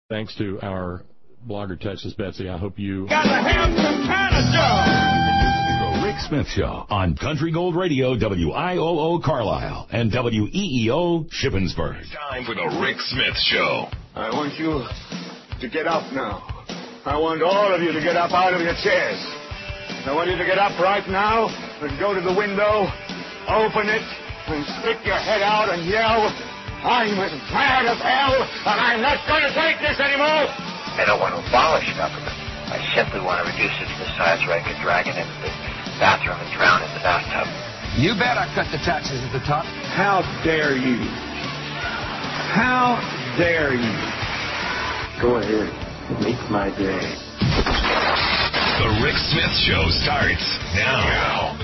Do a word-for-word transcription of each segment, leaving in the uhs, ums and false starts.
Thanks to our blogger, Texas Betsy. I hope you... Gotta have some kind of job! The Rick Smith Show on Country Gold Radio, W I O O Carlisle, and W E E O Shippensburg. Time for the Rick Smith Show. I want you to get up now. I want all of you to get up out of your chairs. I want you to get up right now and go to the window, open it, and stick your head out and yell, I'm as mad as hell, and I'm not going to take this anymore. I don't want to abolish government. I simply want to reduce it to the size where I could drag it into the bathroom and drown in the bathtub. You bet I cut the taxes at the top. How dare you? How dare you? Go ahead. Make my day. The Rick Smith Show starts now.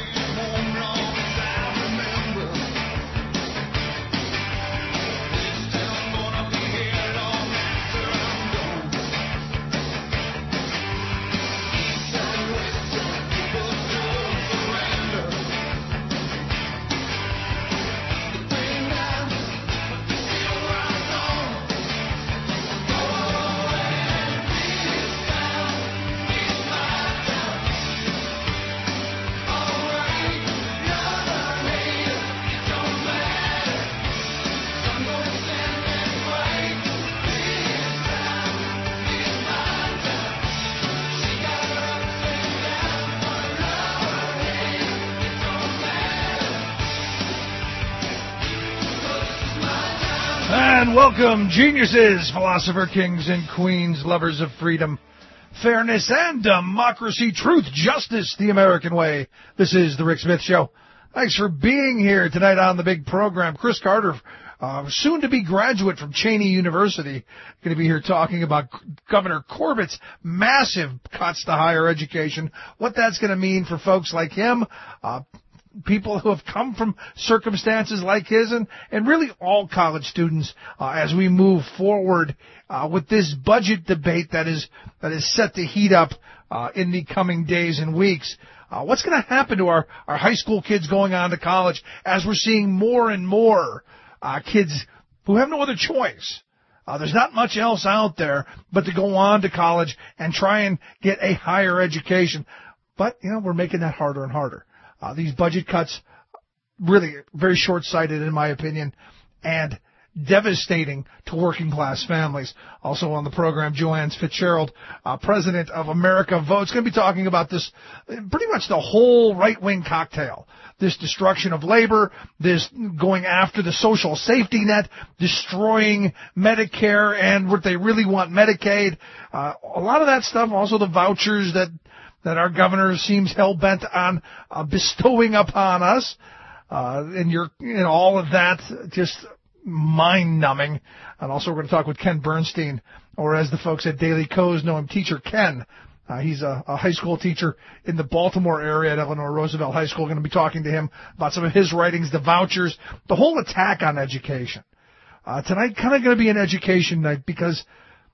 Welcome, geniuses, philosopher kings and queens, lovers of freedom, fairness, and democracy, truth, justice, the American way. This is the Rick Smith Show. Thanks for being here tonight on the big program. Chris Carter, uh, soon-to-be graduate from Cheney University, going to be here talking about Governor Corbett's massive cuts to higher education, what that's going to mean for folks like him, uh, people who have come from circumstances like his, and, and really all college students uh, as we move forward uh, with this budget debate that is that is set to heat up uh, in the coming days and weeks. Uh, what's going to happen to our, our high school kids going on to college as we're seeing more and more uh, kids who have no other choice? Uh, there's not much else out there but to go on to college and try and get a higher education. But, you know, we're making that harder and harder. Uh, these budget cuts, really very short-sighted in my opinion, and devastating to working-class families. Also on the program, Joanne Fitzgerald, uh, president of America Votes, going to be talking about this, pretty much the whole right-wing cocktail. This destruction of labor, this going after the social safety net, destroying Medicare and what they really want, Medicaid. Uh, a lot of that stuff, also the vouchers that that our governor seems hell-bent on uh, bestowing upon us. Uh, and you're, you know, all of that just mind-numbing. And also we're going to talk with Ken Bernstein, or as the folks at Daily Kos know him, Teacher Ken. Uh, he's a, a high school teacher in the Baltimore area at Eleanor Roosevelt High School. We're going to be talking to him about some of his writings, the vouchers, the whole attack on education. Uh, tonight kind of going to be an education night because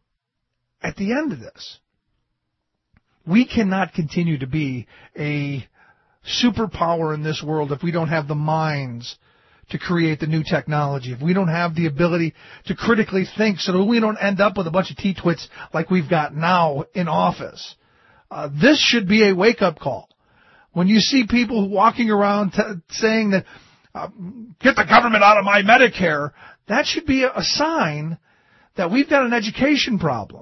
at the end of this, we cannot continue to be a superpower in this world if we don't have the minds to create the new technology, if we don't have the ability to critically think so that we don't end up with a bunch of T-twits like we've got now in office. Uh, this should be a wake-up call. When you see people walking around t- saying that, uh, get the government out of my Medicare, that should be a, a sign that we've got an education problem.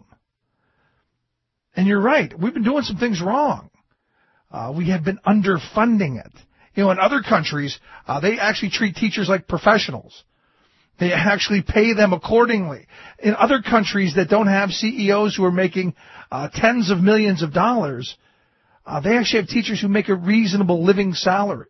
And you're right. We've been doing some things wrong. Uh, we have been underfunding it. You know, in other countries, uh, they actually treat teachers like professionals. They actually pay them accordingly. In other countries that don't have C E Os who are making uh, tens of millions of dollars, uh, they actually have teachers who make a reasonable living salary.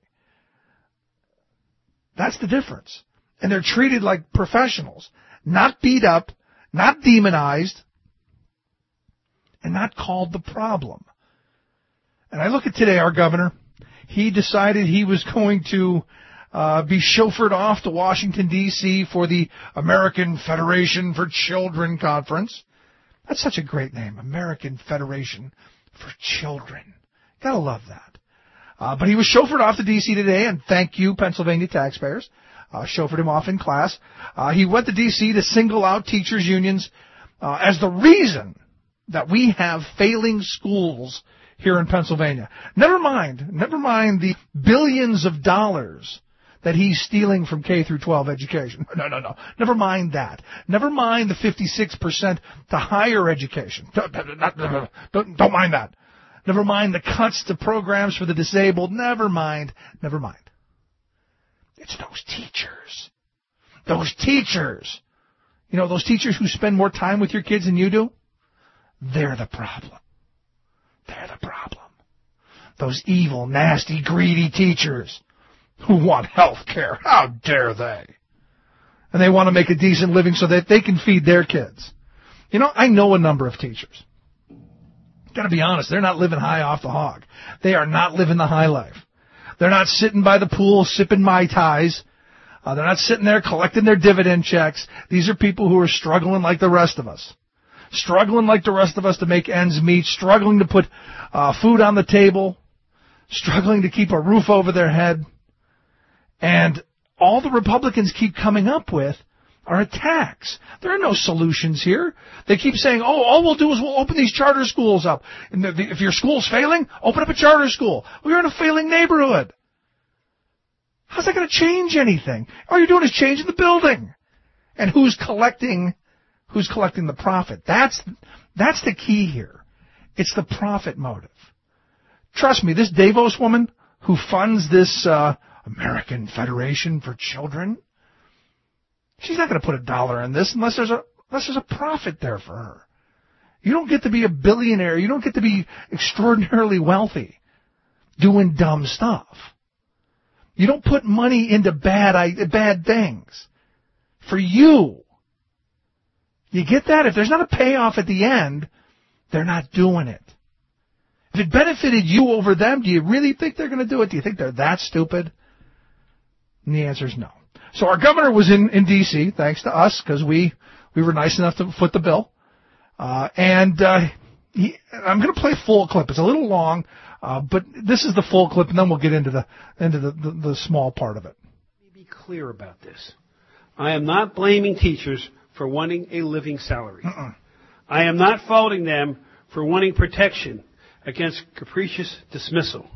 That's the difference. And they're treated like professionals, not beat up, not demonized, and not called the problem. And I look at today, our governor, he decided he was going to uh, be chauffeured off to Washington, D C for the American Federation for Children Conference. That's such a great name, American Federation for Children. Gotta love that. Uh, but he was chauffeured off to D C today, and thank you, Pennsylvania taxpayers. Uh, chauffeured him off in class. Uh, he went to D C to single out teachers' unions uh, as the reason that we have failing schools here in Pennsylvania. Never mind, never mind the billions of dollars that he's stealing from K through twelve education. No, no, no. Never mind that. Never mind the fifty-six percent to higher education. Don't, don't, don't mind that. Never mind the cuts to programs for the disabled. Never mind. Never mind. It's those teachers. Those teachers. You know, those teachers who spend more time with your kids than you do? They're the problem. They're the problem. Those evil, nasty, greedy teachers who want health care. How dare they? And they want to make a decent living so that they can feed their kids. You know, I know a number of teachers. Got to be honest, they're not living high off the hog. They are not living the high life. They're not sitting by the pool sipping Mai Tais. Uh, they're not sitting there collecting their dividend checks. These are people who are struggling like the rest of us. Struggling like the rest of us to make ends meet. Struggling to put uh, food on the table. Struggling to keep a roof over their head. And all the Republicans keep coming up with are attacks. There are no solutions here. They keep saying, oh, all we'll do is we'll open these charter schools up. And the, the, if your school's failing, open up a charter school. Well, you're in a failing neighborhood. How's that going to change anything? All you're doing is changing the building. And who's collecting, who's collecting the profit? That's, that's the key here. It's the profit motive. Trust me, this Davos woman who funds this uh, American Federation for Children, she's not going to put a dollar in this unless there's a unless there's a profit there for her. You don't get to be a billionaire. You don't get to be extraordinarily wealthy doing dumb stuff. You don't put money into bad bad things. For you. You get that? If there's not a payoff at the end, they're not doing it. If it benefited you over them, do you really think they're going to do it? Do you think they're that stupid? And the answer is no. So our governor was in, in D C, thanks to us, because we, we were nice enough to foot the bill. Uh, and uh, he, I'm going to play full clip. It's a little long, uh, but this is the full clip, and then we'll get into the into the, the, the small part of it. Let me be clear about this. I am not blaming teachers for wanting a living salary. Uh-uh. I am not faulting them for wanting protection against capricious dismissal.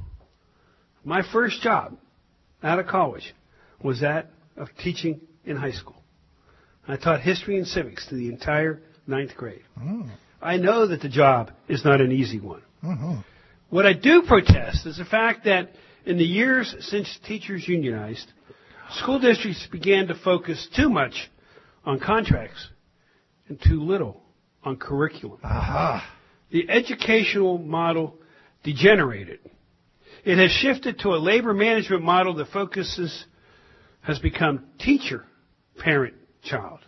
My first job out of college was that of teaching in high school. I taught history and civics to the entire ninth grade. Mm. I know that the job is not an easy one. Mm-hmm. What I do protest is the fact that in the years since teachers unionized, school districts began to focus too much on contracts and too little on curriculum. Aha. The educational model degenerated. It has shifted to a labor management model that focuses has become teacher, parent, child.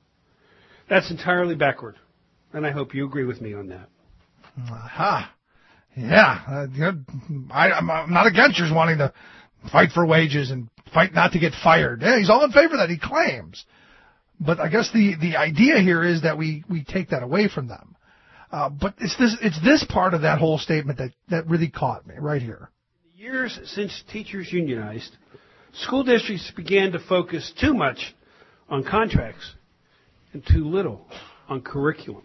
That's entirely backward, and I hope you agree with me on that. Aha. Yeah. Uh, I, I'm, I'm not against yours wanting to fight for wages and fight not to get fired. Yeah, he's all in favor of that, he claims. But I guess the, the idea here is that we, we take that away from them. Uh, but it's this it's this part of that whole statement that, that really caught me right here. In the years since teachers unionized, school districts began to focus too much on contracts and too little on curriculum.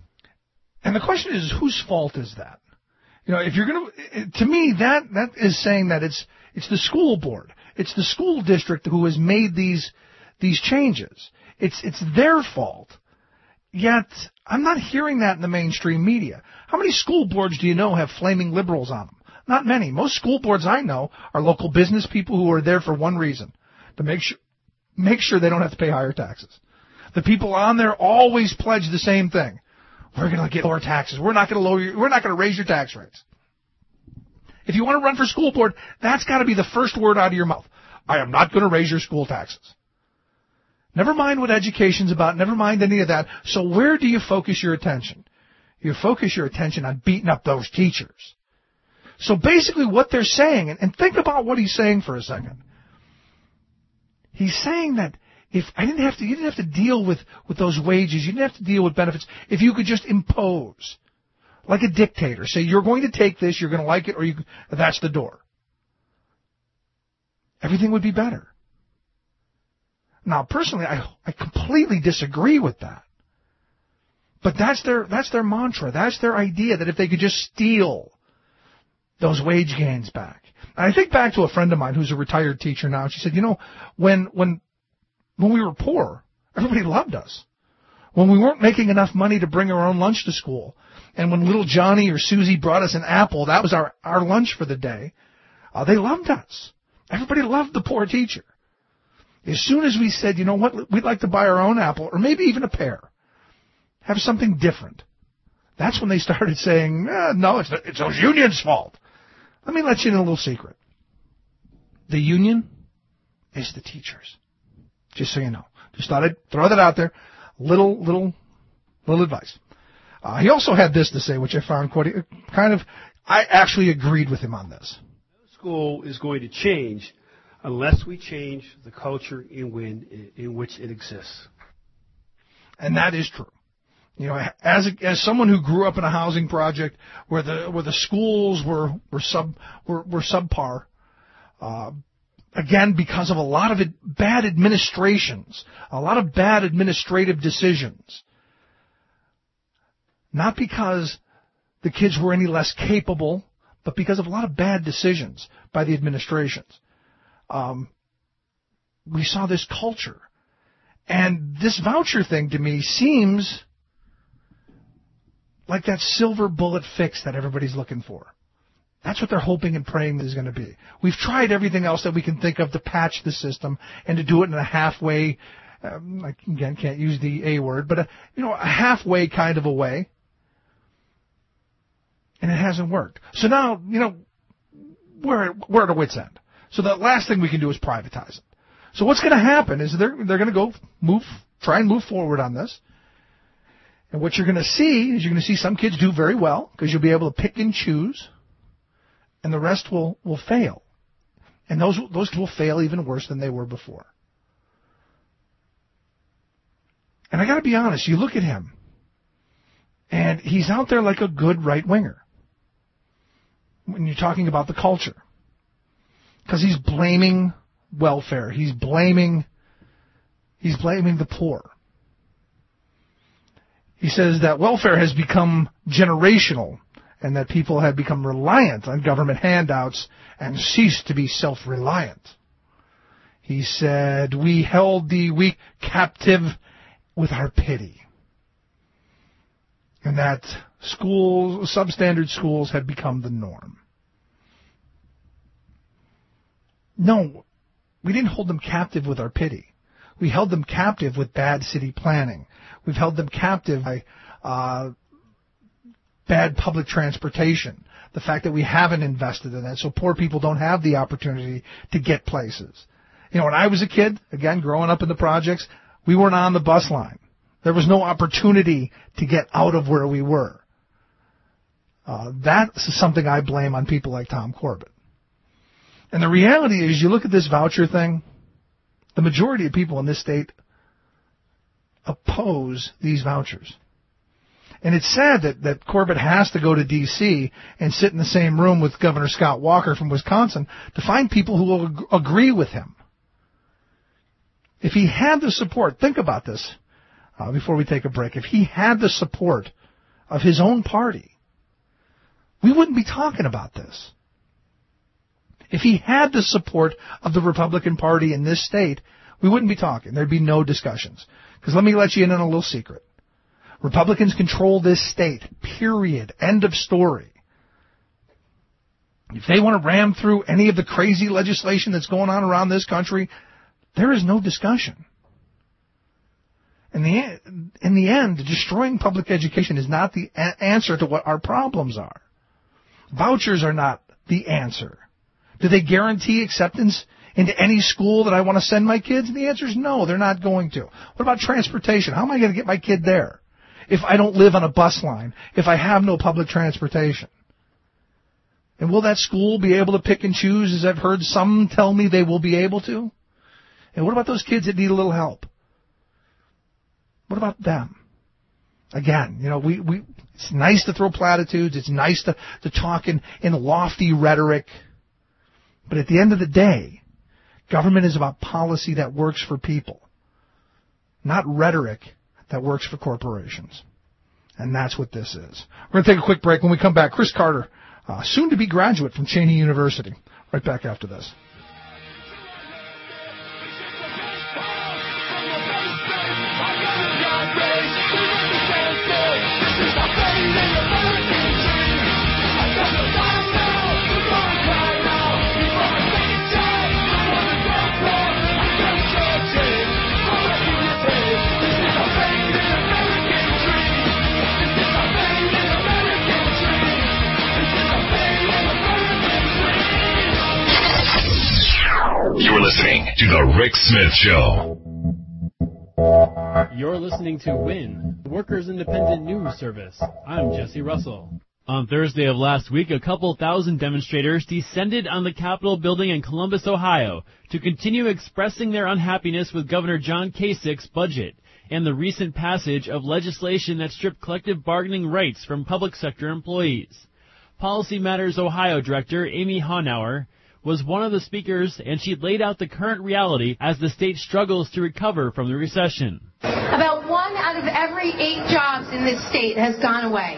And the question is, whose fault is that? You know, if you're going to, to me, that that is saying that it's it's the school board, it's the school district who has made these these changes. It's it's their fault. Yet I'm not hearing that in the mainstream media. How many school boards do you know have flaming liberals on them? Not many. Most school boards I know are local business people who are there for one reason, to make sure make sure they don't have to pay higher taxes. The people on there always pledge the same thing. We're going to get lower taxes. We're not going to lower your, we're not going to raise your tax rates. If you want to run for school board, that's got to be the first word out of your mouth. I am not going to raise your school taxes. Never mind what education's about. Never mind any of that. So where do you focus your attention? You focus your attention on beating up those teachers. So basically what they're saying, and think about what he's saying for a second. He's saying that if I didn't have to, you didn't have to deal with, with those wages, you didn't have to deal with benefits, if you could just impose, like a dictator, say you're going to take this, you're going to like it, or you, that's the door. Everything would be better. Now, personally, I, I completely disagree with that. But that's their that's their mantra. That's their idea, that if they could just steal those wage gains back. And I think back to a friend of mine who's a retired teacher now, and she said, you know, when when when we were poor, everybody loved us. When we weren't making enough money to bring our own lunch to school, and when little Johnny or Susie brought us an apple, that was our, our lunch for the day, uh, they loved us. Everybody loved the poor teacher. As soon as we said, you know what, we'd like to buy our own apple, or maybe even a pear, have something different, that's when they started saying, eh, no, it's, it's those unions' fault. Let me let you in a little secret. The union is the teachers. Just so you know. Just thought I'd throw that out there. Little, little, little advice. Uh, he also had this to say, which I found quite kind of, I actually agreed with him on this. No school is going to change unless we change the culture in, when, in which it exists. And that is true. You know, as a, as someone who grew up in a housing project where the where the schools were were sub were, were subpar, uh, again because of a lot of it, bad administrations, a lot of bad administrative decisions, not because the kids were any less capable, but because of a lot of bad decisions by the administrations. Um, we saw this culture, and this voucher thing to me seems like that silver bullet fix that everybody's looking for. That's what they're hoping and praying is going to be. We've tried everything else that we can think of to patch the system and to do it in a halfway, um, I again can't use the A word, but a, you know, a halfway kind of a way. And it hasn't worked. So now, you know, we're, we're at a wit's end. So the last thing we can do is privatize it. So what's going to happen is they're, they're going to go move, try and move forward on this. And what you're going to see is you're going to see some kids do very well because you'll be able to pick and choose, and the rest will, will fail. And those those will fail even worse than they were before. And I got to be honest, you look at him, and he's out there like a good right-winger when you're talking about the culture. Because he's blaming welfare. He's blaming, he's blaming the poor. He says that welfare has become generational and that people have become reliant on government handouts and ceased to be self-reliant. He said, we held the weak captive with our pity. And that schools, substandard schools had become the norm. No, we didn't hold them captive with our pity. We held them captive with bad city planning. We've held them captive by uh, bad public transportation, the fact that we haven't invested in that, so poor people don't have the opportunity to get places. You know, when I was a kid, again, growing up in the projects, we weren't on the bus line. There was no opportunity to get out of where we were. Uh, that's something I blame on people like Tom Corbett. And the reality is, you look at this voucher thing, the majority of people in this state oppose these vouchers. And it's sad that, that Corbett has to go to D C and sit in the same room with Governor Scott Walker from Wisconsin to find people who will ag- agree with him. If he had the support, think about this uh, before we take a break. If he had the support of his own party, we wouldn't be talking about this. If he had the support of the Republican Party in this state, we wouldn't be talking. There'd be no discussions. Because let me let you in on a little secret. Republicans control this state, period. End of story. If they want to ram through any of the crazy legislation that's going on around this country, there is no discussion. In the, in the end, destroying public education is not the a- answer to what our problems are. Vouchers are not the answer. Do they guarantee acceptance into any school that I want to send my kids? And the answer is no, they're not going to. What about transportation? How am I going to get my kid there if I don't live on a bus line, if I have no public transportation? And will that school be able to pick and choose, as I've heard some tell me they will be able to? And what about those kids that need a little help? What about them? Again, you know, we, we it's nice to throw platitudes. It's nice to, to talk in, in lofty rhetoric. But at the end of the day, government is about policy that works for people, not rhetoric that works for corporations. And that's what this is. We're going to take a quick break. When we come back, Chris Carter, uh, soon-to-be graduate from Cheyney University. Right back after this. You're listening to The Rick Smith Show. You're listening to W I N, the Workers' Independent News Service. I'm Jesse Russell. On Thursday of last week, a couple thousand demonstrators descended on the Capitol building in Columbus, Ohio, to continue expressing their unhappiness with Governor John Kasich's budget and the recent passage of legislation that stripped collective bargaining rights from public sector employees. Policy Matters Ohio Director Amy Hanauer was one of the speakers, and she laid out the current reality as the state struggles to recover from the recession. About one out of every eight jobs in this state has gone away.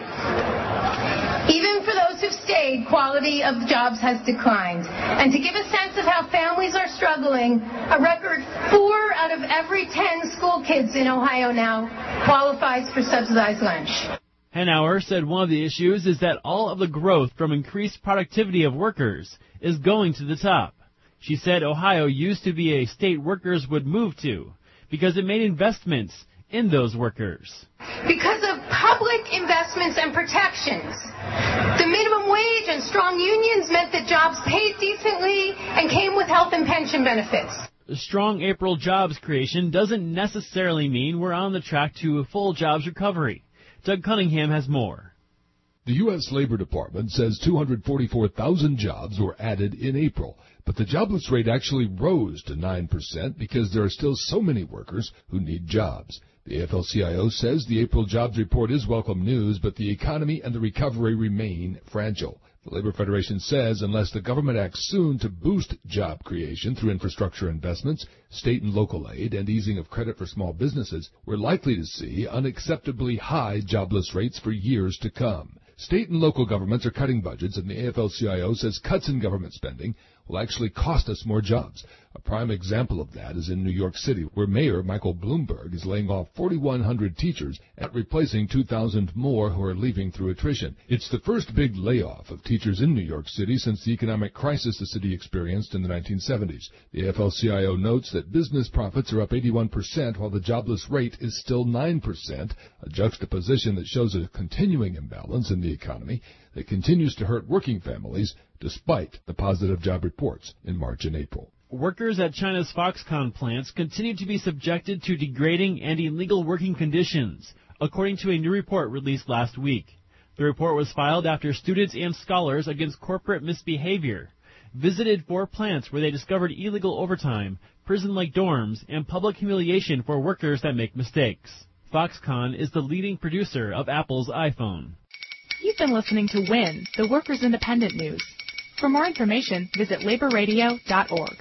Even for those who've stayed, quality of jobs has declined. And to give a sense of how families are struggling, a record four out of every ten school kids in Ohio now qualifies for subsidized lunch. Hanauer said one of the issues is that all of the growth from increased productivity of workers is going to the top. She said Ohio used to be a state workers would move to because it made investments in those workers. Because of public investments and protections, the minimum wage and strong unions meant that jobs paid decently and came with health and pension benefits. The strong April jobs creation doesn't necessarily mean we're on the track to a full jobs recovery. Doug Cunningham has more. The U S Labor Department says two hundred forty-four thousand jobs were added in April, but the jobless rate actually rose to nine percent because there are still so many workers who need jobs. The A F L C I O says the April jobs report is welcome news, but the economy and the recovery remain fragile. The Labor Federation says unless the government acts soon to boost job creation through infrastructure investments, state and local aid, and easing of credit for small businesses, we're likely to see unacceptably high jobless rates for years to come. State and local governments are cutting budgets, and the A F L C I O says cuts in government spending will actually cost us more jobs. A prime example of that is in New York City, where Mayor Michael Bloomberg is laying off forty-one hundred teachers and replacing two thousand more who are leaving through attrition. It's the first big layoff of teachers in New York City since the economic crisis the city experienced in the nineteen seventies. The A F L C I O notes that business profits are up eighty-one percent while the jobless rate is still nine percent, a juxtaposition that shows a continuing imbalance in the economy that continues to hurt working families despite the positive job reports in March and April. Workers at China's Foxconn plants continue to be subjected to degrading and illegal working conditions, according to a new report released last week. The report was filed after students and scholars against corporate misbehavior visited four plants where they discovered illegal overtime, prison-like dorms, and public humiliation for workers that make mistakes. Foxconn is the leading producer of Apple's iPhone. You've been listening to W I N, the Workers' Independent News. For more information, visit labor radio dot org.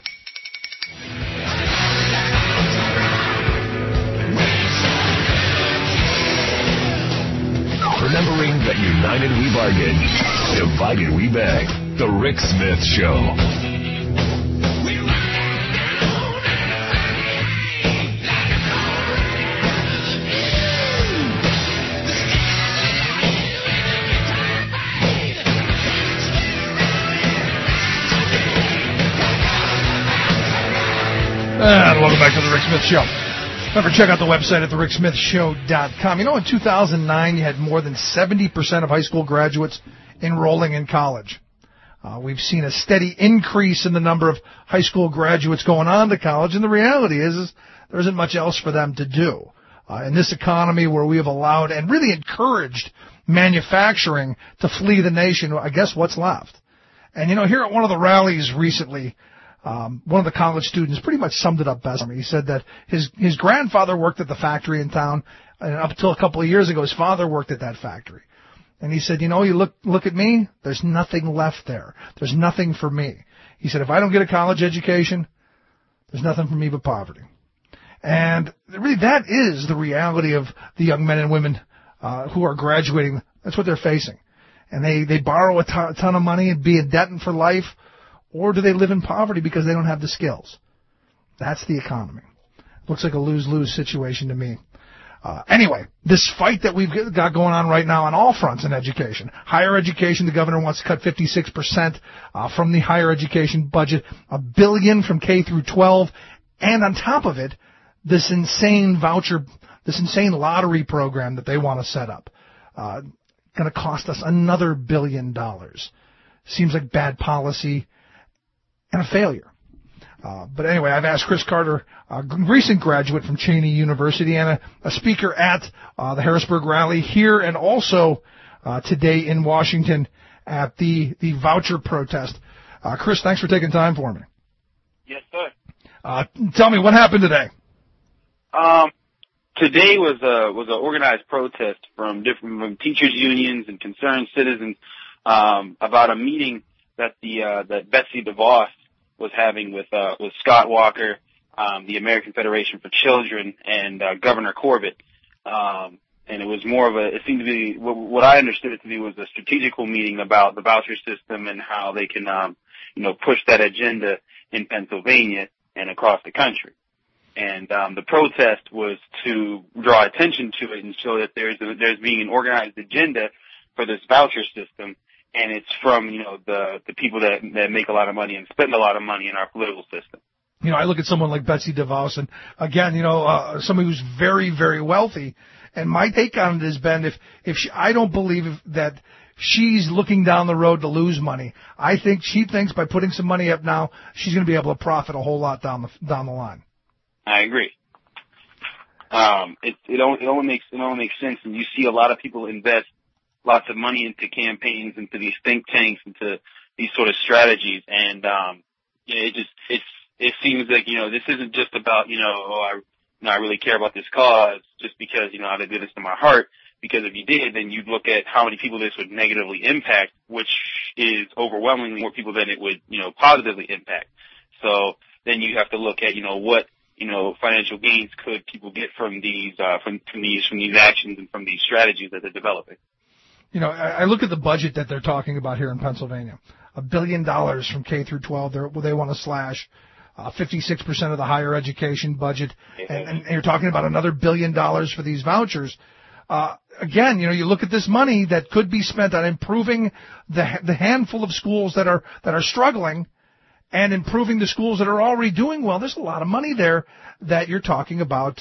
Remembering that united we bargain, divided we beg. The Rick Smith Show. And welcome back to the Rick Smith Show. Remember, check out the website at the rick smith show dot com. You know, in two thousand nine, you had more than seventy percent of high school graduates enrolling in college. Uh, we've seen a steady increase in the number of high school graduates going on to college, and the reality is, is there isn't much else for them to do. Uh, in this economy where we have allowed and really encouraged manufacturing to flee the nation, I guess what's left? And, you know, here at one of the rallies recently, Um, one of the college students pretty much summed it up best. He said that his his grandfather worked at the factory in town, and up until a couple of years ago, his father worked at that factory. And he said, you know, you look look at me, there's nothing left there. There's nothing for me. He said, if I don't get a college education, there's nothing for me but poverty. And really, that is the reality of the young men and women uh, who are graduating. That's what they're facing. And they, they borrow a ton, a ton of money and be a debt for life, or do they live in poverty because they don't have the skills? That's the economy. Looks like a lose-lose situation to me. Uh, anyway, this fight that we've got going on right now on all fronts in education. Higher education, the governor wants to cut fifty-six percent uh, from the higher education budget, a billion from K through twelve, and on top of it, this insane voucher, this insane lottery program that they want to set up. Uh, going to cost us another billion dollars. Seems like bad policy and a failure. Uh, but anyway, I've asked Chris Carter, a recent graduate from Cheyney University and a, a speaker at uh, the Harrisburg rally here and also uh, today in Washington at the, the voucher protest. Uh, Chris, thanks for taking time for me. Yes, sir. Uh, tell me, what happened today? Um, today was a was an organized protest from different from teachers unions and concerned citizens um, about a meeting that the uh, that Betsy DeVos was having with uh, with Scott Walker, um, the American Federation for Children, and uh, Governor Corbett. Um, and it was more of a, it seemed to be, what, what I understood it to be was a strategical meeting about the voucher system and how they can, um, you know, push that agenda in Pennsylvania and across the country. And um, the protest was to draw attention to it and show that there's a, there's being an organized agenda for this voucher system. And it's from, you know, the, the people that, that make a lot of money and spend a lot of money in our political system. You know, I look at someone like Betsy DeVos, and again, you know, uh, somebody who's very, very wealthy. And my take on it has been, if, if she, I don't believe that she's looking down the road to lose money. I think she thinks by putting some money up now, she's going to be able to profit a whole lot down the, down the line. I agree. Um, it, it only, it only makes, it only makes sense. And you see a lot of people invest lots of money into campaigns, into these think tanks, into these sort of strategies. And, um, you know, it just, it's, it seems like, you know, this isn't just about, you know, oh, I, you know, I really care about this cause just because, you know, I did this to my heart. Because if you did, then you'd look at how many people this would negatively impact, which is overwhelmingly more people than it would, you know, positively impact. So then you have to look at, you know, what, you know, financial gains could people get from these, uh, from, from these, from these actions and from these strategies that they're developing. You know, I look at the budget that they're talking about here in Pennsylvania. A billion dollars from K through twelve. They're, they want to slash uh, fifty-six percent of the higher education budget. And, and you're talking about another billion dollars for these vouchers. Uh, again, you know, you look at this money that could be spent on improving the, the handful of schools that are, that are struggling and improving the schools that are already doing well. There's a lot of money there that you're talking about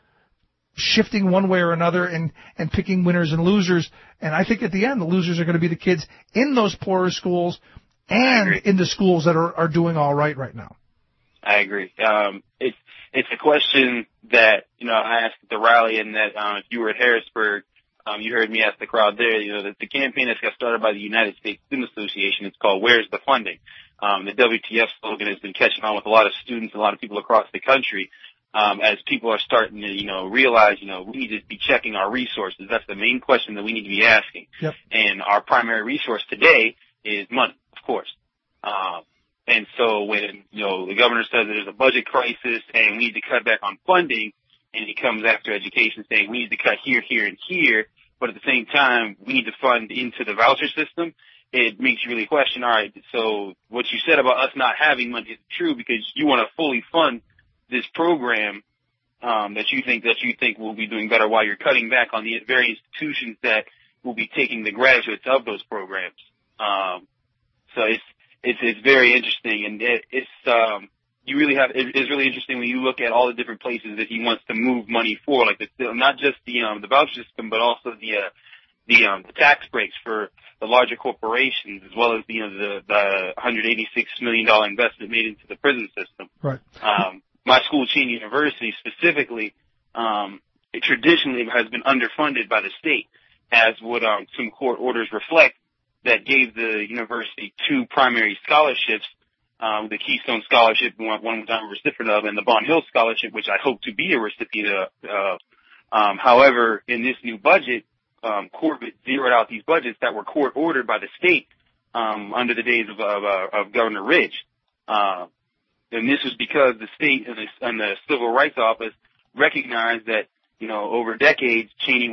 shifting one way or another and, and picking winners and losers. And I think at the end, the losers are going to be the kids in those poorer schools and in the schools that are, are doing all right right now. I agree. Um, it's, it's a question that, you know, I asked at the rally, and that, um, if you were at Harrisburg, um, you heard me ask the crowd there, you know, that the campaign that's got started by the United States Student Association, it's called Where's the Funding? Um, the W T F slogan has been catching on with a lot of students and a lot of people across the country. Um, as people are starting to, you know, realize, you know, we need to be checking our resources. That's the main question that we need to be asking. Yep. And our primary resource today is money, of course. Um, and so when, you know, the governor says that there's a budget crisis and we need to cut back on funding, and he comes after education saying we need to cut here, here, and here, but at the same time, we need to fund into the voucher system, it makes you really question, all right, so what you said about us not having money is true because you want to fully fund this program um, that you think that you think will be doing better while you're cutting back on the very institutions that will be taking the graduates of those programs. Um, so it's it's it's very interesting, and it, it's um, you really have it, it's really interesting when you look at all the different places that he wants to move money for, like the, not just the um, the voucher system, but also the uh, the um, the tax breaks for the larger corporations, as well as you know the the one hundred eighty-six million dollars investment made into the prison system. Right. Um, My school, Cheyney University, specifically, um, it traditionally has been underfunded by the state, as would um, some court orders reflect, that gave the university two primary scholarships, um, the Keystone Scholarship, one, one which I'm a recipient of, and the Bond Hill Scholarship, which I hope to be a recipient of. Um, however, in this new budget, um, Corbett zeroed out these budgets that were court ordered by the state um, under the days of, of, uh, of Governor Ridge. Uh, And this was because the state and the, and the Civil Rights Office recognized that, you know, over decades, Cheyney was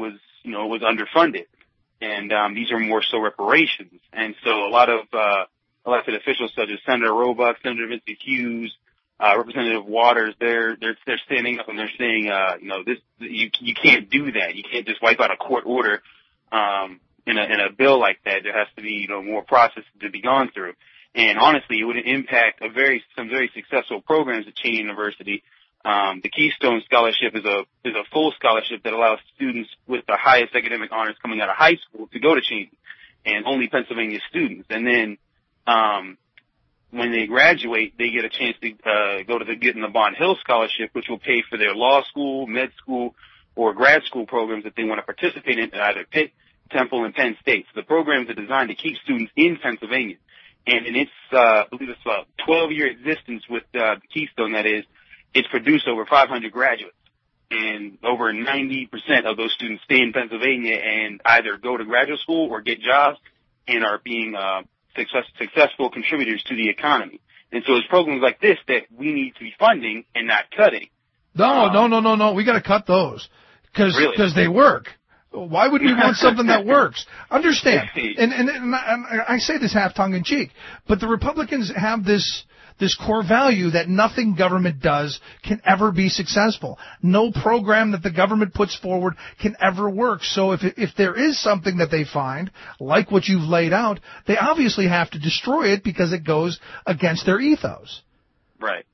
you know, was underfunded. And um, these are more so reparations. And so a lot of uh, elected officials such as Senator Roebuck, Senator Vincent Hughes, uh, Representative Waters, they're they're they're standing up and they're saying, uh, you know, this you you can't do that. You can't just wipe out a court order um, in a in a bill like that. There has to be, you know, more process to be gone through. And honestly, it would impact a very some very successful programs at Cheney University. Um, the Keystone Scholarship is a is a full scholarship that allows students with the highest academic honors coming out of high school to go to Cheney, and only Pennsylvania students. And then um, when they graduate, they get a chance to uh, go to the Getting the Bond Hill Scholarship, which will pay for their law school, med school, or grad school programs that they want to participate in at either Pitt, Temple, and Penn State. So the programs are designed to keep students in Pennsylvania. And in its, uh, I believe it's a twelve-year existence with uh, the Keystone, that is, it's produced over five hundred graduates. And over ninety percent of those students stay in Pennsylvania and either go to graduate school or get jobs and are being uh, success, successful contributors to the economy. And so it's programs like this that we need to be funding and not cutting. No, um, no, no, no, no. We got to cut those because really? because they work. Why would we want something that works? Understand, and, and, and I say this half tongue in cheek, but the Republicans have this this core value that nothing government does can ever be successful. No program that the government puts forward can ever work. So if if there is something that they find, like what you've laid out, they obviously have to destroy it because it goes against their ethos. Right.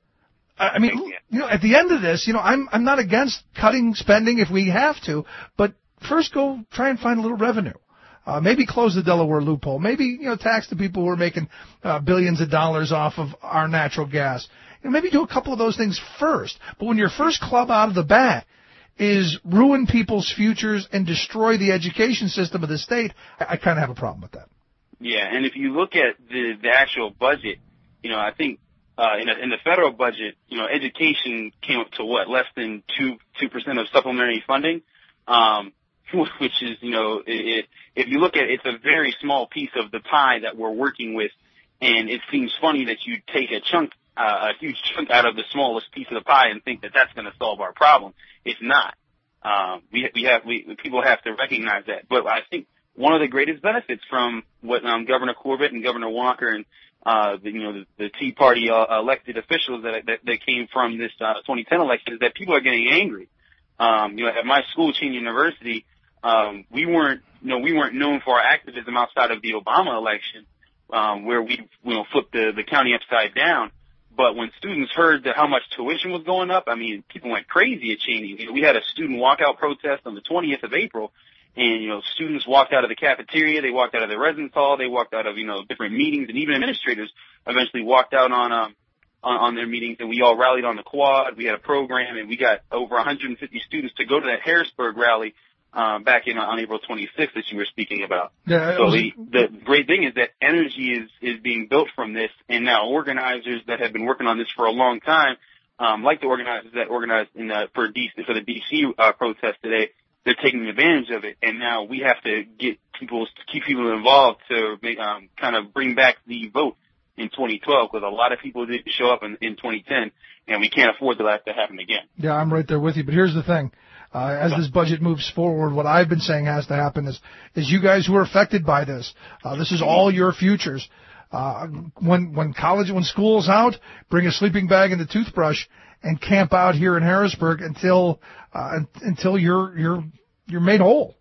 I mean, you know, at the end of this, you know, I'm I'm not against cutting spending if we have to, but first, go try and find a little revenue. Uh, maybe close the Delaware loophole. Maybe, you know, tax the people who are making uh, billions of dollars off of our natural gas. You know, maybe do a couple of those things first. But when your first club out of the bat is ruin people's futures and destroy the education system of the state, I, I kind of have a problem with that. Yeah, and if you look at the, the actual budget, you know, I think uh, in, a, in the federal budget, you know, education came up to what, less than two two percent of supplementary funding. Um, which is, you know, it, if you look at it, it's a very small piece of the pie that we're working with, and it seems funny that you take a chunk, uh, a huge chunk out of the smallest piece of the pie and think that that's going to solve our problem. It's not. Um, we, we have, we, people have to recognize that. But I think one of the greatest benefits from what um, Governor Corbett and Governor Walker and uh, the, you know, the, the Tea Party uh, elected officials that, that that came from this uh, twenty ten election is that people are getting angry. Um, you know, at my school, Cheney University, Um, we weren't, you know, we weren't known for our activism outside of the Obama election, um, where we, you know, flipped the, the county upside down. But when students heard that how much tuition was going up, I mean, people went crazy at Cheney. You know, we had a student walkout protest on the twentieth of April, and, you know, students walked out of the cafeteria, they walked out of the residence hall, they walked out of, you know, different meetings, and even administrators eventually walked out on, um, on, on their meetings, and we all rallied on the quad. We had a program, and we got over one hundred fifty students to go to that Harrisburg rally Um, back in on April twenty-sixth that you were speaking about. Yeah, so was, the, the great thing is that energy is, is being built from this, and now organizers that have been working on this for a long time, um, like the organizers that organized in the, for D C, for the D C uh, protest today, they're taking advantage of it, and now we have to get people, keep people involved to make, um, kind of bring back the vote in twenty twelve, because a lot of people didn't show up in, in twenty ten, and we can't afford to let that happen again. Yeah, I'm right there with you, but here's the thing. Uh, as this budget moves forward, what I've been saying has to happen is, is you guys who are affected by this, uh, this is all your futures. Uh, when, when college, when school's out, bring a sleeping bag and a toothbrush and camp out here in Harrisburg until, uh, until you're, you're, you're made whole.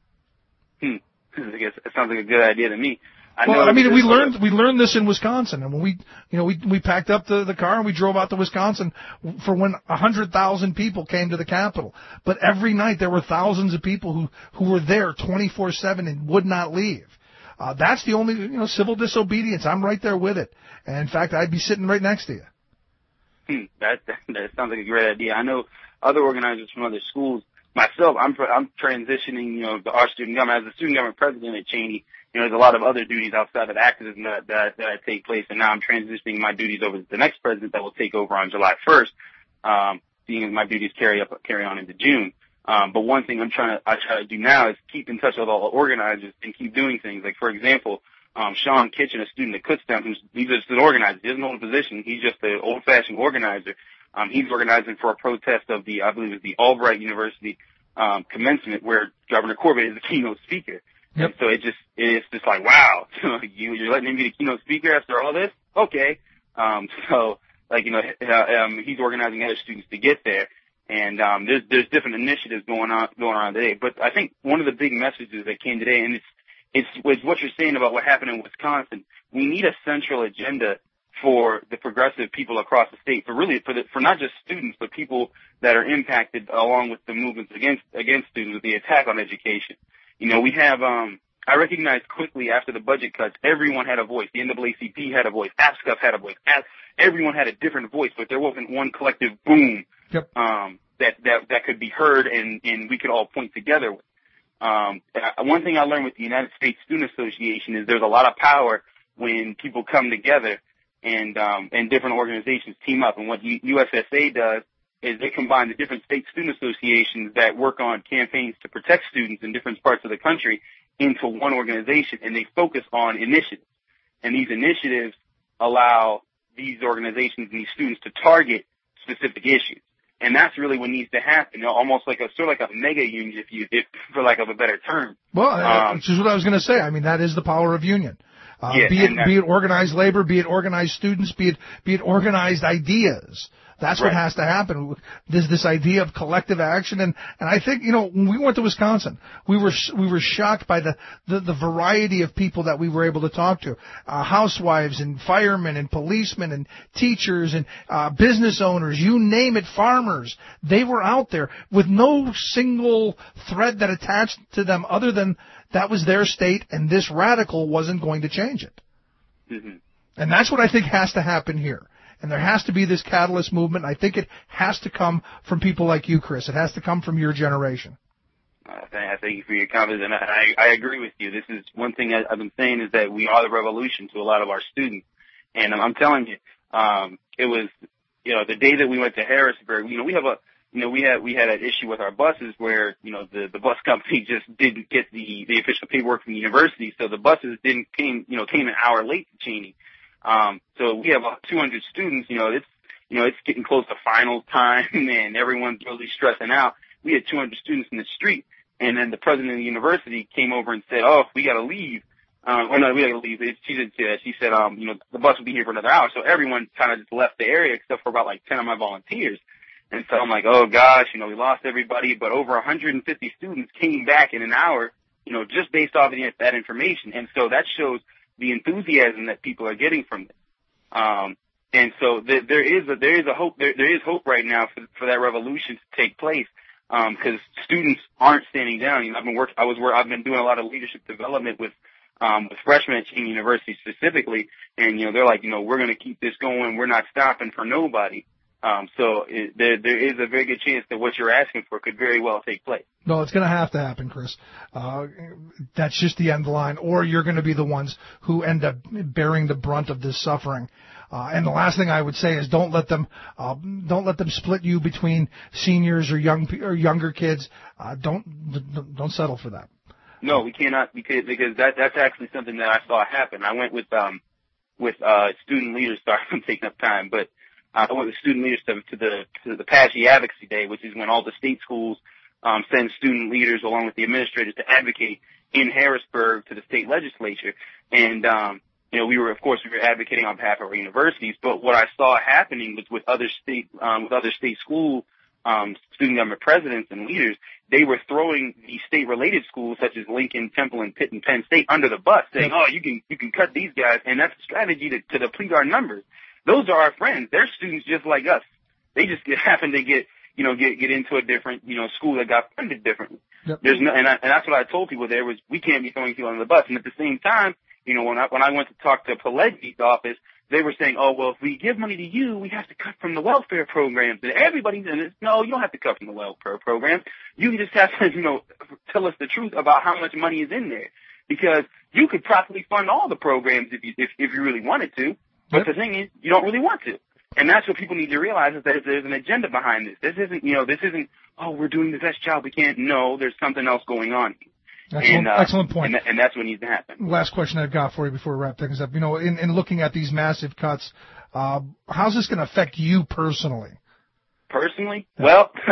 Hmm. I guess it sounds like a good idea to me. I well, know I mean, we learned we learned this in Wisconsin, and when we, you know, we we packed up the the car and we drove out to Wisconsin for when a hundred thousand people came to the Capitol. But every night there were thousands of people who who were there twenty-four seven and would not leave. Uh, that's the only, you know, civil disobedience. I'm right there with it, and in fact, I'd be sitting right next to you. Hmm. That, that that sounds like a great idea. I know other organizers from other schools. Myself, I'm I'm transitioning, you know, to our student government as the student government president at Cheney. You know, there's a lot of other duties outside of activism that, that, that take place, and now I'm transitioning my duties over to the next president that will take over on July first, um, seeing as my duties carry up, carry on into June. Um, but one thing I'm trying to, I try to do now is keep in touch with all the organizers and keep doing things. Like, for example, um, Sean Kitchen, a student at Kutztown, who's, he's just an organizer. He doesn't hold a position. He's just an old-fashioned organizer. Um, he's organizing for a protest of the, I believe it's the Albright University, um, commencement where Governor Corbett is the keynote speaker. Yep. And so it just, it's just like, wow, you, you're letting him be the keynote speaker after all this? Okay. Um, so, like, you know, um, he's organizing other students to get there. And, um, there's, there's different initiatives going on, going on today. But I think one of the big messages that came today, and it's, it's, it's what you're saying about what happened in Wisconsin. We need a central agenda for the progressive people across the state, for really, for the, for not just students, but people that are impacted along with the movements against, against students with the attack on education. You know, we have, um, I recognized quickly after the budget cuts, everyone had a voice. The N double A C P had a voice. ASCUF had a voice. As, everyone had a different voice, but there wasn't one collective boom, yep. um, that, that, that could be heard and, and we could all point together with. Um, one thing I learned with the United States Student Association is there's a lot of power when people come together and, um, and different organizations team up. And what U S S A does is they combine the different state student associations that work on campaigns to protect students in different parts of the country into one organization, and they focus on initiatives. And these initiatives allow these organizations and these students to target specific issues. And that's really what needs to happen, you know, almost like a sort of like a mega union, if you, if, for lack of a better term. Well, um, which is what I was going to say. I mean, that is the power of union. Uh, yeah, be it be it organized labor, be it organized students, be it be it organized ideas. That's right. what has to happen. There's this idea of collective action, and, and I think, you know, when we went to Wisconsin, we were we were shocked by the, the, the variety of people that we were able to talk to. Uh, housewives and firemen and policemen and teachers and uh, business owners, you name it, farmers. They were out there with no single thread that attached to them other than that was their state, and this radical wasn't going to change it. Mm-hmm. And that's what I think has to happen here. And there has to be this catalyst movement. I think it has to come from people like you, Chris. It has to come from your generation. Uh, I thank you for your comments, and I, I agree with you. This is one thing I've been saying is that we are the revolution to a lot of our students. And I'm telling you, um, it was, you know, the day that we went to Harrisburg, you know, we have a, you know, we had, we had an issue with our buses where, you know, the, the bus company just didn't get the, the official paperwork from the university. So the buses didn't came, you know, came an hour late to Cheney. Um, so we have two hundred students, you know, it's, you know, it's getting close to final time and everyone's really stressing out. We had two hundred students in the street, and then the president of the university came over and said, oh, we gotta leave. Um, or no, we gotta leave. She didn't say that. She said, um, you know, the bus will be here for another hour. So everyone kind of just left the area except for about like ten of my volunteers. And so I'm like, oh gosh, you know, we lost everybody, but over one hundred fifty students came back in an hour, you know, just based off of that information. And so that shows the enthusiasm that people are getting from this. Um, and so th- there is a, there is a hope, there, there is hope right now for, for that revolution to take place. Um, cause students aren't standing down. You know, I've been work, I was where I've been doing a lot of leadership development with, um, with freshmen at Cheney University specifically. And, you know, they're like, you know, we're going to keep this going. We're not stopping for nobody. Um, so it, there, there is a very good chance that what you're asking for could very well take place. No, it's going to have to happen, Chris. Uh, that's just the end line, or you're going to be the ones who end up bearing the brunt of this suffering. Uh, and the last thing I would say is don't let them, uh, don't let them split you between seniors or young or younger kids. Uh, don't don't settle for that. No, we cannot, because because that that's actually something that I saw happen. I went with um with uh student leaders. Sorry, I'm taking up time, but. Uh, I went with student leaders to, to the to the Apache Advocacy Day, which is when all the state schools um, send student leaders along with the administrators to advocate in Harrisburg to the state legislature. And um, you know, we were, of course, we were advocating on behalf of our universities. But what I saw happening was with other state um, with other state school um, student government presidents and leaders, they were throwing the state-related schools such as Lincoln, Temple, and Pitt and Penn State under the bus, saying, "Oh, you can you can cut these guys," and that's a strategy to, to deplete our numbers. Those are our friends. They're students just like us. They just get, happen to get, you know, get, get into a different, you know, school that got funded differently. Yep. There's no, and, I, and that's what I told people there was, we can't be throwing people under the bus. And at the same time, you know, when I, when I went to talk to Pileggi's office, they were saying, oh, well, if we give money to you, we have to cut from the welfare programs. And everybody's in it. No, you don't have to cut from the welfare programs. You just have to, you know, tell us the truth about how much money is in there. Because you could properly fund all the programs if you, if, if you really wanted to. But the thing is, you don't really want to. And that's what people need to realize is that there's an agenda behind this. This isn't, you know, this isn't, oh, we're doing the best job we can. No, there's something else going on. Excellent, and, uh, excellent point. And, th- and that's what needs to happen. Last question I've got for you before we wrap things up. You know, in, in looking at these massive cuts, uh, how's this going to affect you personally? Personally? Yeah. Well,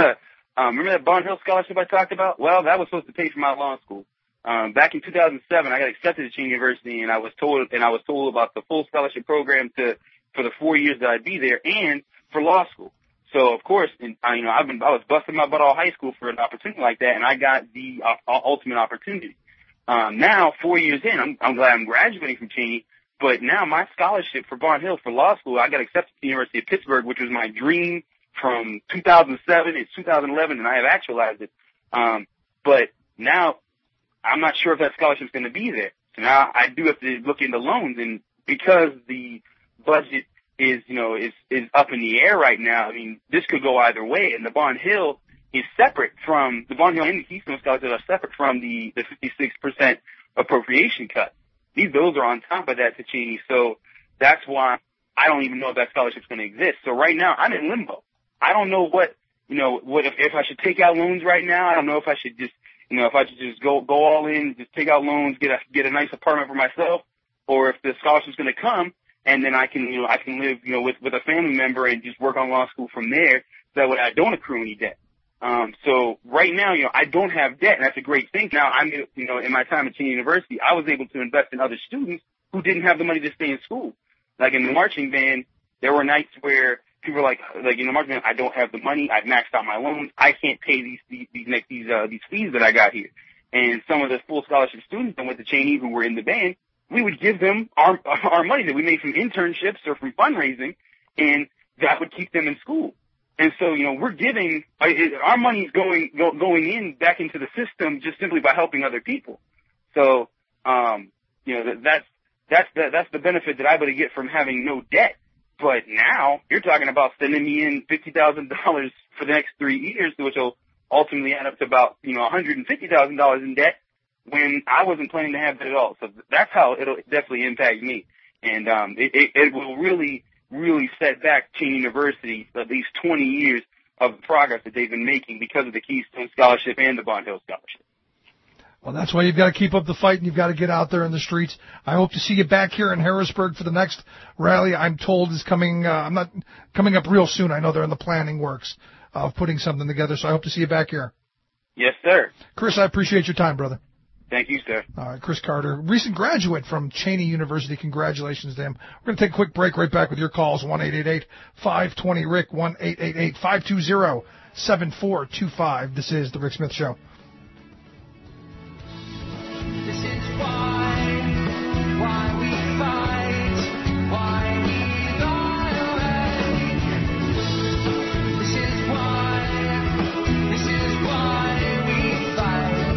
Um, remember that Barn Hill scholarship I talked about? Well, that was supposed to pay for my law school. Um, back in two thousand seven, I got accepted to Cheney University, and I was told, and I was told about the full scholarship program to, for the four years that I'd be there and for law school. So, of course, and, I, you know, I've been, I was busting my butt all high school for an opportunity like that, and I got the uh, ultimate opportunity. Um, now, four years in, I'm, I'm glad I'm graduating from Cheney, but now my scholarship for Barn Hill for law school, I got accepted to the University of Pittsburgh, which was my dream from two thousand seven. It's two thousand eleven, and I have actualized it. Um, but now, I'm not sure if that scholarship's going to be there. So now I do have to look into loans, and because the budget is, you know, is, is up in the air right now, I mean, this could go either way, and the Barn Hill is separate from, the Barn Hill and the Keystone Scholarship are separate from the, the fifty-six percent appropriation cut. These bills are on top of that to Cheney, so that's why I don't even know if that scholarship's going to exist. So right now, I'm in limbo. I don't know what, you know, what if, if I should take out loans right now. I don't know if I should just, you know, if I should just go go all in, just take out loans, get a get a nice apartment for myself, or if the scholarship's going to come, and then I can, you know, I can live, you know, with with a family member and just work on law school from there, so that way I don't accrue any debt. Um, so right now, you know, I don't have debt, and that's a great thing. Now, I'm, you know, in my time at Cheney University, I was able to invest in other students who didn't have the money to stay in school. Like in the marching band, there were nights where people were like, like in the marching band, I don't have the money. I've maxed out my loans. I can't pay these these these these, uh, these fees that I got here. And some of the full scholarship students that went to Cheney who were in the band, we would give them our our money that we made from internships or from fundraising, and that would keep them in school. And so, you know, we're giving, our money's going, go, going in back into the system just simply by helping other people. So, um, you know, that, that's, that's the, that's the benefit that I'm going to get from having no debt. But now you're talking about sending me in fifty thousand dollars for the next three years, which will ultimately add up to about, you know, one hundred fifty thousand dollars in debt when I wasn't planning to have that at all. So that's how it'll definitely impact me. And, um, it, it, it will really, really set back Cheney University at least twenty years of progress that they've been making because of the Keystone Scholarship and the Barn Hill Scholarship. Well, that's why you've got to keep up the fight and you've got to get out there in the streets. I hope to see you back here in Harrisburg for the next rally. I'm told is coming. Uh, I'm not coming up real soon. I know they're in the planning works of putting something together. So I hope to see you back here. Yes, sir. Chris, I appreciate your time, brother. Thank you, sir. All right, Chris Carter, recent graduate from Cheney University. Congratulations to him. We're going to take a quick break. Right back with your calls. one eight eight eight, five two zero, R I C, one eight eight eight, five two zero, seven four two five. This is The Rick Smith Show. This is why, why we fight, why we violate. This is why, this is why we fight.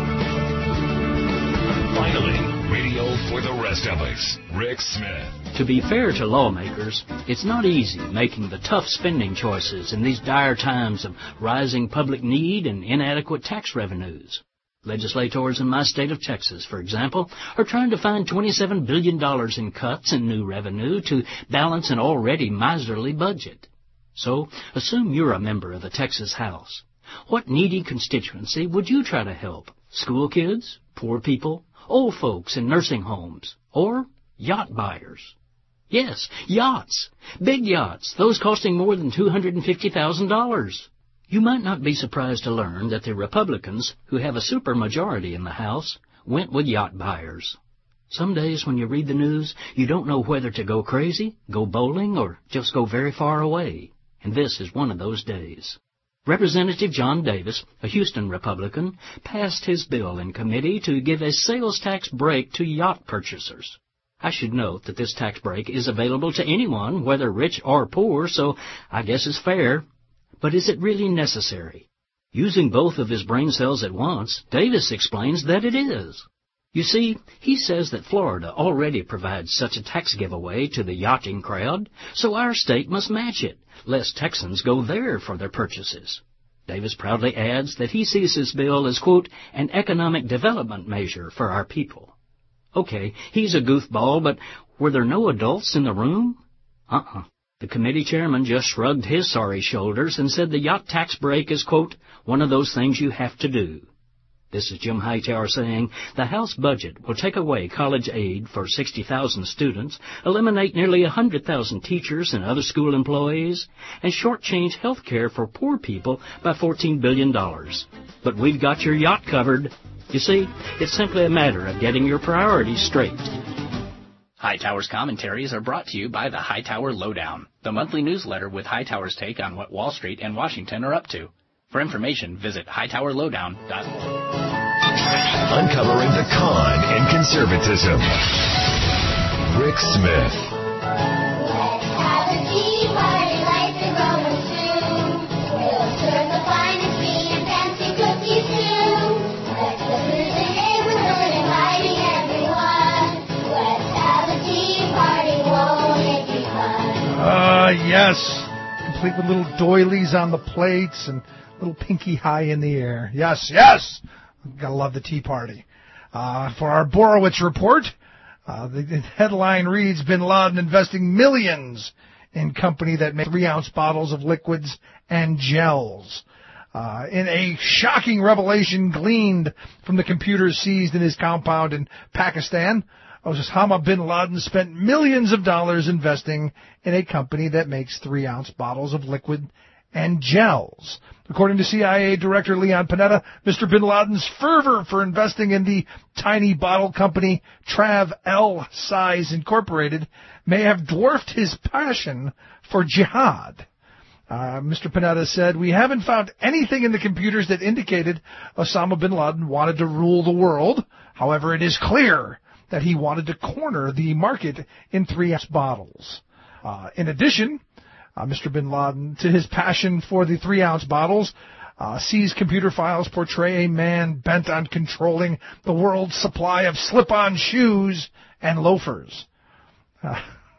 Finally, radio for the rest of us. Rick Smith. To be fair to lawmakers, it's not easy making the tough spending choices in these dire times of rising public need and inadequate tax revenues. Legislators in my state of Texas, for example, are trying to find twenty-seven billion dollars in cuts in new revenue to balance an already miserly budget. So, assume you're a member of the Texas House. What needy constituency would you try to help? School kids? Poor people? Old folks in nursing homes? Or yacht buyers? Yes, yachts. Big yachts, those costing more than two hundred fifty thousand dollars. You might not be surprised to learn that the Republicans, who have a supermajority in the House, went with yacht buyers. Some days when you read the news, you don't know whether to go crazy, go bowling, or just go very far away. And this is one of those days. Representative John Davis, a Houston Republican, passed his bill in committee to give a sales tax break to yacht purchasers. I should note that this tax break is available to anyone, whether rich or poor, so I guess it's fair. But is it really necessary? Using both of his brain cells at once, Davis explains that it is. You see, he says that Florida already provides such a tax giveaway to the yachting crowd, so our state must match it, lest Texans go there for their purchases. Davis proudly adds that he sees his bill as, quote, an economic development measure for our people. Okay, he's a goofball, but were there no adults in the room? Uh-uh. The committee chairman just shrugged his sorry shoulders and said the yacht tax break is, quote, one of those things you have to do. This is Jim Hightower saying the House budget will take away college aid for sixty thousand students, eliminate nearly one hundred thousand teachers and other school employees, and shortchange health care for poor people by fourteen billion dollars. But we've got your yacht covered. You see, it's simply a matter of getting your priorities straight. Hightower's commentaries are brought to you by the Hightower Lowdown, the monthly newsletter with Hightower's take on what Wall Street and Washington are up to. For information, visit hightower lowdown dot org. Uncovering the con and conservatism. Rick Smith. Let's have a tea party like the Romans do. We'll serve the finest tea and fancy cookies too. Let's go through the neighborhood inviting everyone. Let's have a tea party, won't it be fun? Ah, uh, yes. Complete with little doilies on the plates and little pinky high in the air. Yes, yes. Gotta love the tea party. Uh, for our Borowitz report, uh, the headline reads, Bin Laden investing millions in company that makes three-ounce bottles of liquids and gels. Uh, in a shocking revelation gleaned from the computers seized in his compound in Pakistan, Osama bin Laden spent millions of dollars investing in a company that makes three-ounce bottles of liquid and gels. According to C I A Director Leon Panetta, Mister bin Laden's fervor for investing in the tiny bottle company Trav L Size Incorporated may have dwarfed his passion for jihad. Uh, Mister Panetta said, we haven't found anything in the computers that indicated Osama bin Laden wanted to rule the world. However, it is clear that he wanted to corner the market in three-ounce bottles. Uh, in addition, Uh, Mister bin Laden, to his passion for the three-ounce bottles, uh, seized computer files portray a man bent on controlling the world's supply of slip-on shoes and loafers. Uh,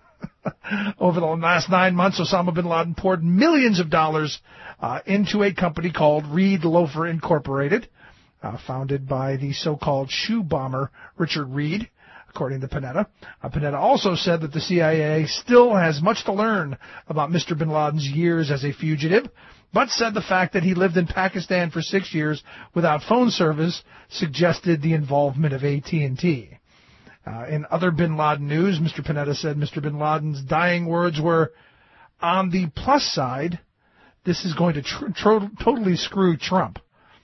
over the last nine months, Osama bin Laden poured millions of dollars uh, into a company called Reed Loafer Incorporated, uh, founded by the so-called shoe bomber Richard Reed. According to Panetta. Uh, Panetta also said that the C I A still has much to learn about Mister bin Laden's years as a fugitive, but said the fact that he lived in Pakistan for six years without phone service suggested the involvement of A T and T. Uh, in other bin Laden news, Mister Panetta said Mister bin Laden's dying words were, on the plus side, this is going to tr- tr- totally screw Trump.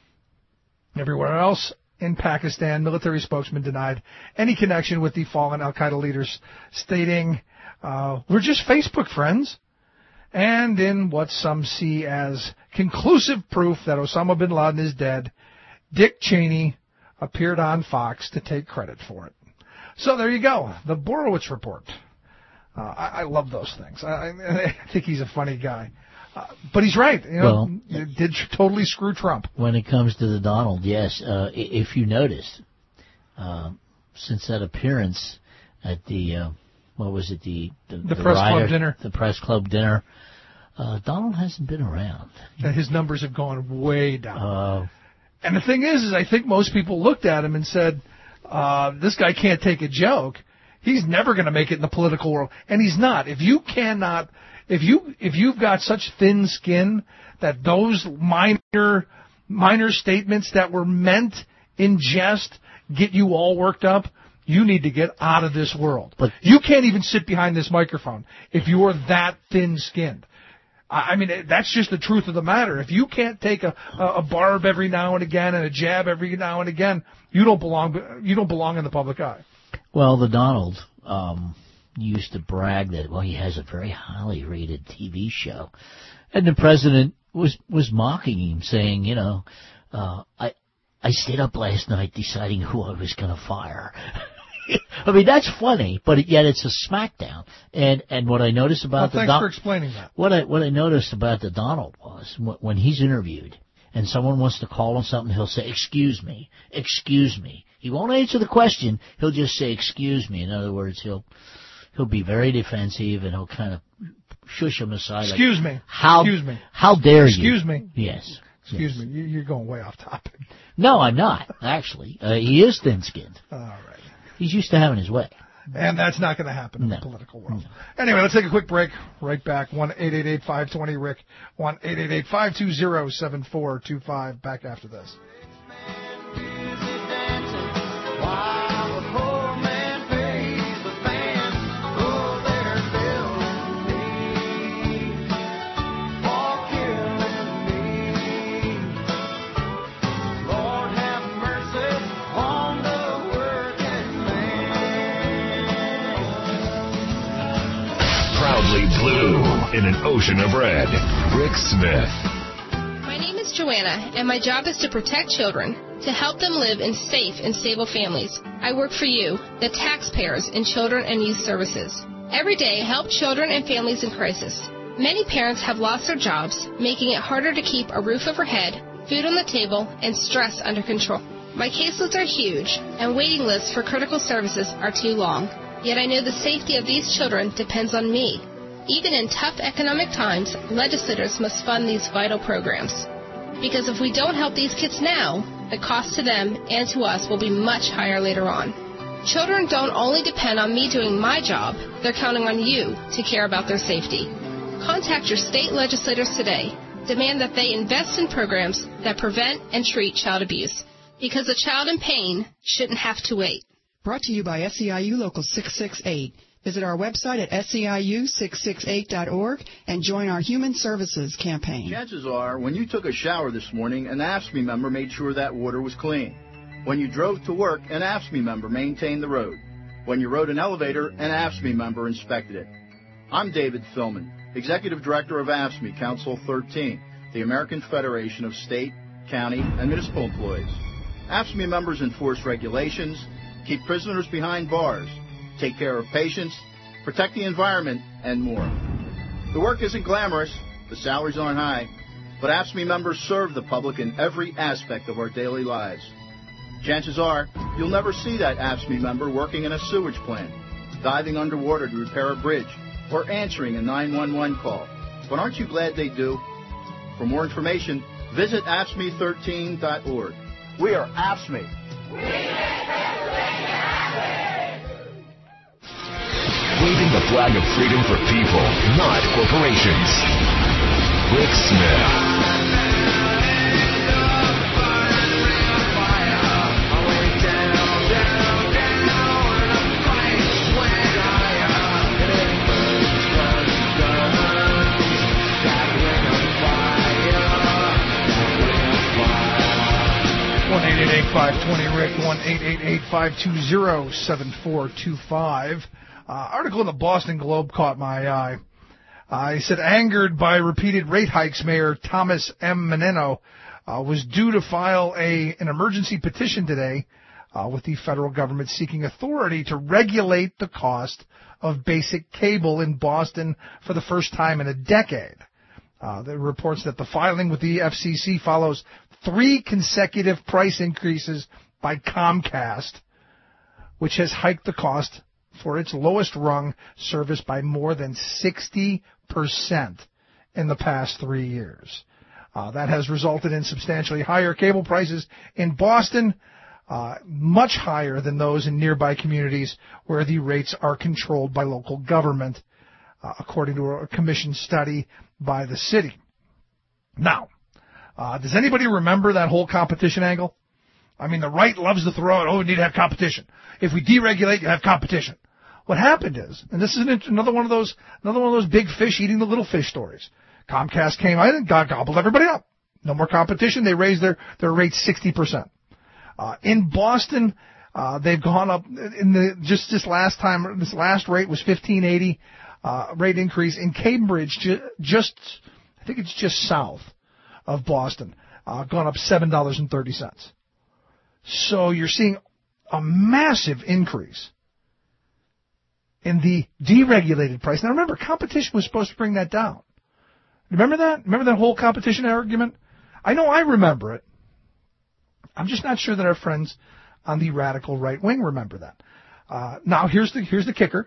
Everywhere else in Pakistan, military spokesman denied any connection with the fallen al-Qaeda leaders, stating, uh, we're just Facebook friends. And in what some see as conclusive proof that Osama bin Laden is dead, Dick Cheney appeared on Fox to take credit for it. So there you go, the Borowitz report. Uh, I, I love those things. I, I think he's a funny guy. Uh, but he's right. You know, well, it did totally screw Trump. When it comes to the Donald, yes. Uh, if you noticed, uh, since that appearance at the, uh, what was it, the the, the, the press rider, club dinner, the press club dinner, uh, Donald hasn't been around. And his numbers have gone way down. Uh, and the thing is, is I think most people looked at him and said, uh, "This guy can't take a joke. He's never going to make it in the political world," and he's not. If you cannot. If you if you've got such thin skin that those minor minor statements that were meant in jest get you all worked up, you need to get out of this world. But you can't even sit behind this microphone if you are that thin-skinned. I mean, that's just the truth of the matter. If you can't take a, a barb every now and again and a jab every now and again, you don't belong. You don't belong in the public eye. Well, the Donald. Um used to brag that, well, he has a very highly rated T V show. And the president was, was mocking him, saying, you know, uh, I, I stayed up last night deciding who I was going to fire. I mean, that's funny, but yet it's a smackdown. And, and what I noticed about well, the thanks Don- for explaining that. What I, what I noticed about the Donald was when he's interviewed and someone wants to call him something, he'll say, excuse me, excuse me. He won't answer the question. He'll just say, excuse me. In other words, he'll, He'll be very defensive, and he'll kind of shush him aside. Excuse like, me. How, Excuse me. How dare Excuse you? Excuse me. Yes. Excuse yes. me. You're going way off topic. No, I'm not, actually. Uh, he is thin-skinned. All right. He's used to having his way. And that's not going to happen in no. the political world. No. Anyway, let's take a quick break. Right back. one eight eight eight, five two zero, R I C. one eight eight eight, five two zero, seven four two five. Back after this. proudly blue in an ocean of red. Rick Smith. My name is Joanna, and my job is to protect children, to help them live in safe and stable families. I work for you, the taxpayers, in Children and Youth Services. Every day, I help children and families in crisis. Many parents have lost their jobs, making it harder to keep a roof over head, food on the table, and stress under control. My caseloads are huge, and waiting lists for critical services are too long. Yet I know the safety of these children depends on me. Even in tough economic times, legislators must fund these vital programs. Because if we don't help these kids now, the cost to them and to us will be much higher later on. Children don't only depend on me doing my job, they're counting on you to care about their safety. Contact your state legislators today. Demand that they invest in programs that prevent and treat child abuse. Because a child in pain shouldn't have to wait. Brought to you by S E I U Local six six eight. Visit our website at S E I U six six eight dot org and join our Human Services campaign. Chances are, when you took a shower this morning, an A F S C M E member made sure that water was clean. When you drove to work, an A F S C M E member maintained the road. When you rode an elevator, an A F S C M E member inspected it. I'm David Philman, Executive Director of A F S C M E Council thirteen, the American Federation of State, County, and Municipal Employees. A F S C M E members enforce regulations, keep prisoners behind bars, take care of patients, protect the environment, and more. The work isn't glamorous, the salaries aren't high, but A F S C M E members serve the public in every aspect of our daily lives. Chances are, you'll never see that A F S C M E member working in a sewage plant, diving underwater to repair a bridge, or answering a nine one one call. But aren't you glad they do? For more information, visit A F S C M E thirteen dot org. We are A F S C M E. Waving the flag of freedom for people, not corporations. Rick Smith. one eight eight eight, five two zero, Rick, one eight eight eight, five two zero, seven four two five. Uh, article in the Boston Globe caught my eye. Uh, he said, angered by repeated rate hikes, Mayor Thomas M. Menino uh, was due to file a an emergency petition today uh, with the federal government seeking authority to regulate the cost of basic cable in Boston for the first time in a decade. Uh, the reports that the filing with the F C C follows three consecutive price increases by Comcast, which has hiked the cost for its lowest rung service by more than sixty percent in the past three years. Uh, that has resulted in substantially higher cable prices in Boston, uh, much higher than those in nearby communities where the rates are controlled by local government, uh, according to a commission study by the city. Now, uh, does anybody remember that whole competition angle? I mean, the right loves to throw it, oh, we need to have competition. If we deregulate, you have competition. What happened is, and this is another one of those, another one of those big fish eating the little fish stories. Comcast came in and gobbled everybody up. No more competition. They raised their, their rates sixty percent. Uh, in Boston, uh, they've gone up in the, just this last time, this last rate was fifteen eighty, uh, rate increase. In Cambridge, ju- just, I think it's just south of Boston, uh, gone up seven dollars and thirty cents. So you're seeing a massive increase in the deregulated price. Now remember, competition was supposed to bring that down. Remember that? Remember that whole competition argument? I know I remember it. I'm just not sure that our friends on the radical right wing remember that. Uh, now here's the here's the kicker.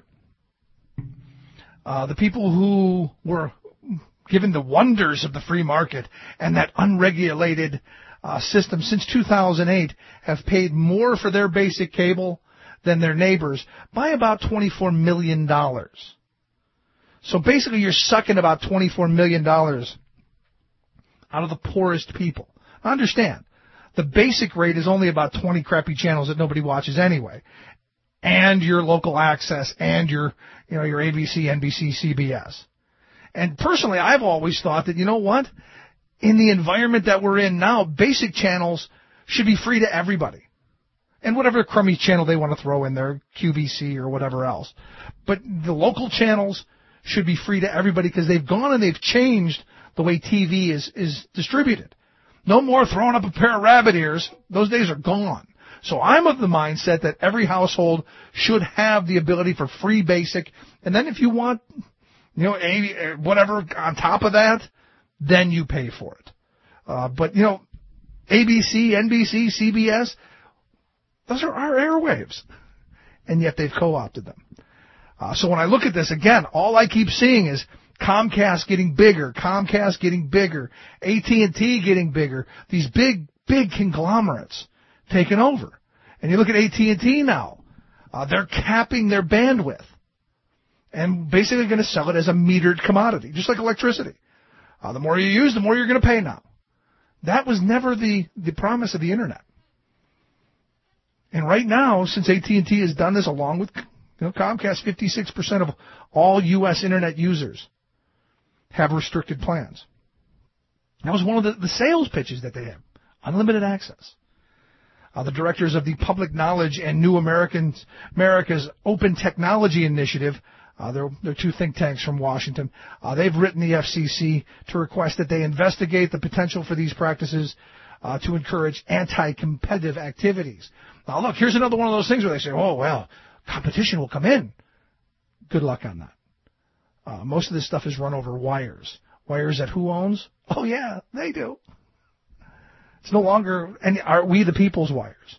Uh, the people who were given the wonders of the free market and that unregulated uh, system since two thousand eight have paid more for their basic cable than their neighbors by about twenty-four million dollars. So basically you're sucking about twenty-four million dollars out of the poorest people. Now understand, the basic rate is only about twenty crappy channels that nobody watches anyway, and your local access and your, you know, your A B C, N B C, C B S. And personally, I've always thought that, you know what, in the environment that we're in now, basic channels should be free to everybody. And whatever crummy channel they want to throw in there, Q V C or whatever else. But the local channels should be free to everybody because they've gone and they've changed the way T V is, is distributed. No more throwing up a pair of rabbit ears. Those days are gone. So I'm of the mindset that every household should have the ability for free basic. And then if you want, you know, a, whatever on top of that, then you pay for it. Uh, but, you know, A B C, N B C, C B S, those are our airwaves. And yet they've co-opted them. Uh, so when I look at this, again, all I keep seeing is Comcast getting bigger, Comcast getting bigger, A T and T getting bigger, these big, big conglomerates taking over. And you look at A T and T now, uh, they're capping their bandwidth and basically going to sell it as a metered commodity, just like electricity. Uh, the more you use, the more you're going to pay now. That was never the, the promise of the Internet. And right now, since A T and T has done this along with you know, Comcast, fifty-six percent of all U S Internet users have restricted plans. That was one of the, the sales pitches that they have, unlimited access. Uh, the directors of the Public Knowledge and New Americans, America's Open Technology Initiative, uh, they're, they're two think tanks from Washington, uh, they've written the F C C to request that they investigate the potential for these practices uh, to encourage anti-competitive activities. Now, look, here's another one of those things where they say, oh, well, competition will come in. Good luck on that. Uh, most of this stuff is run over wires. Wires that who owns? Oh, yeah, they do. It's no longer any, are we the people's wires.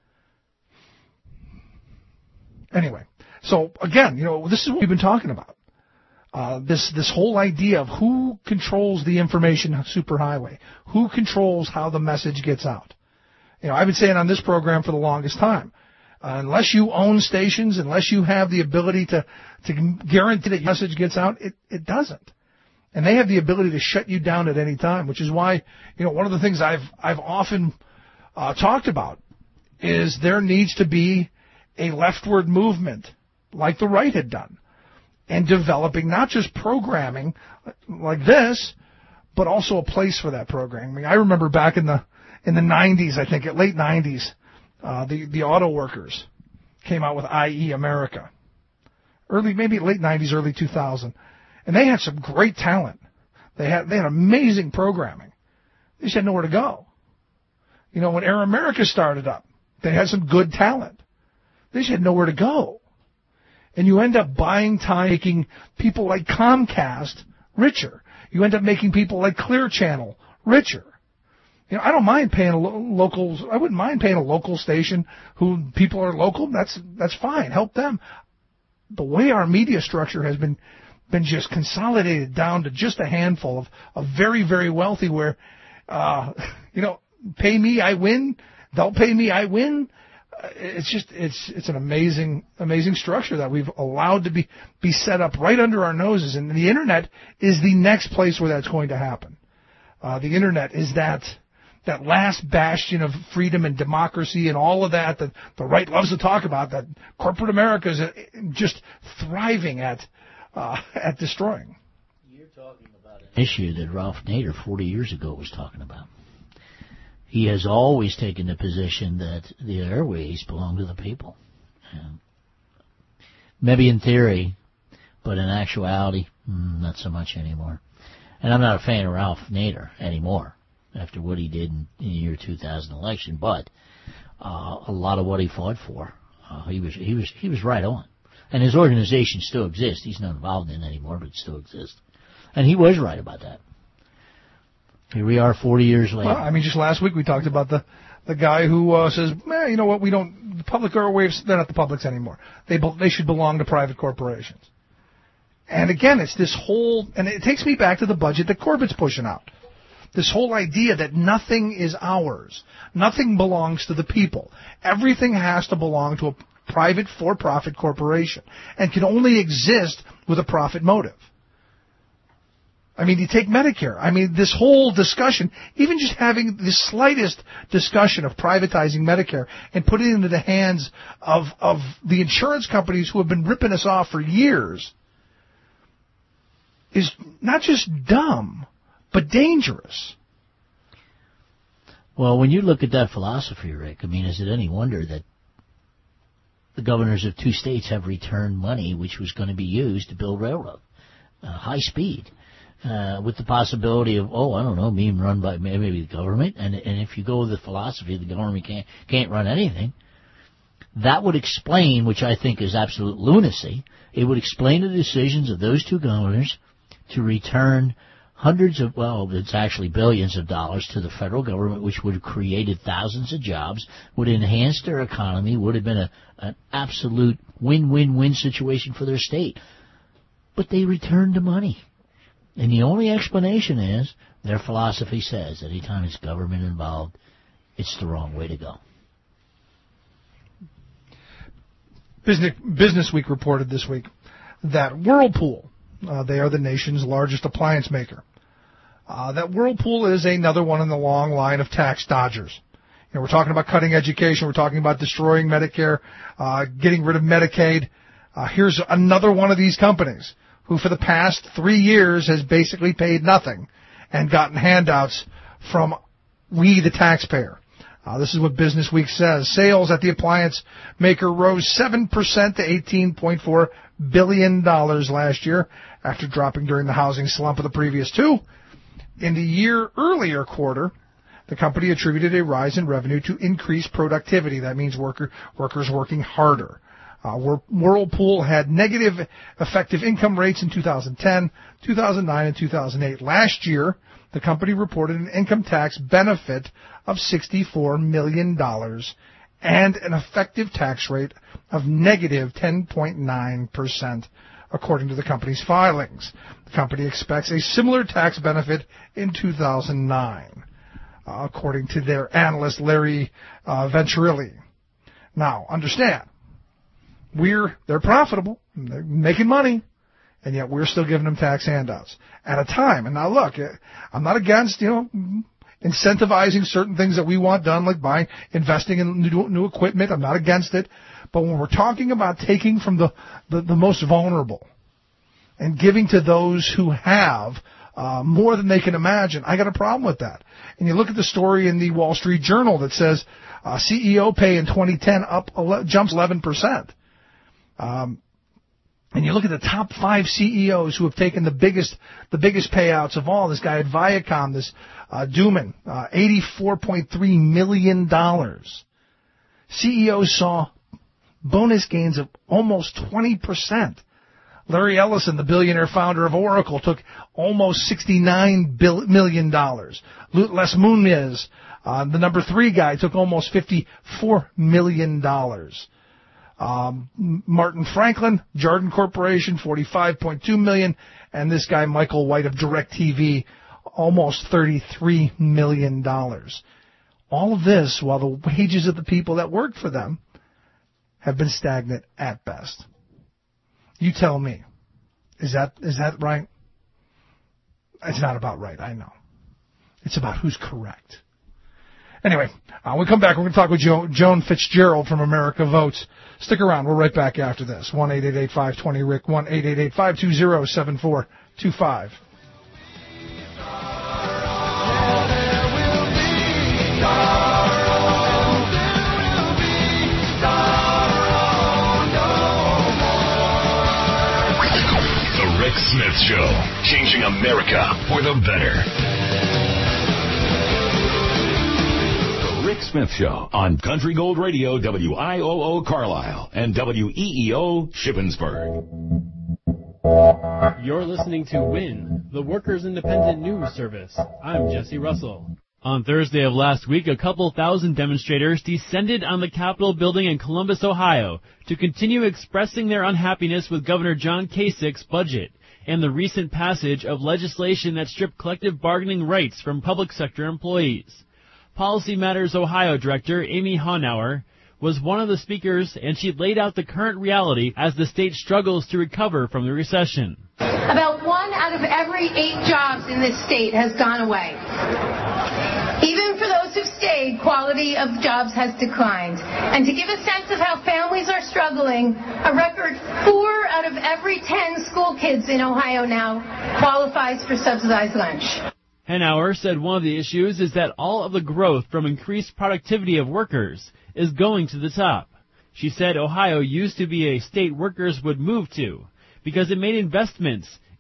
Anyway, so again, you know, this is what we've been talking about. Uh, this this whole idea of who controls the information superhighway, who controls how the message gets out. You know, I've been saying on this program for the longest time, uh, unless you own stations, unless you have the ability to, to guarantee that your message gets out, it, it doesn't. And they have the ability to shut you down at any time, which is why, you know, one of the things I've I've often uh, talked about is there needs to be a leftward movement like the right had done, and developing not just programming like this, but also a place for that programming. I mean, I remember back in the in the nineties, I think, at late nineties, uh, the the auto workers came out with I E America, early maybe late nineties, early two thousand. And they had some great talent. They had they had amazing programming. They just had nowhere to go. You know, when Air America started up, they had some good talent. They just had nowhere to go. And you end up buying time, making people like Comcast richer. You end up making people like Clear Channel richer. You know, I don't mind paying a lo- local. I wouldn't mind paying a local station who people are local. That's that's fine. Help them. The way our media structure has been. been just consolidated down to just a handful of, of very, very wealthy where, uh, you know, pay me, I win. Don't pay me, I win. Uh, it's just, it's, it's an amazing, amazing structure that we've allowed to be, be set up right under our noses. And the Internet is the next place where that's going to happen. Uh, the Internet is that, that last bastion of freedom and democracy and all of that that the right loves to talk about, that corporate America is just thriving at, Uh, at destroying. You're talking about an issue that Ralph Nader forty years ago was talking about. He has always taken the position that the airways belong to the people. And maybe in theory, but in actuality, mm, not so much anymore. And I'm not a fan of Ralph Nader anymore after what he did in, in the year two thousand election, but uh, a lot of what he fought for, uh, he was he was he was right on. And his organization still exists. He's not involved in it anymore, but it still exists. And he was right about that. Here we are forty years later. Well, I mean, just last week we talked about the, the guy who uh, says, eh, you know what, we don't, the public airwaves, they're not the public's anymore. They they should belong to private corporations. And again, it's this whole, and it takes me back to the budget that Corbett's pushing out. This whole idea that nothing is ours. Nothing belongs to the people. Everything has to belong to a private for-profit corporation and can only exist with a profit motive. I mean, you take Medicare. I mean, this whole discussion, even just having the slightest discussion of privatizing Medicare and putting it into the hands of, of the insurance companies who have been ripping us off for years is not just dumb, but dangerous. Well, when you look at that philosophy, Rick, I mean, is it any wonder that the governors of two states have returned money which was going to be used to build railroad, uh, high speed, uh, with the possibility of, oh, I don't know, being run by maybe the government. And, and if you go with the philosophy the government can't, can't run anything, that would explain, which I think is absolute lunacy, it would explain the decisions of those two governors to return hundreds of, well, it's actually billions of dollars to the federal government, which would have created thousands of jobs, would enhance their economy, would have been a, an absolute win-win-win situation for their state. But they returned the money. And the only explanation is their philosophy says anytime there's government involved, it's the wrong way to go. Business, Business Week reported this week that Whirlpool, Uh, they are the nation's largest appliance maker. Uh, that Whirlpool is another one in the long line of tax dodgers. You know, we're talking about cutting education. We're talking about destroying Medicare, uh, getting rid of Medicaid. Uh, here's another one of these companies who for the past three years has basically paid nothing and gotten handouts from we, the taxpayer. Uh, this is what Business Week says. Sales at the appliance maker rose seven percent to eighteen point four billion dollars last year after dropping during the housing slump of the previous two. In the year earlier quarter, the company attributed a rise in revenue to increased productivity. That means worker, workers working harder. Uh, Whirlpool had negative effective income rates in two thousand ten, two thousand nine, and two thousand eight. Last year, the company reported an income tax benefit of sixty-four million dollars and an effective tax rate of negative ten point nine percent, according to the company's filings. The company expects a similar tax benefit in two thousand nine, uh, according to their analyst Larry uh, Venturilli. Now, understand, we're they're profitable, they're making money, and yet we're still giving them tax handouts at a time. And now look, I'm not against, you know, incentivizing certain things that we want done, like buying, investing in new, new equipment. I'm not against it. But when we're talking about taking from the, the, the most vulnerable and giving to those who have uh, more than they can imagine, I got a problem with that. And you look at the story in the Wall Street Journal that says uh, C E O pay in twenty ten up jumps eleven percent. Um, And you look at the top five C E Os who have taken the biggest the biggest payouts of all. This guy at Viacom, this uh, Duman, uh, eighty-four point three million dollars. C E Os saw bonus gains of almost twenty percent. Larry Ellison, the billionaire founder of Oracle, took almost sixty-nine million dollars. Les Moonves, uh, the number three guy, took almost fifty-four million dollars. Um, Martin Franklin, Jarden Corporation, forty-five point two million dollars, and this guy Michael White of DirecTV, almost thirty-three million dollars. All of this while the wages of the people that work for them have been stagnant at best. You tell me, is that is that right? It's not about right, I know. It's about who's correct. Anyway, uh, when we come back, we're going to talk with jo- Joan Fitzgerald from America Votes. Stick around. We're right back after this. one eight eight eight, five two zero, R I C, one eight eight eight, five two zero, seven four two five. The Rick Smith Show, changing America for the better. Rick Smith Show on Country Gold Radio, W I O O Carlisle and W E E O Shippensburg. You're listening to WIN, the Workers' Independent News Service. I'm Jesse Russell. On Thursday of last week, a couple thousand demonstrators descended on the Capitol building in Columbus, Ohio, to continue expressing their unhappiness with Governor John Kasich's budget and the recent passage of legislation that stripped collective bargaining rights from public sector employees. Policy Matters Ohio Director Amy Honauer was one of the speakers, and she laid out the current reality as the state struggles to recover from the recession. About one out of every eight jobs in this state has gone away. Even for those who've stayed, quality of jobs has declined. And to give a sense of how families are struggling, a record four out of every ten school kids in Ohio now qualifies for subsidized lunch. Honauer said one of the issues is that all of the growth from increased productivity of workers is going to the top. She said Ohio used to be a state workers would move to because it made investments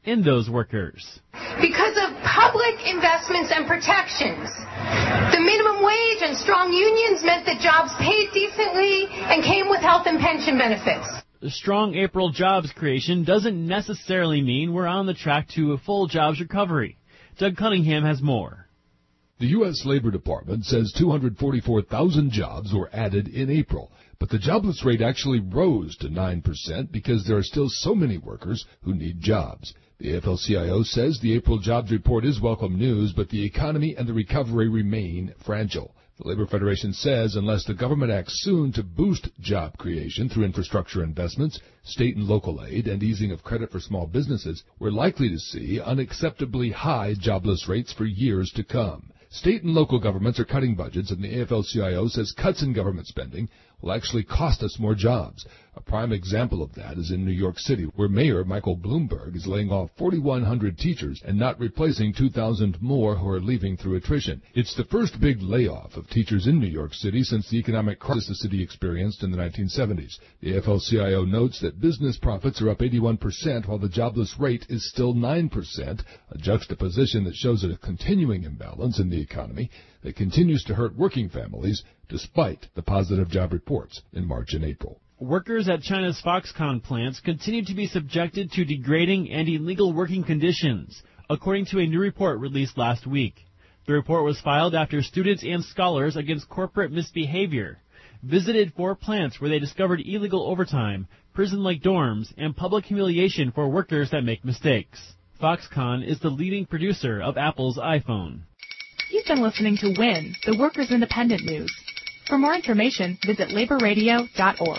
in those workers. Because of public investments and protections, the minimum wage and strong unions meant that jobs paid decently and came with health and pension benefits. The strong April jobs creation doesn't necessarily mean we're on the track to a full jobs recovery. Doug Cunningham has more. The U S Labor Department says two hundred forty-four thousand jobs were added in April, but the jobless rate actually rose to nine percent because there are still so many workers who need jobs. The A F L C I O says the April jobs report is welcome news, but the economy and the recovery remain fragile. The Labor Federation says unless the government acts soon to boost job creation through infrastructure investments, state and local aid, and easing of credit for small businesses, we're likely to see unacceptably high jobless rates for years to come. State and local governments are cutting budgets, and the A F L C I O says cuts in government spending will actually cost us more jobs. A prime example of that is in New York City, where Mayor Michael Bloomberg is laying off forty-one hundred teachers and not replacing two thousand more who are leaving through attrition. It's the first big layoff of teachers in New York City since the economic crisis the city experienced in the nineteen seventies. The A F L C I O notes that business profits are up eighty-one percent while the jobless rate is still nine percent, a juxtaposition that shows a continuing imbalance in the economy that continues to hurt working families despite the positive job reports in March and April. Workers at China's Foxconn plants continue to be subjected to degrading and illegal working conditions, according to a new report released last week. The report was filed after students and scholars against corporate misbehavior visited four plants where they discovered illegal overtime, prison-like dorms, and public humiliation for workers that make mistakes. Foxconn is the leading producer of Apple's iPhone. You've been listening to WIN, the Workers' Independent News. For more information, visit labor radio dot org.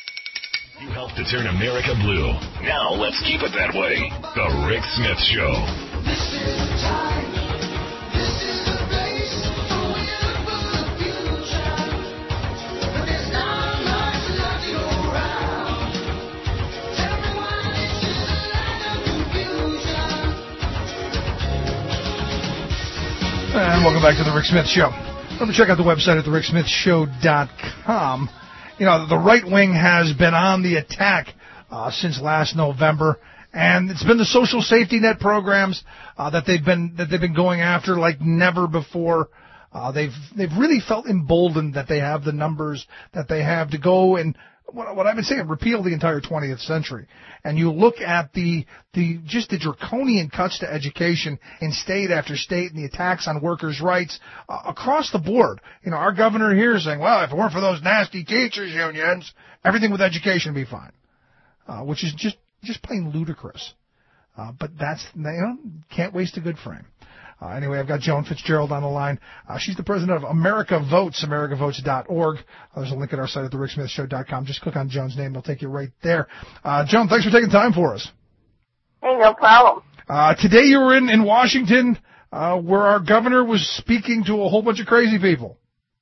You helped to turn America blue. Now let's keep it that way. The Rick Smith Show. This is the time. This is the place. For the future. But there's not much love around. Everyone is in a land of confusion. And welcome back to the Rick Smith Show. Remember, check out the website at the rick smith show dot com. You know, the right wing has been on the attack uh, since last November, and it's been the social safety net programs uh, that they've been that they've been going after like never before. Uh, they've they've really felt emboldened that they have the numbers that they have to go and what, what I've been saying, repeal the entire twentieth century. And you look at the the just the draconian cuts to education in state after state and the attacks on workers' rights uh, across the board. You know, our governor here is saying, well, if it weren't for those nasty teachers unions, everything with education would be fine, uh, which is just just plain ludicrous. Uh, but that's, you know, can't waste a good frame. Uh, anyway, I've got Joan Fitzgerald on the line. Uh, she's the president of America Votes, america votes dot org. Uh, there's a link at our site at the rick smith show dot com. Just click on Joan's name. It'll take you right there. Uh, Joan, thanks for taking time for us. Hey, no problem. Uh, today you were in, in Washington, uh, where our governor was speaking to a whole bunch of crazy people.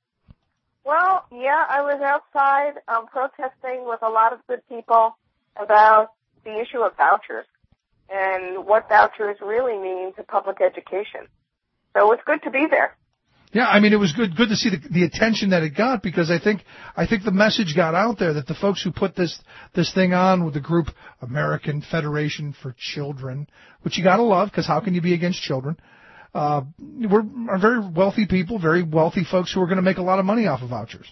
Well, yeah, I was outside um, protesting with a lot of good people about the issue of vouchers and what vouchers really mean to public education. So it's good to be there. Yeah, I mean, it was good good to see the, the attention that it got, because I think I think the message got out there that the folks who put this this thing on with the group American Federation for Children, which you got to love, because how can you be against children? Uh, we're are very wealthy people, very wealthy folks who are going to make a lot of money off of vouchers.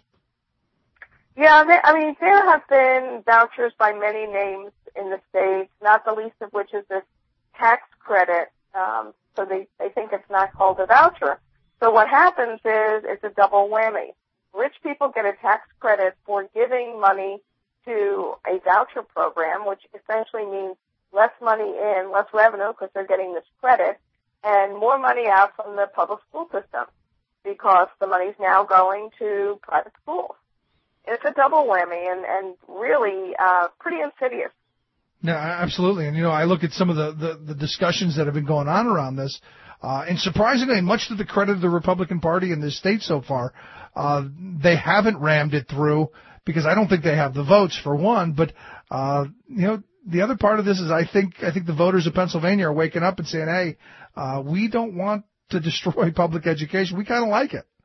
Yeah, they, I mean, there have been vouchers by many names in the States, not the least of which is this tax credit. Um, so they, they think it's not called a voucher. So what happens is it's a double whammy. Rich people get a tax credit for giving money to a voucher program, which essentially means less money in, less revenue because they're getting this credit, and more money out from the public school system because the money's now going to private schools. It's a double whammy and, and really uh, pretty insidious. No, absolutely. And, you know, I look at some of the, the, the discussions that have been going on around this, uh, and surprisingly, much to the credit of the Republican Party in this state so far, uh, they haven't rammed it through because I don't think they have the votes, for one. But, uh, you know, the other part of this is I think I think the voters of Pennsylvania are waking up and saying, hey, uh, we don't want to destroy public education. We kind of like it.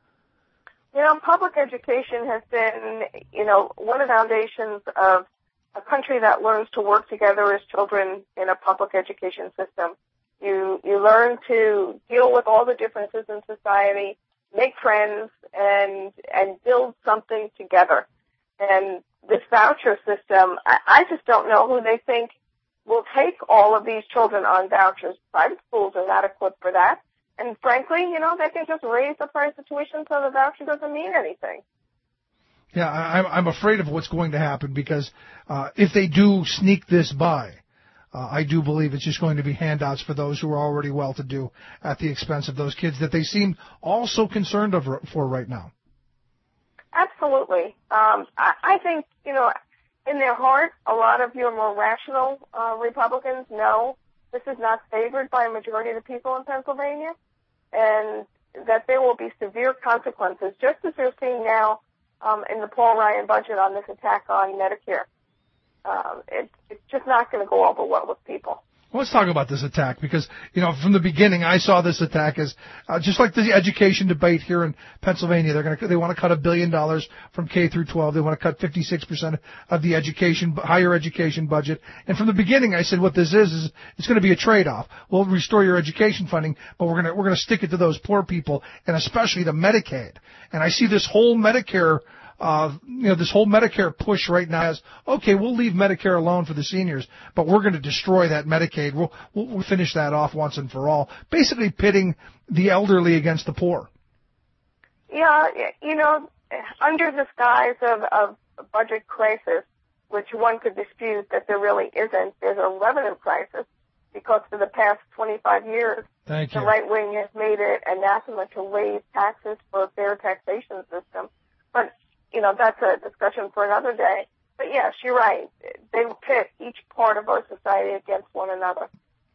You know, public education has been, you know, one of the foundations of a country that learns to work together as children in a public education system. You you learn to deal with all the differences in society, make friends, and and build something together. And this voucher system, I, I just don't know who they think will take all of these children on vouchers. Private schools are not equipped for that. And frankly, you know, they can just raise the price of tuition so the voucher doesn't mean anything. Yeah, I, I'm afraid of what's going to happen because uh, if they do sneak this by, uh, I do believe it's just going to be handouts for those who are already well-to-do at the expense of those kids that they seem all so concerned of, for right now. Absolutely. Um, I, I think, you know, in their heart, a lot of your more rational uh, Republicans know this is not favored by a majority of the people in Pennsylvania, and that there will be severe consequences, just as they're seeing now um, in the Paul Ryan budget on this attack on Medicare. Um, it, it's just not going to go over well with people. Let's talk about this attack because, you know, from the beginning I saw this attack as uh, just like the education debate here in Pennsylvania. They're going to they want to cut a billion dollars from K through twelve. They want to cut fifty-six percent of the education higher education budget. And from the beginning I said what this is is it's going to be a trade-off. We'll restore your education funding, but we're going to we're going to stick it to those poor people and especially the Medicaid. And I see this whole Medicare Uh, you know, this whole Medicare push right now is, okay, we'll leave Medicare alone for the seniors, but we're going to destroy that Medicaid. We'll, we'll, we'll finish that off once and for all, basically pitting the elderly against the poor. Yeah, you know, under the guise of, of a budget crisis, which one could dispute that there really isn't, there's a revenue crisis because for the past twenty-five years, Thank the you. right wing has made it anathema to raise taxes for a fair taxation system. But you know, that's a discussion for another day. But yes, you're right. They will pit each part of our society against one another.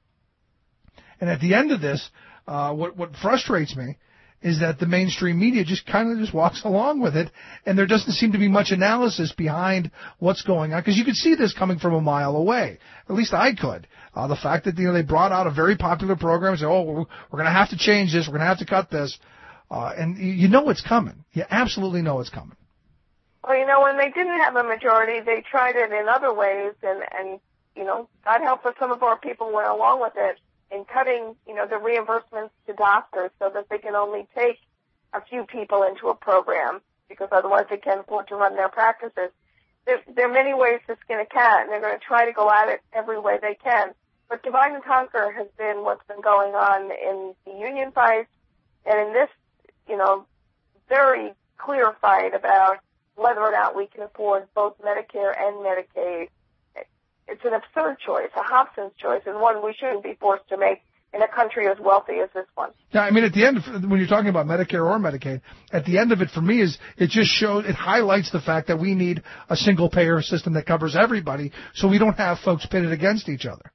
And at the end of this, uh, what, what frustrates me is that the mainstream media just kind of just walks along with it, and there doesn't seem to be much analysis behind what's going on, because you could see this coming from a mile away. At least I could. Uh, the fact that, you know, they brought out a very popular program and said, oh, we're, we're going to have to change this, we're going to have to cut this, uh, and you know it's coming. You absolutely know it's coming. Well, you know, when they didn't have a majority, they tried it in other ways, and, and you know, God help us, some of our people went along with it in cutting, you know, the reimbursements to doctors so that they can only take a few people into a program because otherwise they can't afford to run their practices. There, there are many ways to skin a cat, and they're going to try to go at it every way they can. But divide and conquer has been what's been going on in the union fight and in this, you know, very clear fight about whether or not we can afford both Medicare and Medicaid. It's an absurd choice, a Hobson's choice, and one we shouldn't be forced to make in a country as wealthy as this one. Yeah, I mean, at the end, when you're talking about Medicare or Medicaid, at the end of it for me is it just shows, it highlights the fact that we need a single-payer system that covers everybody so we don't have folks pitted against each other.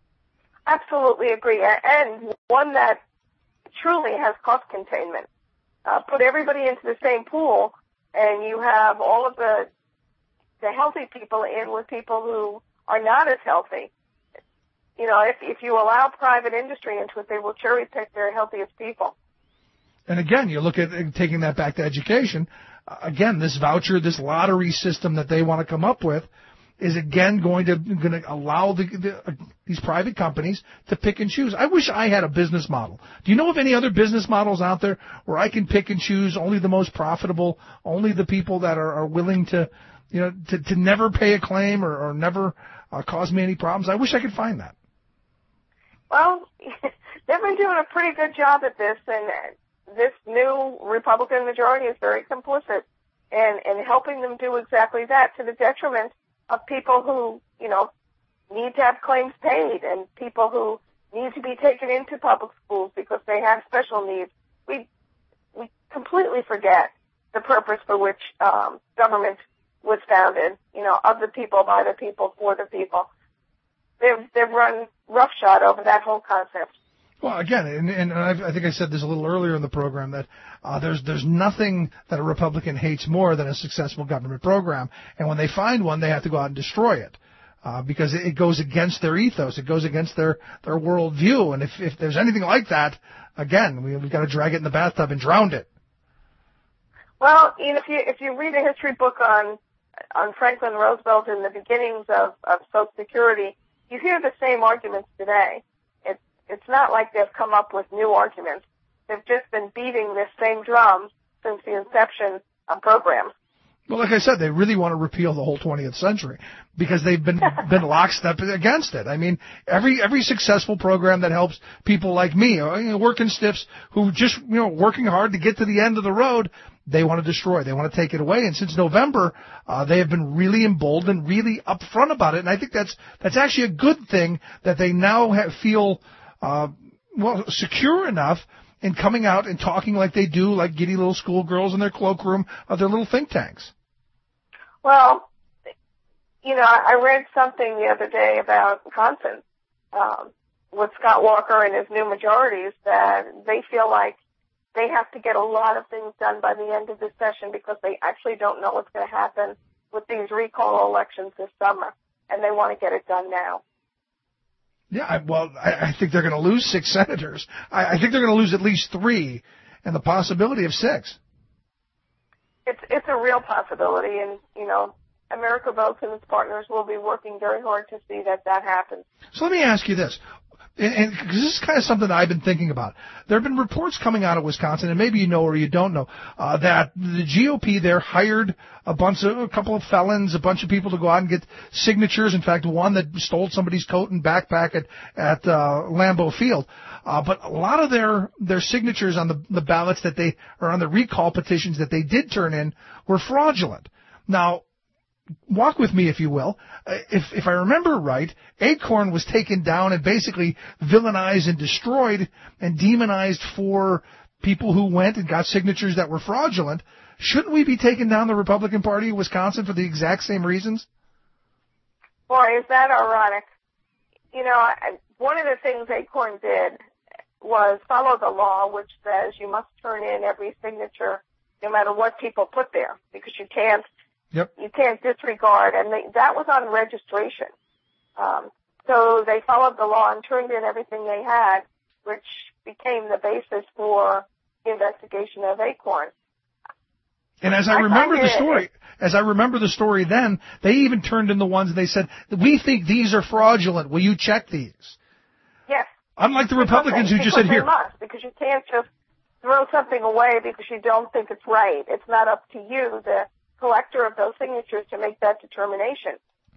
Absolutely agree, and one that truly has cost containment. Uh, put everybody into the same pool, and you have all of the the healthy people in with people who are not as healthy. You know, if if you allow private industry into it, they will cherry pick their healthiest people. And again, you look at taking that back to education. Uh, again, this voucher, this lottery system that they want to come up with, is again going to going to allow the, the, uh, these private companies to pick and choose. I wish I had a business model. Do you know of any other business models out there where I can pick and choose only the most profitable, only the people that are, are willing to, you know, to, to never pay a claim or, or never uh, cause me any problems? I wish I could find that. Well, they've been doing a pretty good job at this, and this new Republican majority is very complicit in, in helping them do exactly that, to the detriment of people who, you know, need to have claims paid and people who need to be taken into public schools because they have special needs. We we completely forget the purpose for which um, government was founded, you know, of the people, by the people, for the people. They've, they've run roughshod over that whole concept. Well, again, and, and I've, I think I said this a little earlier in the program, that uh, there's there's nothing that a Republican hates more than a successful government program. And when they find one, they have to go out and destroy it uh, because it, it goes against their ethos. It goes against their, their worldview. And if, if there's anything like that, again, we, we've got to drag it in the bathtub and drown it. Well, you know, if you if you read a history book on on Franklin Roosevelt in the beginnings of, of Social Security, you hear the same arguments today. It's, it's not like they've come up with new arguments. They've just been beating this same drum since the inception of programs. Well, like I said, they really want to repeal the whole twentieth century because they've been been lockstep against it. I mean, every every successful program that helps people like me, you know, working stiffs who just, you know, working hard to get to the end of the road, they want to destroy. They want to take it away. And since November, uh, they have been really emboldened, really upfront about it. And I think that's that's actually a good thing that they now have, feel uh, well secure enough in coming out and talking like they do, like giddy little schoolgirls in their cloakroom of their little think tanks. Well, you know, I read something the other day about Wisconsin um, with Scott Walker and his new majorities that they feel like they have to get a lot of things done by the end of this session because they actually don't know what's going to happen with these recall elections this summer, and they want to get it done now. Yeah, I, well, I, I think they're going to lose six senators. I, I think they're going to lose at least three, and the possibility of six. It's it's a real possibility, and, you know, America Votes and its partners will be working very hard to see that that happens. So let me ask you this, and, and cause this is kind of something that I've been thinking about. There have been reports coming out of Wisconsin, and maybe you know or you don't know, uh, that the G O P there hired a bunch of, a couple of felons, a bunch of people to go out and get signatures. In fact, one that stole somebody's coat and backpack at, at uh, Lambeau Field. Uh, but a lot of their, their signatures on the, the ballots that they, or on the recall petitions that they did turn in were fraudulent. Now, walk with me, if you will. Uh, if, if I remember right, Acorn was taken down and basically villainized and destroyed and demonized for people who went and got signatures that were fraudulent. Shouldn't we be taking down the Republican Party of Wisconsin for the exact same reasons? Boy, is that ironic. You know, I, one of the things Acorn did was follow the law, which says you must turn in every signature no matter what people put there, because you can't Yep. you can't disregard, and they, that was on registration. Um, so they followed the law and turned in everything they had, which became the basis for the investigation of Acorn. And as I, I remember the story, it, as I remember the story then, they even turned in the ones and they said, we think these are fraudulent. Will you check these? Yes. Unlike the Republicans they, who just said, here. Must, because you can't just throw something away because you don't think it's right. It's not up to you, the collector of those signatures, to make that determination.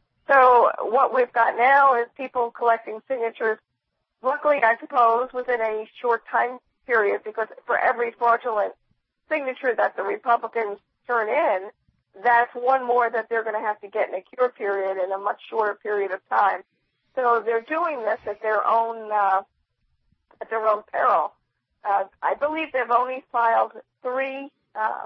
So what we've got now is people collecting signatures, luckily, I suppose, within a short time period, because for every fraudulent signature that the Republicans turn in, that's one more that they're going to have to get in a cure period in a much shorter period of time. So they're doing this at their own uh, at their own peril. Uh, I believe they've only filed three um,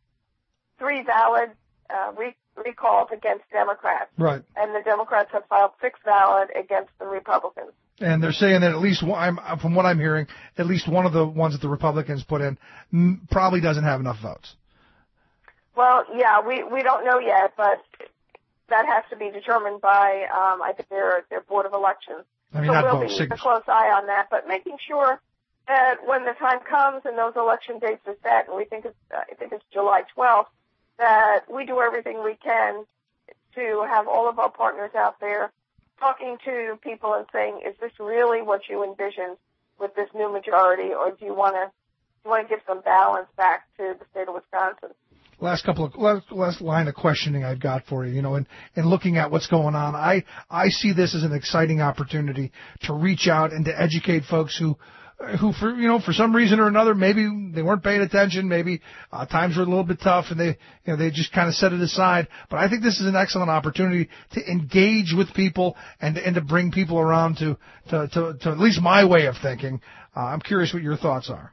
three valid uh, re- recalls against Democrats, right? And the Democrats have filed six valid against the Republicans. And they're saying that at least one, I'm, from what I'm hearing, at least one of the ones that the Republicans put in m- probably doesn't have enough votes. Well, yeah, we, we don't know yet, but that has to be determined by, um, I think, their, their Board of Elections. I mean, so not we'll votes, be signatures. a close eye on that, but making sure that when the time comes and those election dates are set, and we think it's, uh, I think it's July twelfth, that we do everything we can to have all of our partners out there talking to people and saying, is this really what you envisioned with this new majority, or do you want to you want to give some balance back to the state of Wisconsin? Last couple of last, last line of questioning I've got for you, you know, and, and looking at what's going on, I I see this as an exciting opportunity to reach out and to educate folks who who for you know for some reason or another, maybe they weren't paying attention, maybe uh, times were a little bit tough and they you know they just kind of set it aside. But I think this is an excellent opportunity to engage with people and and to bring people around to to to, to at least my way of thinking. Uh, I'm curious what your thoughts are.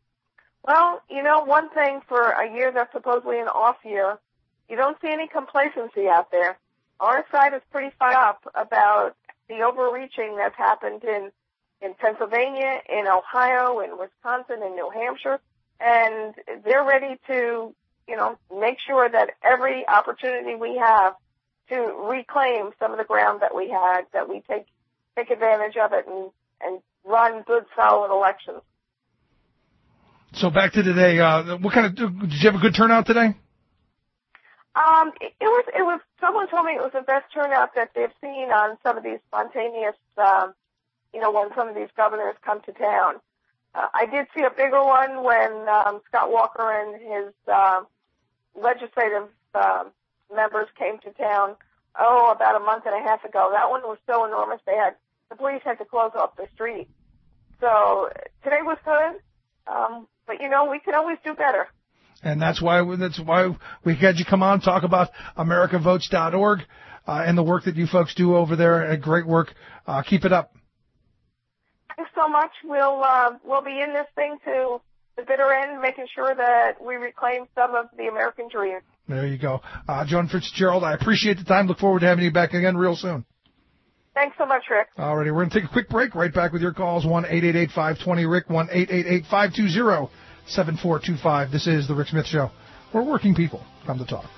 Well, you know, one thing for a year that's supposedly an off year, you don't see any complacency out there. Our side is pretty fired up about the overreaching that's happened in in Pennsylvania, in Ohio, in Wisconsin, in New Hampshire, and they're ready to, you know, make sure that every opportunity we have to reclaim some of the ground that we had, that we take take advantage of it and, and run good, solid elections. So back to today, uh, what kind of, did you have a good turnout today? Um, it, it was, it was, someone told me it was the best turnout that they've seen on some of these spontaneous, um, you know, when some of these governors come to town. Uh, I did see a bigger one when, um, Scott Walker and his, uh, legislative, um, members came to town, oh, about a month and a half ago. That one was so enormous they had, the police had to close off the street. So today was good, um, but you know, we can always do better. And that's why that's why we had you come on, talk about America Votes dot org uh, and the work that you folks do over there. Great work. Uh, keep it up. Thanks so much. We'll uh, we'll be in this thing to the bitter end, making sure that we reclaim some of the American dream. There you go. Uh, Joan Fitzgerald, I appreciate the time. Look forward to having you back again real soon. Thanks so much, Rick. All righty. We're going to take a quick break. Right back with your calls. one eight eight eight, five two zero, R I C, one eight eight eight, five two zero, seven four two five. This is The Rick Smith Show, where working people come to talk.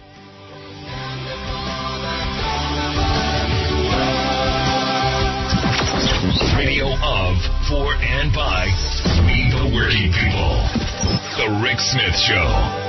Radio of, for, and by we the working people. The Rick Smith Show.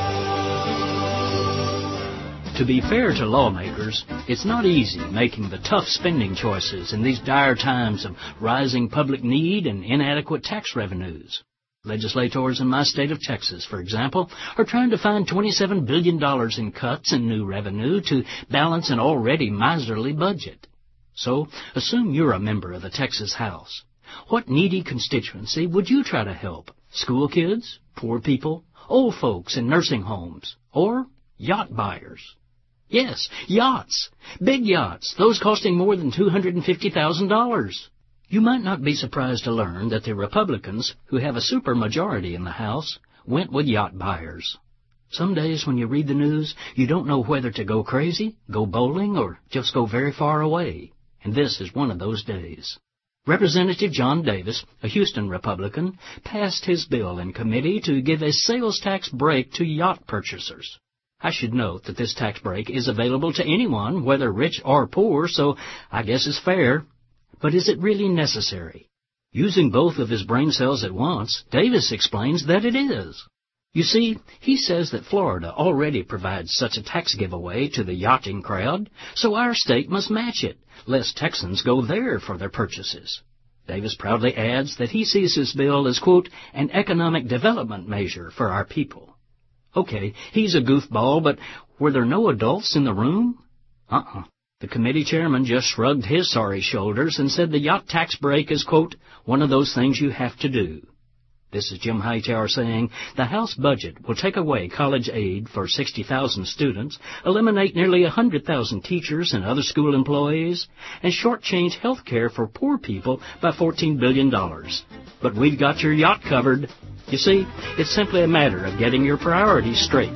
To be fair to lawmakers, it's not easy making the tough spending choices in these dire times of rising public need and inadequate tax revenues. Legislators in my state of Texas, for example, are trying to find twenty-seven billion dollars in cuts in new revenue to balance an already miserly budget. So, assume you're a member of the Texas House. What needy constituency would you try to help? School kids? Poor people? Old folks in nursing homes? Or yacht buyers? Yes, yachts. Big yachts, those costing more than two hundred fifty thousand dollars. You might not be surprised to learn that the Republicans, who have a supermajority in the House, went with yacht buyers. Some days when you read the news, you don't know whether to go crazy, go bowling, or just go very far away. And this is one of those days. Representative John Davis, a Houston Republican, passed his bill in committee to give a sales tax break to yacht purchasers. I should note that this tax break is available to anyone, whether rich or poor, so I guess it's fair. But is it really necessary? Using both of his brain cells at once, Davis explains that it is. You see, he says that Florida already provides such a tax giveaway to the yachting crowd, so our state must match it, lest Texans go there for their purchases. Davis proudly adds that he sees his bill as, quote, an economic development measure for our people. Okay, he's a goofball, but were there no adults in the room? Uh-uh. The committee chairman just shrugged his sorry shoulders and said the yacht tax break is, quote, one of those things you have to do. This is Jim Hightower saying the House budget will take away college aid for sixty thousand students, eliminate nearly one hundred thousand teachers and other school employees, and shortchange health care for poor people by fourteen billion dollars. But we've got your yacht covered. You see, it's simply a matter of getting your priorities straight.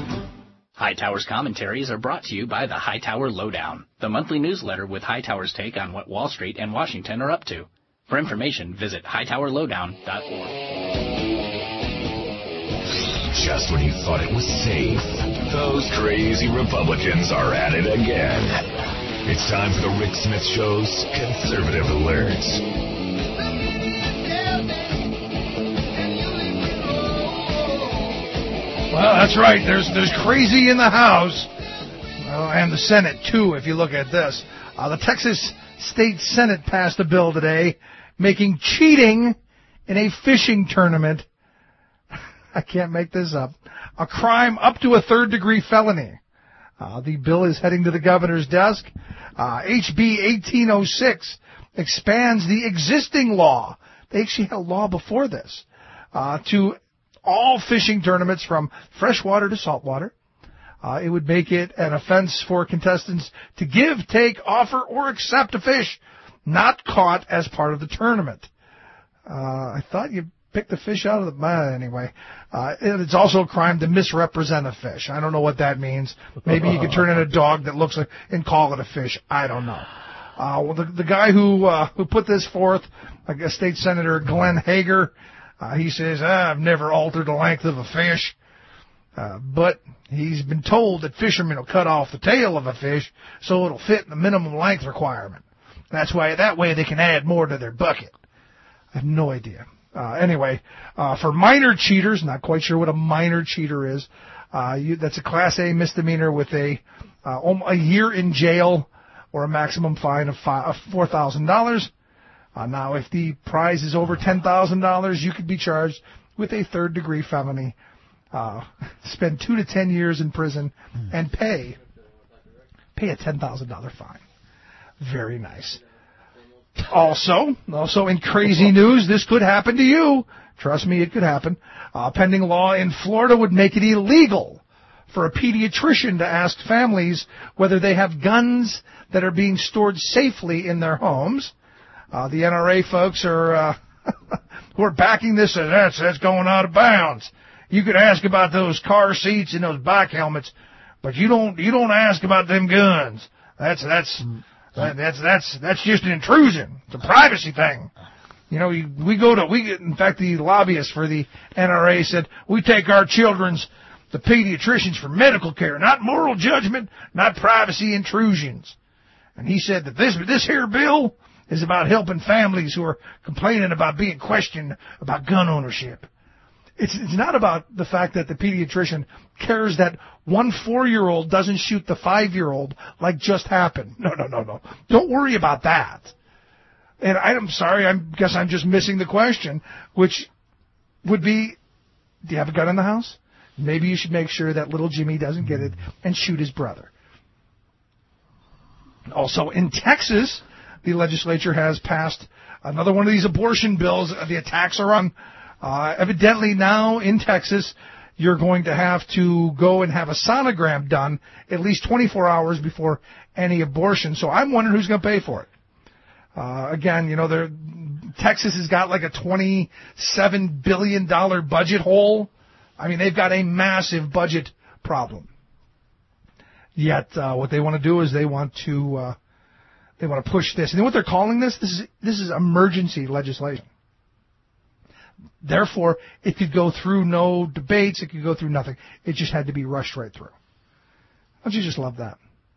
Hightower's commentaries are brought to you by the Hightower Lowdown, the monthly newsletter with Hightower's take on what Wall Street and Washington are up to. For information, visit hightower lowdown dot org. Just when you thought it was safe, those crazy Republicans are at it again. It's time for the Rick Smith Show's Conservative Alerts. Well, that's right. There's there's crazy in the House, uh, and the Senate, too, if you look at this. Uh, the Texas State Senate passed a bill today making cheating in a fishing tournament, I can't make this up, a crime up to a third-degree felony. Uh, the bill is heading to the governor's desk. Uh, H B eighteen oh six expands the existing law. They actually had a law before this, uh, to all fishing tournaments from freshwater to saltwater. Uh, it would make it an offense for contestants to give, take, offer, or accept a fish not caught as part of the tournament. Uh, I thought you picked the fish out of the... Uh, anyway, uh, it's also a crime to misrepresent a fish. I don't know what that means. Maybe you could turn in a dog that looks like and call it a fish. I don't know. Uh, well, the, the guy who uh, who put this forth, I guess State Senator Glenn Hager, uh, he says, ah, I've never altered the length of a fish. Uh, but he's been told that fishermen will cut off the tail of a fish so it'll fit in the minimum length requirement. That's why that way they can add more to their bucket. I have no idea. Uh, anyway, uh, for minor cheaters, not quite sure what a minor cheater is. Uh, you, that's a Class A misdemeanor with a uh, a year in jail or a maximum fine of four thousand dollars. Uh, now, if the prize is over ten thousand dollars, you could be charged with a third-degree felony, uh, spend two to ten years in prison, and pay pay a ten thousand dollars fine. Very nice. Also, also in crazy news, this could happen to you. Trust me, it could happen. Uh, pending law in Florida would make it illegal for a pediatrician to ask families whether they have guns that are being stored safely in their homes. Uh, the N R A folks are uh, who are backing this. Uh, that's that's going out of bounds. You could ask about those car seats and those bike helmets, but you don't you don't ask about them guns. That's that's that, that's that's that's just an intrusion. It's a privacy thing. You know, we, we go to we. In fact, the lobbyist for the N R A said we take our children's the pediatricians for medical care, not moral judgment, not privacy intrusions. And he said that this this here bill is about helping families who are complaining about being questioned about gun ownership. It's, it's not about the fact that the pediatrician cares that one four-year-old doesn't shoot the five-year-old like just happened. No, no, no, no. Don't worry about that. And I'm sorry, I guess I'm just missing the question, which would be, do you have a gun in the house? Maybe you should make sure that little Jimmy doesn't get it and shoot his brother. Also, in Texas, the legislature has passed another one of these abortion bills. The attacks are on. Uh, evidently now in Texas, you're going to have to go and have a sonogram done at least twenty-four hours before any abortion. So I'm wondering who's going to pay for it. Uh, again, you know, there, Texas has got like a twenty-seven billion dollars budget hole. I mean, they've got a massive budget problem. Yet, uh, what they want to do is they want to, uh, they want to push this. And you know what they're calling this? This is, this is emergency legislation. Therefore, it could go through no debates. It could go through nothing. It just had to be rushed right through. Don't you just love that?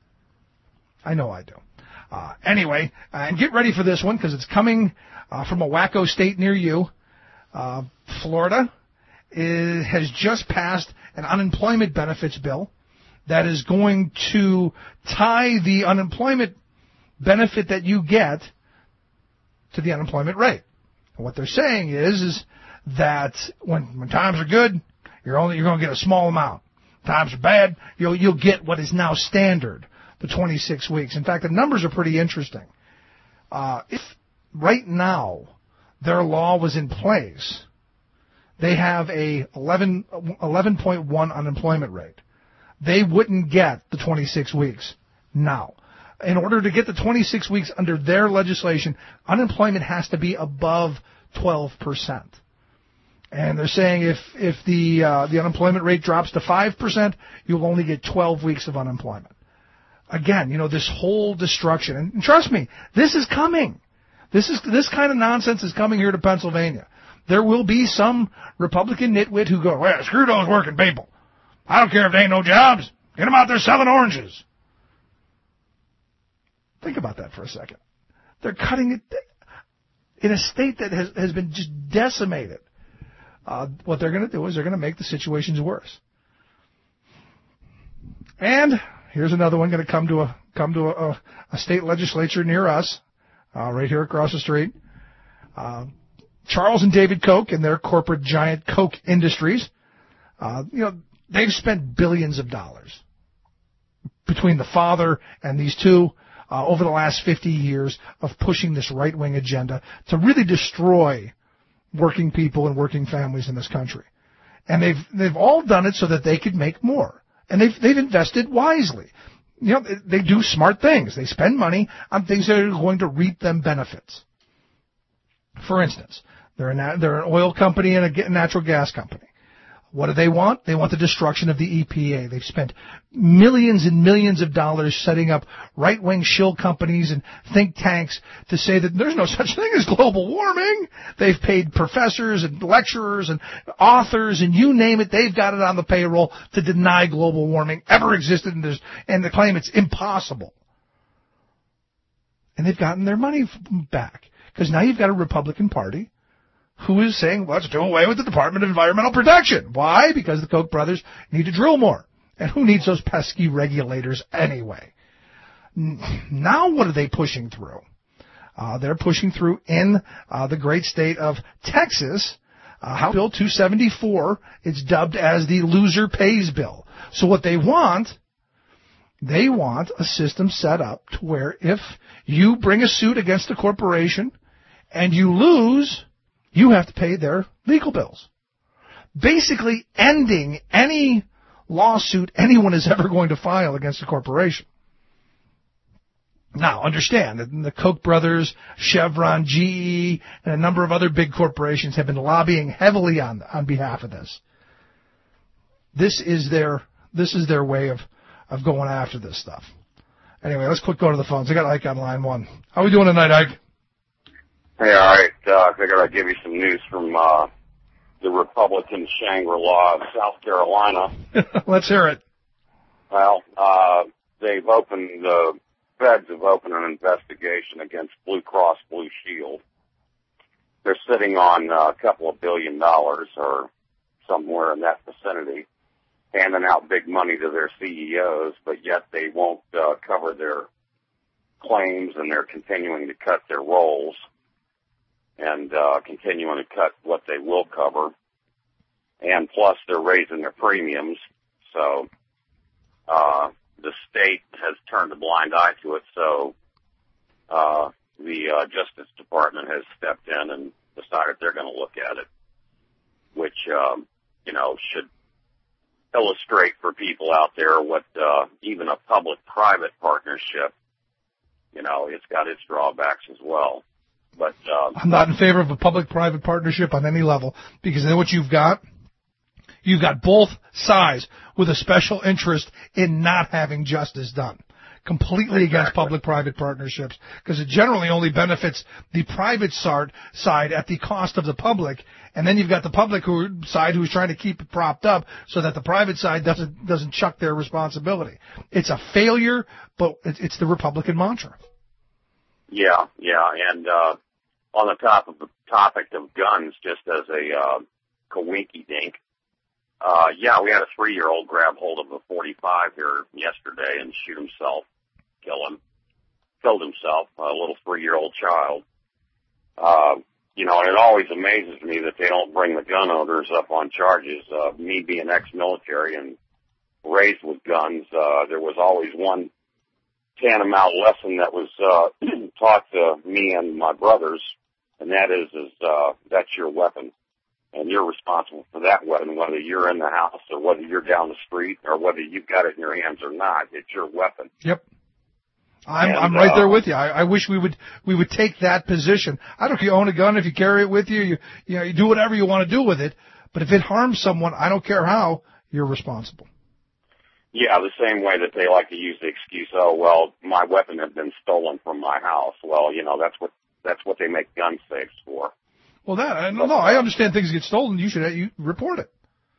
I know I do. Uh, anyway, uh, and get ready for this one because it's coming uh, from a wacko state near you. Uh, Florida is, has just passed an unemployment benefits bill that is going to tie the unemployment benefit that you get to the unemployment rate. And what they're saying is, is that when, when times are good, you're only you're going to get a small amount. Times are bad, you'll you'll get what is now standard, the twenty-six weeks. In fact, the numbers are pretty interesting. Uh, if right now their law was in place, they have a eleven point one unemployment rate. They wouldn't get the twenty-six weeks now. In order to get the twenty-six weeks under their legislation, unemployment has to be above twelve percent. And they're saying if if the uh, the unemployment rate drops to five percent, you'll only get twelve weeks of unemployment. Again, you know, this whole destruction. And trust me, this is coming. This is this kind of nonsense is coming here to Pennsylvania. There will be some Republican nitwit who go, well, screw those working people. I don't care if there ain't no jobs. Get them out there selling oranges. Think about that for a second. They're cutting it in a state that has, has been just decimated. Uh, what they're going to do is they're going to make the situations worse. And here's another one going to come to a come to a, a state legislature near us, uh, right here across the street. Uh, Charles and David Koch and their corporate giant Koch Industries, uh, you know, they've spent billions of dollars between the father and these two. Uh, over the last fifty years of pushing this right-wing agenda to really destroy working people and working families in this country. And they've they've all done it so that they could make more. And they've they've invested wisely. You know, they, they do smart things. They spend money on things that are going to reap them benefits. For instance, they're a, they're an oil company and a natural gas company. What do they want? They want the destruction of the E P A. They've spent millions and millions of dollars setting up right-wing shill companies and think tanks to say that there's no such thing as global warming. They've paid professors and lecturers and authors and you name it. They've got it on the payroll to deny global warming ever existed and, and to claim it's impossible. And they've gotten their money back because now you've got a Republican Party who is saying, let's do away with the Department of Environmental Protection. Why? Because the Koch brothers need to drill more. And who needs those pesky regulators anyway? Now what are they pushing through? Uh, they're pushing through in uh, the great state of Texas, uh, House Bill two seventy-four. It's dubbed as the loser pays bill. So what they want, they want a system set up to where if you bring a suit against a corporation and you lose, you have to pay their legal bills. Basically ending any lawsuit anyone is ever going to file against a corporation. Now, understand that the Koch brothers, Chevron, G E, and a number of other big corporations have been lobbying heavily on on behalf of this. This is their this is their way of, of going after this stuff. Anyway, let's quick go to the phones. I got Ike on line one. How are we doing tonight, Ike? Hey, all right. Uh, I figured I'd give you some news from uh, the Republican Shangri-La of South Carolina. Let's hear it. Well, uh, they've opened the Feds have opened an investigation against Blue Cross Blue Shield. They're sitting on uh, a couple of billion dollars or somewhere in that vicinity, handing out big money to their C E Os, but yet they won't uh, cover their claims, and they're continuing to cut their rolls and uh, continuing to cut what they will cover. And plus, they're raising their premiums, so uh the state has turned a blind eye to it, so uh, the uh, Justice Department has stepped in and decided they're going to look at it, which, um, you know, should illustrate for people out there what uh, even a public-private partnership, you know, it's got its drawbacks as well. But um, I'm not in favor of a public-private partnership on any level, because then what you've got, you've got both sides with a special interest in not having justice done. Completely exactly. Against public-private partnerships, because it generally only benefits the private side at the cost of the public, and then you've got the public who, side who's trying to keep it propped up so that the private side doesn't doesn't chuck their responsibility. It's a failure, but it's the Republican mantra. Yeah, yeah, and uh, on the top of the topic of guns, just as a uh, kawinky-dink, Uh, yeah, we had a three-year-old grab hold of a forty-five here yesterday and shoot himself, kill him, killed himself, a little three-year-old child. Uh, you know, and it always amazes me that they don't bring the gun owners up on charges. Uh, me being ex-military and raised with guns, uh, there was always one tantamount lesson that was uh, taught to me and my brothers, and that is, is uh, that's your weapon. And you're responsible for that weapon, whether you're in the house or whether you're down the street or whether you've got it in your hands or not. It's your weapon. Yep. I'm, and, I'm right uh, there with you. I, I wish we would we would take that position. I don't know if you own a gun, if you carry it with you, you you know, you do whatever you want to do with it. But if it harms someone, I don't care how, you're responsible. Yeah, the same way that they like to use the excuse, oh, well, my weapon had been stolen from my house. Well, you know, that's what that's what they make gun safes for. Well, that no, no, I understand things get stolen. You should you report it.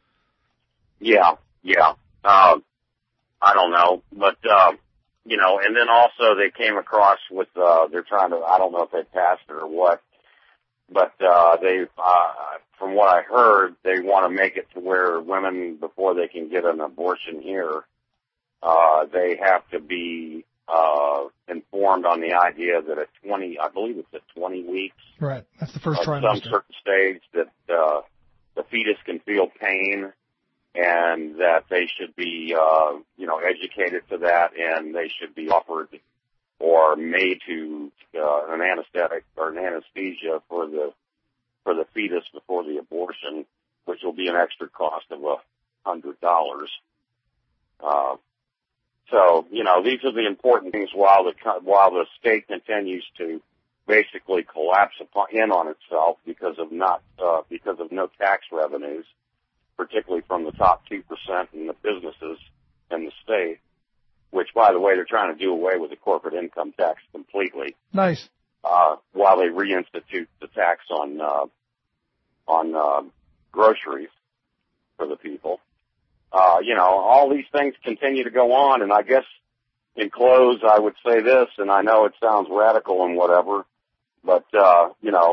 Yeah, yeah. Uh, I don't know, but uh, you know, and then also they came across with uh, they're trying to. I don't know if they passed it or what, but uh, they, uh, from what I heard, they want to make it to where women, before they can get an abortion here, uh, they have to be uh, informed on the idea that at twenty, I believe it's at twenty weeks. Right. That's the first at trimester. some certain stage that uh, the fetus can feel pain, and that they should be, uh, you know, educated to that, and they should be offered or made to uh, an anesthetic or an anesthesia for the for the fetus before the abortion, which will be an extra cost of a hundred dollars. Uh, so, you know, these are the important things while the while the state continues to basically collapse upon, in on itself because of not uh, because of no tax revenues, particularly from the top two percent in the businesses in the state. Which, by the way, they're trying to do away with the corporate income tax completely. Nice. Uh, while they reinstitute the tax on uh, on uh, groceries for the people. Uh, you know, all these things continue to go on, and I guess in close, I would say this, and I know it sounds radical and whatever, but, uh, you know,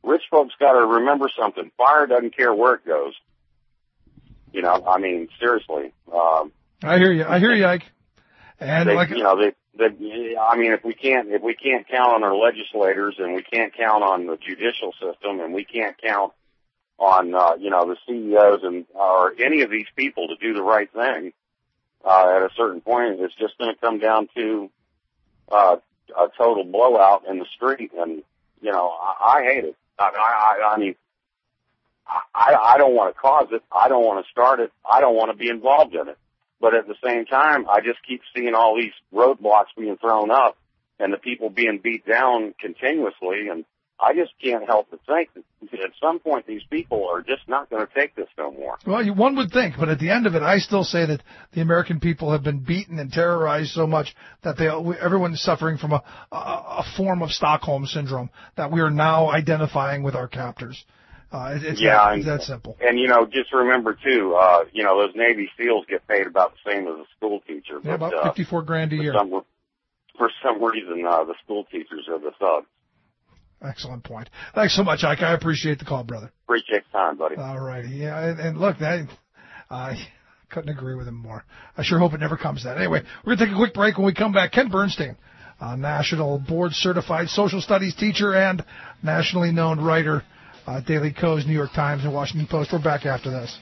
rich folks got to remember something. Fire doesn't care where it goes. You know, I mean, seriously. Um, I hear you. I hear you, Ike. And they, like, you know, they, they, I mean, if we can't, if we can't count on our legislators, and we can't count on the judicial system, and we can't count on, uh, you know, the C E Os and or any of these people to do the right thing, uh, at a certain point, it's just going to come down to uh, a total blowout in the street. And you know, I, I hate it. I, I, I mean, I, I don't want to cause it. I don't want to start it. I don't want to be involved in it. But at the same time, I just keep seeing all these roadblocks being thrown up and the people being beat down continuously. And I just can't help but think that at some point these people are just not going to take this no more. Well, you, one would think, but at the end of it, I still say that the American people have been beaten and terrorized so much that they everyone is suffering from a, a, a form of Stockholm syndrome that we are now identifying with our captors. Uh, it, it's, yeah, that, and, it's that simple. And, you know, just remember, too, uh, you know, those Navy SEALs get paid about the same as a school teacher. Yeah, but, about fifty-four grand a for year. Some, for some reason, uh, the school teachers are the thugs. Excellent point. Thanks so much, Ike. I appreciate the call, brother. Appreciate the time, buddy. All righty. Yeah, and, and look, that, I couldn't agree with him more. I sure hope it never comes to that. Anyway, we're going to take a quick break. When we come back, Ken Bernstein, a national board-certified social studies teacher and nationally known writer, uh, Daily Kos, New York Times, and Washington Post. We're back after this.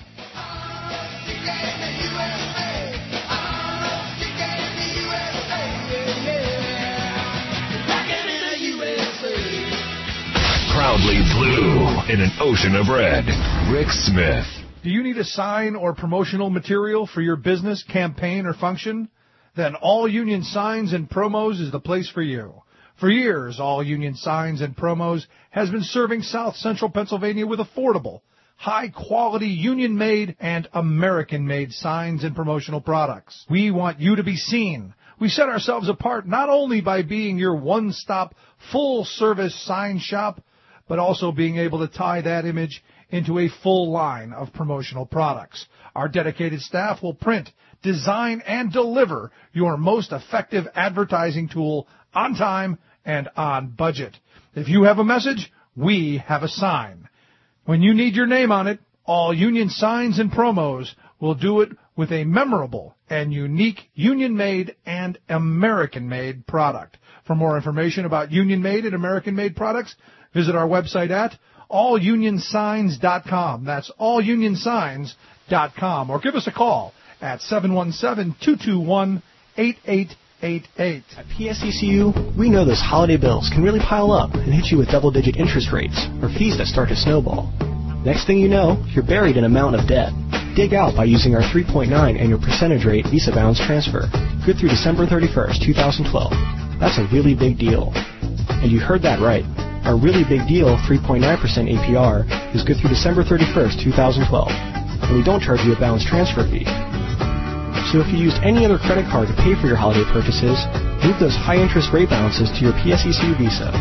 Proudly blue in an ocean of red. Rick Smith. Do you need a sign or promotional material for your business, campaign, or function? Then All Union Signs and Promos is the place for you. For years, All Union Signs and Promos has been serving South Central Pennsylvania with affordable, high-quality, union-made and American-made signs and promotional products. We want you to be seen. We set ourselves apart not only by being your one-stop, full-service sign shop, but also being able to tie that image into a full line of promotional products. Our dedicated staff will print, design, and deliver your most effective advertising tool on time and on budget. If you have a message, we have a sign. When you need your name on it, All Union Signs and Promos will do it with a memorable and unique union-made and American-made product. For more information about union-made and American-made products, visit our website at all union signs dot com. That's all union signs dot com. Or give us a call at seven one seven, two two one, eight eight eight eight. At P S E C U, we know those holiday bills can really pile up and hit you with double-digit interest rates or fees that start to snowball. Next thing you know, you're buried in a mountain of debt. Dig out by using our three point nine annual percentage rate Visa Balance Transfer. Good through December thirty-first, twenty twelve. That's a really big deal. And you heard that right. Our really big deal three point nine percent A P R is good through December thirty-first, twenty twelve. And we don't charge you a balance transfer fee. So if you used any other credit card to pay for your holiday purchases, move those high-interest rate balances to your P S E C U Visa.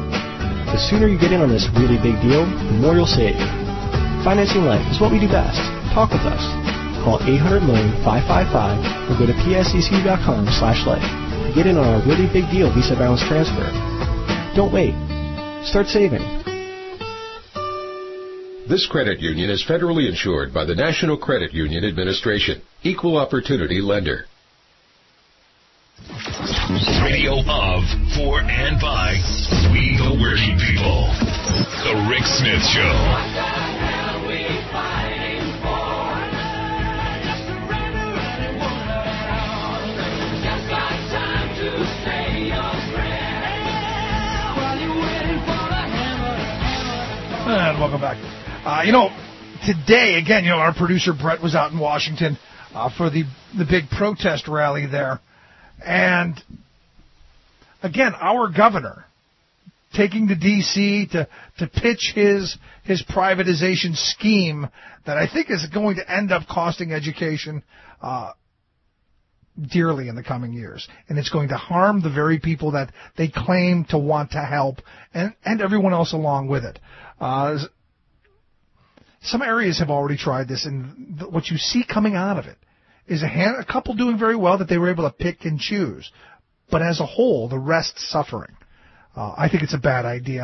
The sooner you get in on this really big deal, the more you'll save. Financing life is what we do best. Talk with us. Call eight hundred million, five five five or go to P S E C U dot com slash life to get in on our really big deal Visa Balance Transfer. Don't wait. Start saving. This credit union is federally insured by the National Credit Union Administration. Equal Opportunity Lender. Radio of, for, and by we the working people. The Rick Smith Show. And welcome back. Uh, you know, today, again, you know, our producer Brett was out in Washington uh, for the, the big protest rally there. And, again, our governor taking to D C to, to pitch his his privatization scheme that I think is going to end up costing education uh, dearly in the coming years. And it's going to harm the very people that they claim to want to help and, and everyone else along with it. Uh, some areas have already tried this, and th- what you see coming out of it is a, hand, a couple doing very well that they were able to pick and choose. But as a whole, the rest suffering. Uh, I think it's a bad idea.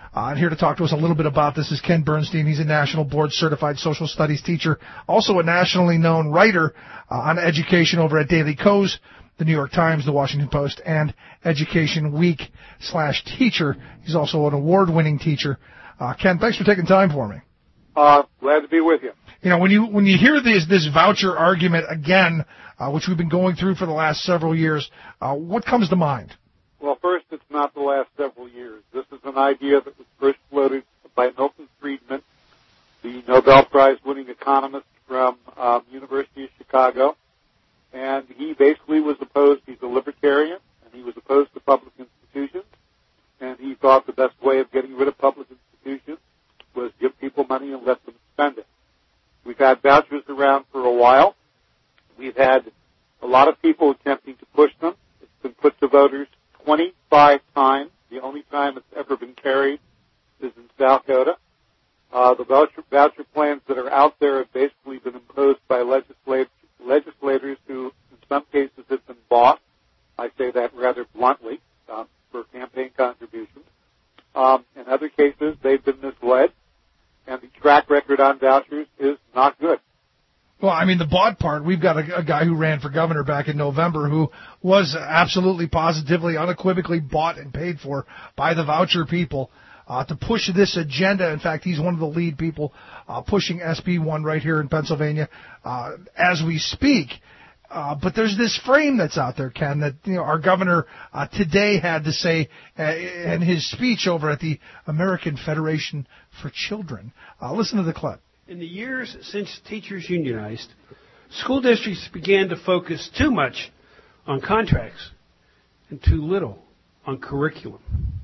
Uh, and here to talk to us a little bit about this is Ken Bernstein. He's a national board-certified social studies teacher, also a nationally known writer uh, on education over at Daily Kos, the New York Times, the Washington Post, and Education Week slash teacher. He's also an award-winning teacher. Uh, Ken, thanks for taking time for me. Uh, glad to be with you. You know, when you when you hear this this voucher argument again, uh, which we've been going through for the last several years, uh, what comes to mind? Well, first, it's not the last several years. This is an idea that was first floated by Milton Friedman, the Nobel Prize-winning economist from um, University of Chicago, and he basically was opposed. He's a libertarian, and he was opposed to public institutions, and he thought the best way of getting rid of public institutions was give people money and let them spend it. We've had vouchers around for a while. We've had a lot of people attempting to push them. It's been put to voters twenty-five times. The only time it's ever been carried is in South Dakota. Uh, the voucher, voucher plans that are out there have basically been imposed by legislat- legislators who, in some cases, have been bought. I say that rather bluntly, um, for campaign contributions. Um, in other cases, they've been misled, and the track record on vouchers is not good. Well, I mean, the bought part, we've got a, a guy who ran for governor back in November who was absolutely, positively, unequivocally bought and paid for by the voucher people uh, to push this agenda. In fact, he's one of the lead people uh, pushing S B one right here in Pennsylvania uh, as we speak. Uh, but there's this frame that's out there, Ken, that you know our governor uh, today had to say uh, in his speech over at the American Federation for Children. Uh, listen to the clip. In the years since teachers unionized, school districts began to focus too much on contracts and too little on curriculum.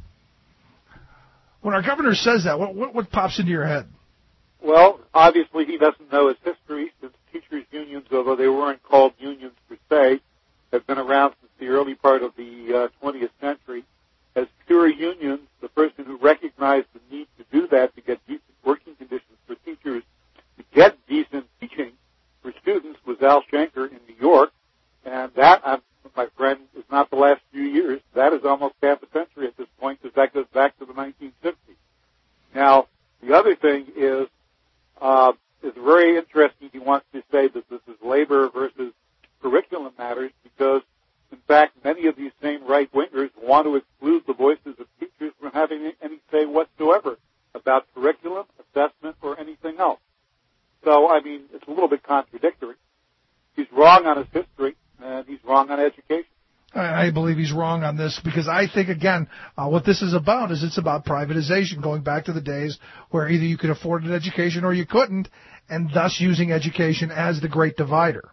When our governor says that, what, what, what pops into your head? Well, obviously he doesn't know his history, since teachers' unions, although they weren't called unions per se, have been around since the early part of the uh, twentieth century. As pure unions, the person who recognized the need to do that, to get decent working conditions for teachers, to get decent teaching for students, was Al Schenker in New York. And that, I'm, my friend, is not the last few years. That is almost half a century at this point, because that goes back to the nineteen sixties. Now, the other thing is, uh, it's very interesting he wants to say that this is labor versus curriculum matters, because, in fact, many of these same right-wingers want to exclude the voices of teachers from having any say whatsoever about curriculum, assessment, or anything else. So, I mean, it's a little bit contradictory. He's wrong on his history, and he's wrong on education. I believe he's wrong on this, because I think, again, uh, what this is about is it's about privatization, going back to the days where either you could afford an education or you couldn't, and thus using education as the great divider.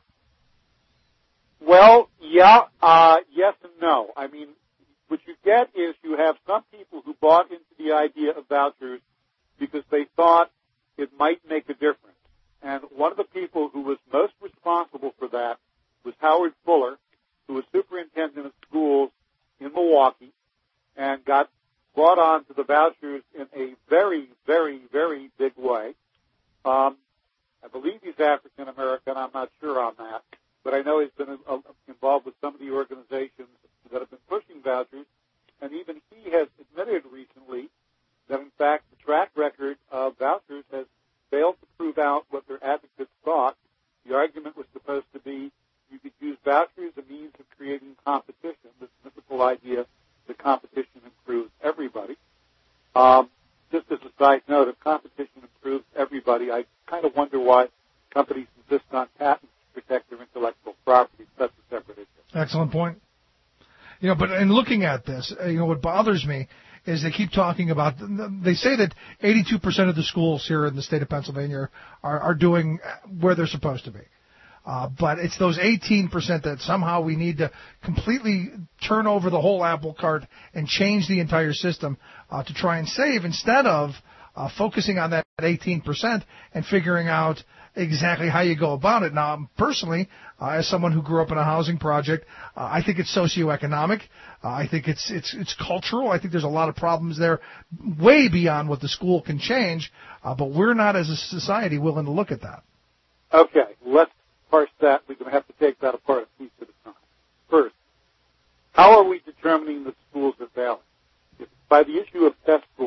Well, yeah, uh, yes and no. I mean, what you get is you have some people who bought into the idea of vouchers because they thought it might make a difference. And one of the people who was most responsible for that was Howard Fuller, who was superintendent of schools in Milwaukee, and got brought on to the vouchers in a very, very, very big way. Um, I believe he's African American. I'm not sure on that, but I know he's been uh, involved with some of the organizations that have been pushing vouchers, and even he has admitted recently that, in fact, the track record of vouchers has failed to prove out what their advocates thought. The argument was supposed to be you could use vouchers as a means of creating competition, this mythical idea that competition improves everybody. Um, just as a side note, if competition improves everybody, I kind of wonder why companies insist on patents to protect their intellectual property. That's a separate issue. Excellent point. You know, but in looking at this, you know, what bothers me is they keep talking about, they say that eighty-two percent of the schools here in the state of Pennsylvania are, are doing where they're supposed to be. Uh, but it's those eighteen percent that somehow we need to completely turn over the whole apple cart and change the entire system uh, to try and save, instead of uh, focusing on that eighteen percent and figuring out exactly how you go about it. Now, personally, uh, as someone who grew up in a housing project, uh, I think it's socioeconomic. Uh, I think it's it's it's cultural. I think there's a lot of problems there way beyond what the school can change, uh, but we're not as a society willing to look at that. Okay, let's parse that. We're going to have to take that apart a piece at a time. First, how are we determining that schools are valid? If by the issue of test scores,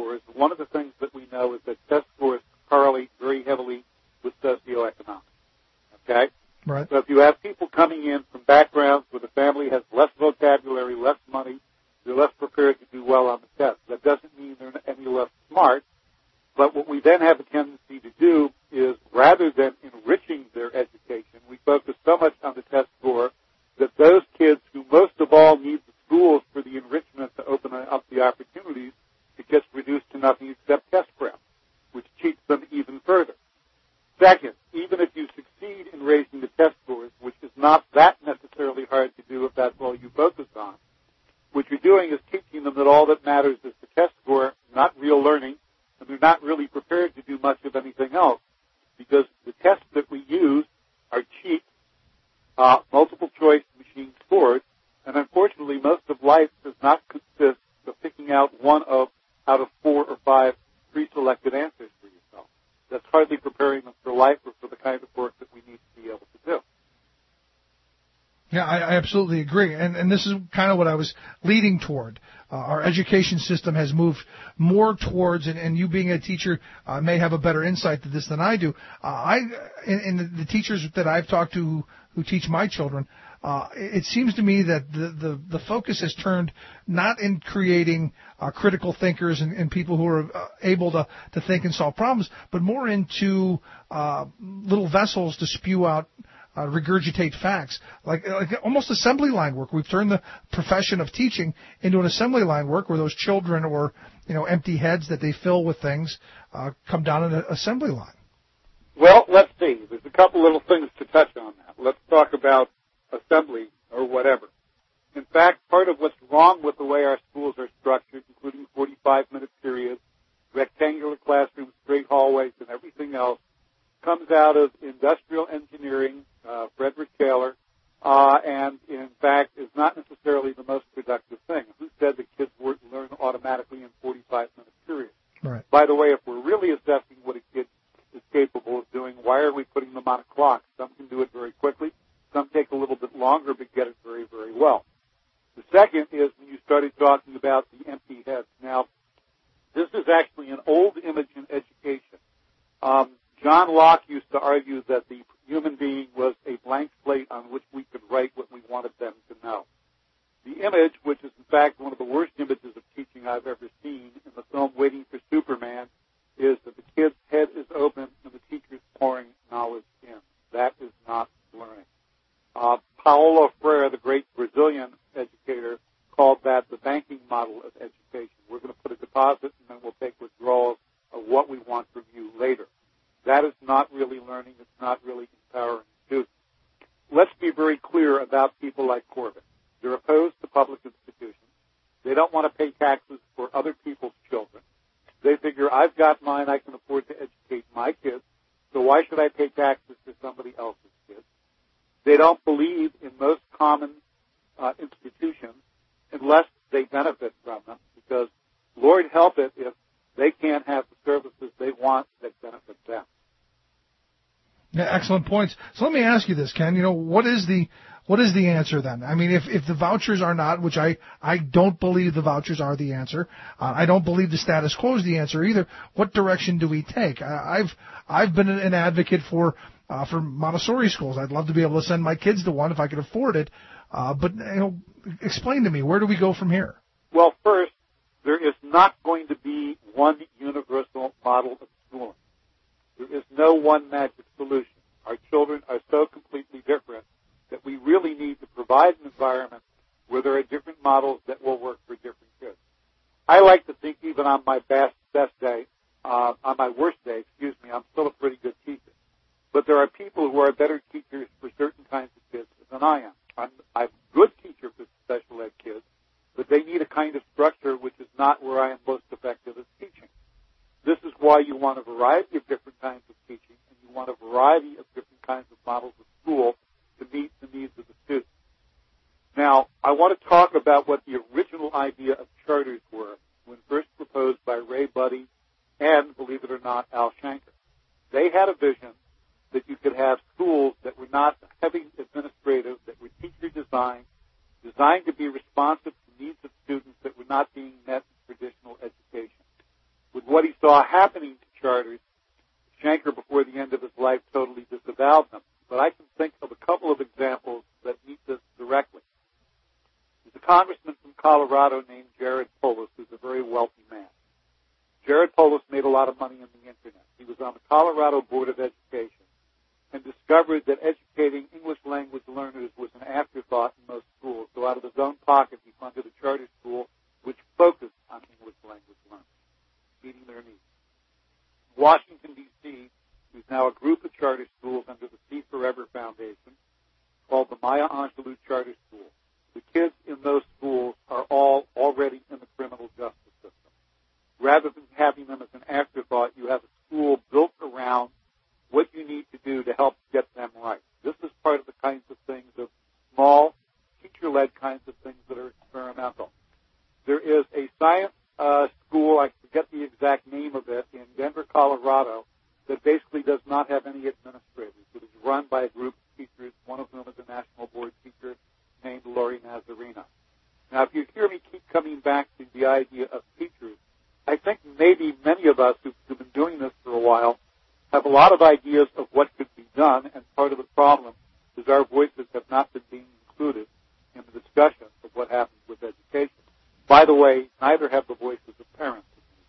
one of the things that we know is that test scores correlate very heavily with socioeconomics. Okay? Right. So if you have people coming in from backgrounds where the family has less vocabulary, less money, they're less prepared to do well on the test. That doesn't mean they're any less smart, but what we then have a tendency to do is, rather than enriching their education, we focus so much on the test score that those kids who most of all need the schools for the enrichment to open up the opportunities, it gets reduced to nothing except test prep, which cheats them even further. Second, even if you succeed in raising the test scores, which is not that necessarily hard to do if that's all you focus on, what you're doing is teaching them that all that matters is the test score, not real learning, and they're not really prepared to do much of anything else, because the tests that we use are cheap, uh, multiple choice machine scores, and unfortunately most of life does not consist of picking out one of out of four or five pre-selected answers for yourself. That's hardly preparing them for life or for the kind of work that we need to be able to do. Yeah, I, I absolutely agree. And, and this is kind of what I was leading toward. Uh, our education system has moved more towards, and, and you being a teacher uh, may have a better insight to this than I do. Uh, I, in, in the, the teachers that I've talked to who, who teach my children, uh, it seems to me that the, the, the focus has turned not in creating uh, critical thinkers and, and people who are uh, able to, to think and solve problems, but more into uh, little vessels to spew out Uh, regurgitate facts, like, like almost assembly line work. We've turned the profession of teaching into an assembly line work where those children or, you know, empty heads that they fill with things uh, come down an assembly line. Well, let's see. There's a couple little things to touch on that. Let's talk about assembly or whatever. In fact, part of what's wrong with the way our schools are structured, including forty-five minute periods, rectangular classrooms, straight hallways, and everything else, comes out of industrial engineering, uh, Frederick Taylor, uh, and in fact is not necessarily the most productive thing. Who said that kids would learn automatically in forty-five minute periods? Right. By the way, if we're really assessing what a kid is capable of doing, why are we putting them on a clock? Some can do it very quickly. Some take a little bit longer but get it very, very well. The second is when you started talking about the empty heads. Now, this is actually an old image in education. Um, John Locke used to argue that the human being was a blank slate on which we could write what we wanted them to know. The image, which is in fact one of the worst images of teaching I've ever seen in the film Waiting for Superman, is that the kid's head is open and the teacher's pouring knowledge in. That is not learning. Uh, Paulo Freire, the great Brazilian educator, called that the banking model of education. We're going to put a deposit and then we'll take withdrawals of what we want from you later. That is not really learning. It's not really empowering students. Let's be very clear about people like Corbett. They're opposed to public institutions. They don't want to pay taxes for other people's children. They figure, I've got mine, I can afford to educate my kids, so why should I pay taxes for somebody else's kids? They don't believe in most common uh, institutions unless they benefit from them, because Lord help it if they can't have the services they want that benefit them. Yeah, excellent points. So let me ask you this, Ken. You know, what is the what is the answer then? I mean, if if the vouchers are not, which I I don't believe the vouchers are the answer. Uh, I don't believe the status quo is the answer either. What direction do we take? I, I've I've been an advocate for uh, for Montessori schools. I'd love to be able to send my kids to one if I could afford it. Uh, but you know, explain to me, where do we go from here? Well, first, there is not going to be one universal model of schooling. There is no one magic solution. Our children are so completely different that we really need to provide an environment where there are different models that will work for different kids. I like to think even on my best, best day, uh, on my worst day, excuse me, I'm still a pretty good teacher. But there are people who are better teachers for certain kinds of kids than I am. I'm, I'm a good teacher for special ed kids, but they need a kind of structure which is not where I am most effective as teaching. This is why you want a variety of different kinds of teaching, and you want a variety of different kinds of models of school to meet the needs of the students. Now, I want to talk about what the original idea of charters were when first proposed by Ray Buddy and, believe it or not, Al Shanker. They had a vision that you could have schools that were not heavy administrative, that were teacher-designed, designed to be responsive to needs of students that were not being met in traditional education. What what he saw happening to charters, Shanker, before the end of his life, totally disavowed them. But I can think of a couple of examples that meet this directly. There's a congressman from Colorado named Jared Polis, who's a very wealthy man. Jared Polis made a lot of money on the Internet. He was on the Colorado Board of Education and discovered that educating English language learners was an afterthought in most schools. So out of his own pocket, he funded a charter school which focused on English language learners, meeting their needs. Washington, D C, there's now a group of charter schools under the See Forever Foundation called the Maya Angelou Charter School. The kids in those schools are all already in the criminal justice system. Rather than having them as an afterthought, you have a school built around what you need to do to help get them right. This is part of the kinds of things of small, teacher-led kinds of things that are experimental. There is a science uh, school, I forget the exact name of it, in Denver, Colorado, that basically does not have any administrators. It is run by a group of teachers, one of whom is a national board teacher named Lori Nazarena. Now, if you hear me keep coming back to the idea of teachers, I think maybe many of us who've, who've been doing this for a while have a lot of ideas of what could be done, and part of the problem is our voices have not been being included in the discussion of what happens with education. By the way, neither have the voices of parents.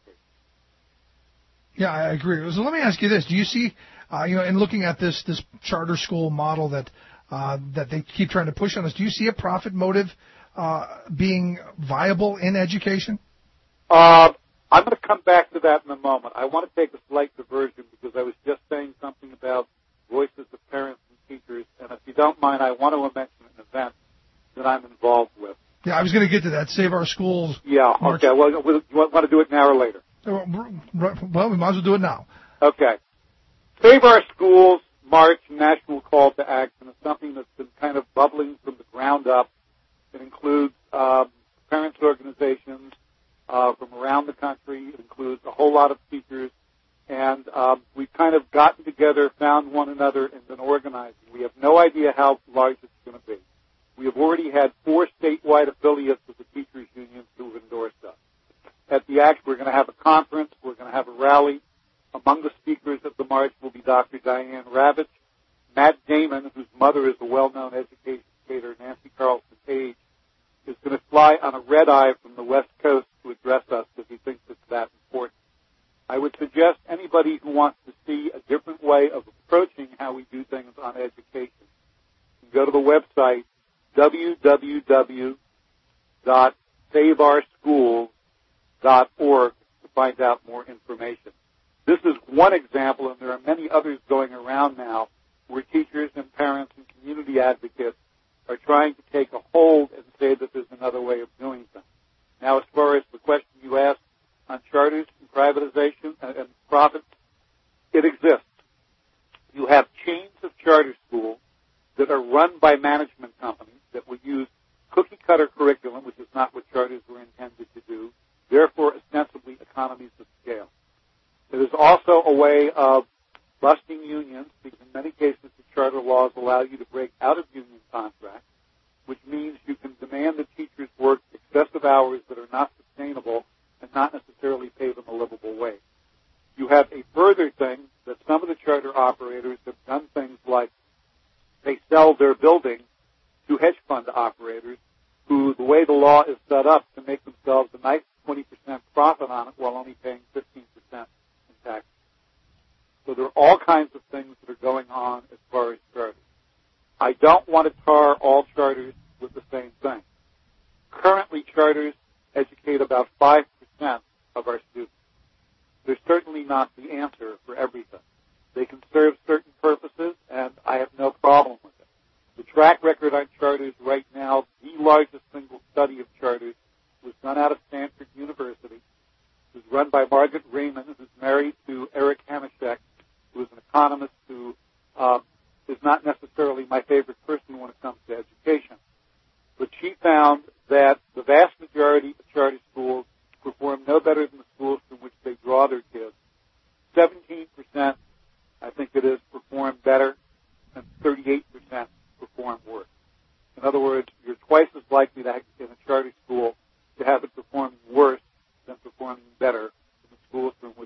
Yeah, I agree. So let me ask you this: do you see, uh, you know, in looking at this this charter school model that uh, that they keep trying to push on us, do you see a profit motive uh, being viable in education? Uh, I'm going to come back to that in a moment. I want to take a slight diversion because I was just saying something about voices of parents and teachers, and if you don't mind, I want to mention an event that I'm involved with. Yeah, I was going to get to that. Save Our Schools. Yeah, March. okay. Well, you want to do it now or later? Well, we might as well do it now. Okay. Save Our Schools March National Call to Action is something that's been kind of bubbling from the ground up. It includes um, parents' organizations uh, from around the country. It includes a whole lot of teachers. And um, we've kind of gotten together, found one another, and been organizing. We have no idea how large it's going to be. We have already had four statewide affiliates of the teachers' unions who have endorsed us. At the ACT, we're going to have a conference. We're going to have a rally. Among the speakers at the march will be Doctor Diane Ravitch. Matt Damon, whose mother is a well-known educator, Nancy Carlson Page, is going to fly on a red-eye from the West Coast to address us because he thinks it's that important. I would suggest anybody who wants to see a different way of approaching how we do things on education can go to the website w w w dot save our schools dot org to find out more information. This is one example, and there are many others going around now where teachers and parents and community advocates are trying to take a hold and say that there's another way of doing things. Now, as far as the question you asked on charters and privatization and, and profits, it exists. You have chains of charter schools that are run by management companies that will use cookie-cutter curriculum, which is not what charters were intended to do, therefore ostensibly economies of scale. It is also a way of busting unions, because in many cases the charter laws allow you to break out of union contracts, which means you can demand that teachers work excessive hours that are not sustainable and not necessarily pay them a livable wage. You have a further thing that some of the charter operators have done things like they sell their building to hedge fund operators who, the way the law is set up, can make themselves a nice twenty percent profit on it while only paying fifteen percent in taxes. So there are all kinds of things that are going on as far as charters. I don't want to tar all charters with the same thing. Currently, charters educate about five percent of our students. They're certainly not the answer for everything. They can serve certain purposes, and I have no problem with it. The track record on charters right now, the largest single study of charters, was done out of Stanford University. It was run by Margaret Raymond, who's married to Eric Hamashek, who is an economist who uh, is not necessarily my favorite person when it comes to education. But she found that the vast majority of charter schools perform no better than the schools from which they draw their kids. seventeen percent, I think it is, perform better, and thirty-eight percent perform worse. In other words, you're twice as likely to have in a charter school to have it performing worse than performing better in the schools from which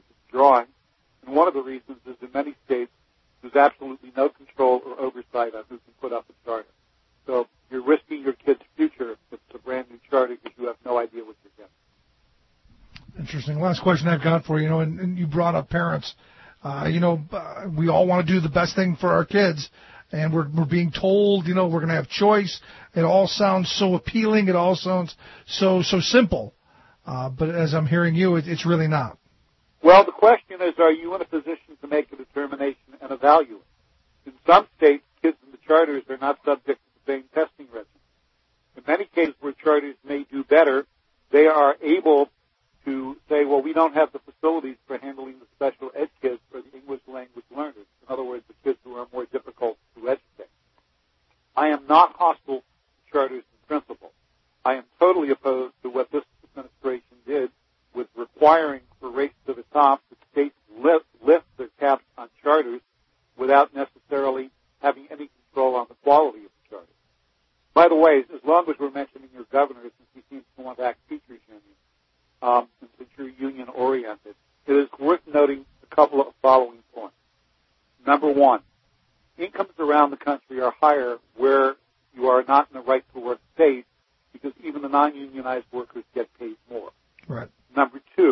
last question I've got for you, you know, and, and you brought up parents. Uh, you know, uh, we all want to do the best thing for our kids, and we're we're being told, you know, we're going to have choice. It all sounds so appealing. It all sounds so so simple. Uh, but as I'm hearing you, it, it's really not. Well, the question is, are you in a position to make a determination and evaluate? In some states, kids in the charters are not subject to the same testing regimen. In many cases where charters may do better, they are able to say, well, we don't have the facilities for handling the special ed kids or the English language learners. In other words, the kids who are more difficult to educate. I am not hostile to charters in principle. I am totally opposed to what this administration did with requiring for race to the top that states lift, lift their caps on charters without necessarily having any control on the quality of the charters. By the way, as long as we're mentioning your governor, since he seems to want to act teachers union, um, and since you're union-oriented, it is worth noting a couple of following points. Number one, incomes around the country are higher where you are not in the right-to-work state because even the non-unionized workers get paid more. Right. Number two,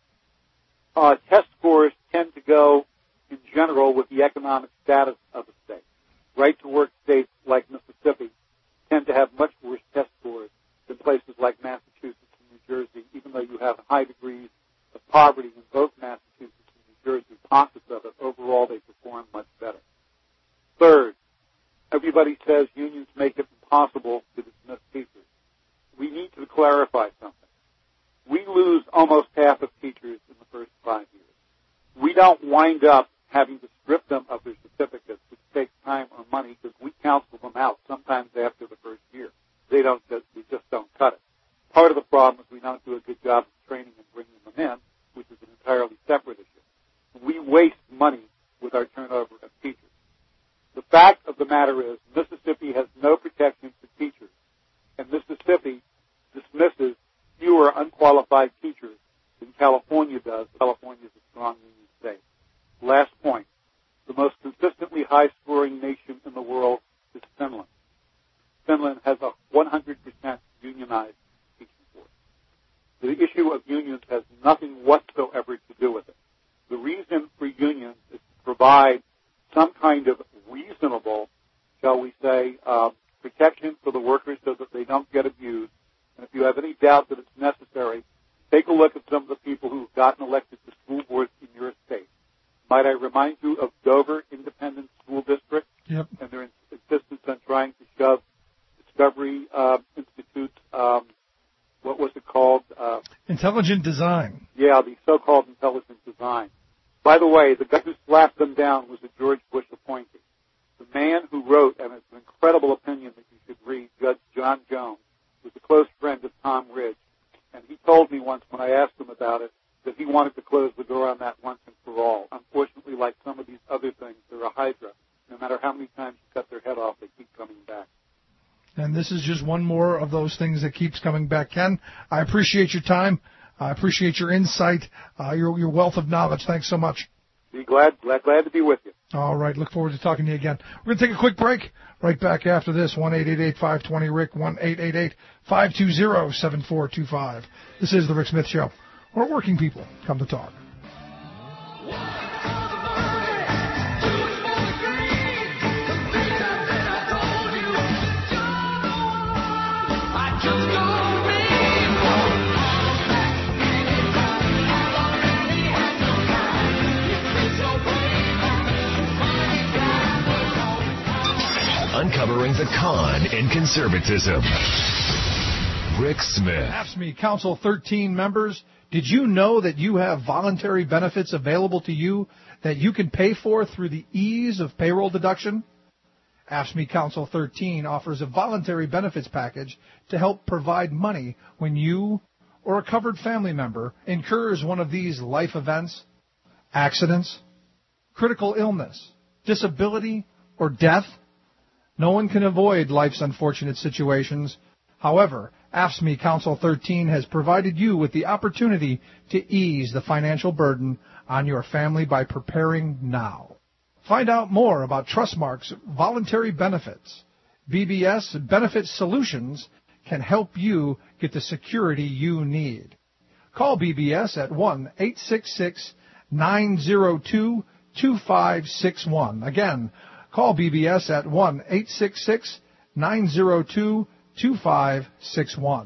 uh, test scores tend to go, in general, with the economic status of a state. Right-to-work states like Mississippi tend to have much worse test scores than places like Massachusetts and New Jersey, even though you have high degrees of poverty in both Massachusetts and New Jersey, pockets of it. Overall, they perform much better. Third, everybody says unions make it impossible to dismiss teachers. We need to clarify something. We lose almost half of teachers in the first five years. We don't wind up having to strip them of their certificates, which takes time or money, because we counsel them out sometimes after the first year. They don't just, we just don't cut it. Part of the problem is we don't do a good job of training and bringing them in, which is an entirely separate issue. We waste money with our turnover of teachers. The fact of the matter is Mississippi has no protection for teachers, and Mississippi dismisses fewer unqualified teachers than California does. California is a strong union state. Last point. The most consistently high-scoring nation in the world is Finland. Finland has a one hundred percent unionized teaching force. The issue of unions has nothing whatsoever to do with it. The reason for unions is to provide some kind of reasonable, shall we say, uh, protection for the workers so that they don't get abused. And if you have any doubt that it's necessary, take a look at some of the people who've gotten elected to school boards in your state. Might I remind you of Dover Independent School District? Yep. And their insistence on trying to shove Discovery uh, Institute's, um, what was it called? Uh, Intelligent design. Yeah, the so-called intelligent design. By the way, the guy who slapped them down was a George Bush appointee. The man who wrote, and it's an incredible opinion that you should read, Judge John Jones, was a close friend of Tom Ridge. And he told me once when I asked him about it that he wanted to close the door on that once and for all. Unfortunately, like some of these other things, they're a hydra. No matter how many times you cut their head off, they keep coming back. And this is just one more of those things that keeps coming back. Ken, I appreciate your time. I appreciate your insight, uh, your, your wealth of knowledge. Thanks so much. Be glad, glad, glad to be with you. All right. Look forward to talking to you again. We're going to take a quick break. Right back after this. one eight eight eight, five two zero, R I C, one eight eight eight, five two zero, seven four two five. This is The Rick Smith Show, where working people come to talk. Uncovering the con in conservatism. Rick Smith. AFSCME Council thirteen members, did you know that you have voluntary benefits available to you that you can pay for through the ease of payroll deduction? AFSCME Council thirteen offers a voluntary benefits package to help provide money when you or a covered family member incurs one of these life events, accidents, critical illness, disability, or death. No one can avoid life's unfortunate situations. However, AFSCME Council thirteen has provided you with the opportunity to ease the financial burden on your family by preparing now. Find out more about Trustmark's voluntary benefits. B B S Benefit Solutions can help you get the security you need. Call B B S at one eight six six, nine zero two, two five six one. Again, call B B S at one eight six six, nine zero two, two five six one.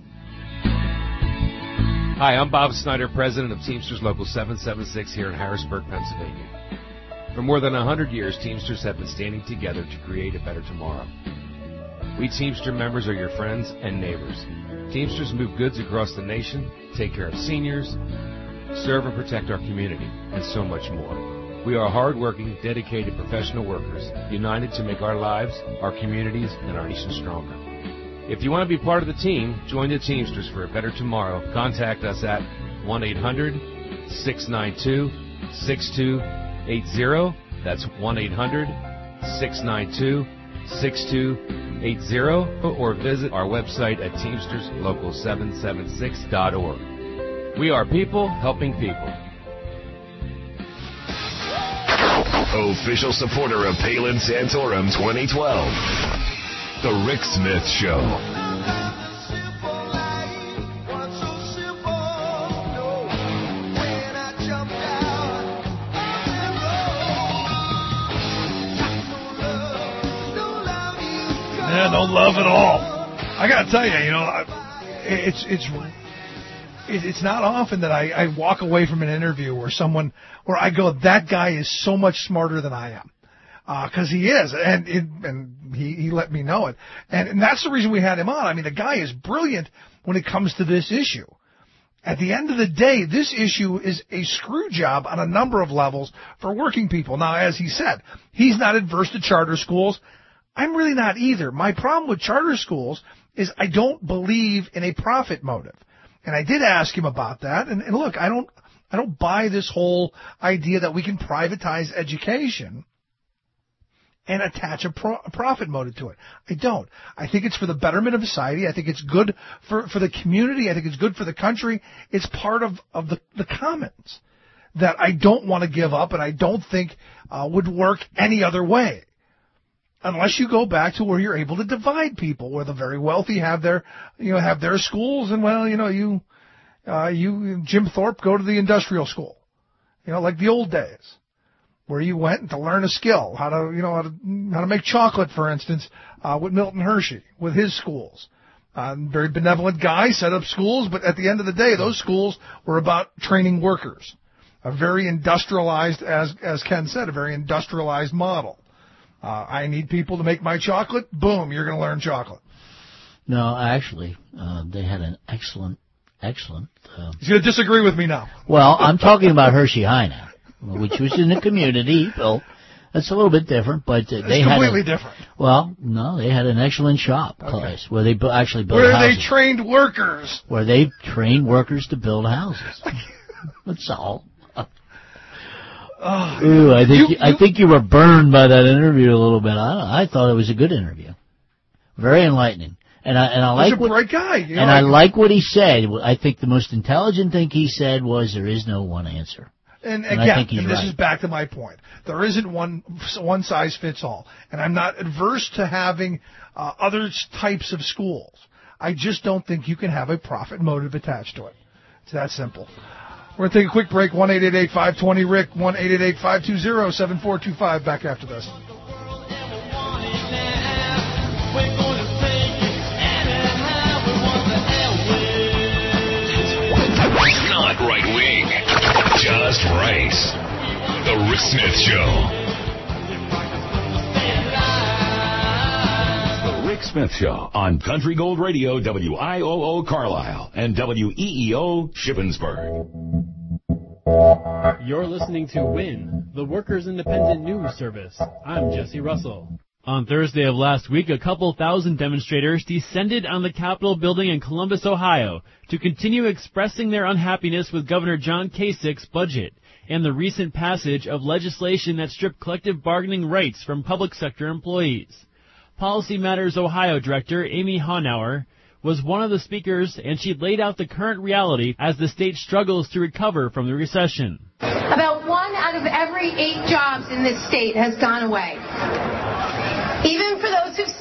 Hi, I'm Bob Snyder, president of Teamsters Local seven seven six here in Harrisburg, Pennsylvania. For more than one hundred years, Teamsters have been standing together to create a better tomorrow. We Teamster members are your friends and neighbors. Teamsters move goods across the nation, take care of seniors, serve and protect our community, and so much more. We are hard-working, dedicated professional workers, united to make our lives, our communities, and our nation stronger. If you want to be part of the team, join the Teamsters for a better tomorrow. Contact us at one eight hundred, six nine two, six two eight zero. That's one eight hundred, six nine two, six two eight zero. Or visit our website at teamsters local seven seven six dot org. We are people helping people. Official supporter of Palin Santorum twenty twelve. The Rick Smith Show. Yeah, no love at all. I gotta tell you, you know, I, it's it's it's not often that I, I walk away from an interview where someone where I go, that guy is so much smarter than I am. Because uh, he is, and it, and he, he let me know it. And, and that's the reason we had him on. I mean, the guy is brilliant when it comes to this issue. At the end of the day, this issue is a screw job on a number of levels for working people. Now, as he said, he's not adverse to charter schools. I'm really not either. My problem with charter schools is I don't believe in a profit motive. And I did ask him about that. And, and look, I don't, I don't buy this whole idea that we can privatize education and attach a, pro- a profit motive to it. I don't. I think it's for the betterment of society. I think it's good for, for the community. I think it's good for the country. It's part of, of the, the commons that I don't want to give up and I don't think uh, would work any other way. Unless you go back to where you're able to divide people, where the very wealthy have their, you know, have their schools, and well, you know, you, uh, you, Jim Thorpe, go to the industrial school, you know, like the old days, where you went to learn a skill, how to, you know, how to, how to make chocolate, for instance, uh, with Milton Hershey, with his schools. Uh, very benevolent guy, set up schools, but at the end of the day, those schools were about training workers. A very industrialized, as, as Ken said, a very industrialized model. Uh, I need people to make my chocolate. Boom, you're going to learn chocolate. No, actually, uh, they had an excellent, excellent... Uh, He's going to disagree with me now. Well, I'm talking about Hershey High now, which was in the community. Well, that's a little bit different, but uh, they it's had... completely a, different. Well, no, they had an excellent shop okay. place where they bu- actually built where houses. Where they trained workers. Where they trained workers to build houses. That's all. Oh, Ooh, I think you, you, I think you were burned by that interview a little bit. I, I thought it was a good interview, very enlightening, and I and I like He's a what, bright guy, you know, and I like what he said. I think the most intelligent thing he said was there is no one answer. And, and again, I think he's and this right. is back to my point. There isn't one one size fits all, and I'm not adverse to having uh, other types of schools. I just don't think you can have a profit motive attached to it. It's that simple. We're going to take a quick break. one eight eight eight, five two zero, R I C K, one eight eight eight, five two zero, seven four two five. Back after this. Not right wing, just right. The Rick Smith Show. The Rick Smith Show on Country Gold Radio, W I O O Carlisle and W E E O Shippensburg. You're listening to WIN, the Workers' Independent News Service. I'm Jesse Russell. On Thursday of last week, a couple thousand demonstrators descended on the Capitol building in Columbus, Ohio, to continue expressing their unhappiness with Governor John Kasich's budget and the recent passage of legislation that stripped collective bargaining rights from public sector employees. Policy Matters Ohio Director Amy Hanauer was one of the speakers, and she laid out the current reality as the state struggles to recover from the recession. About one out of every eight jobs in this state has gone away. Even for those who've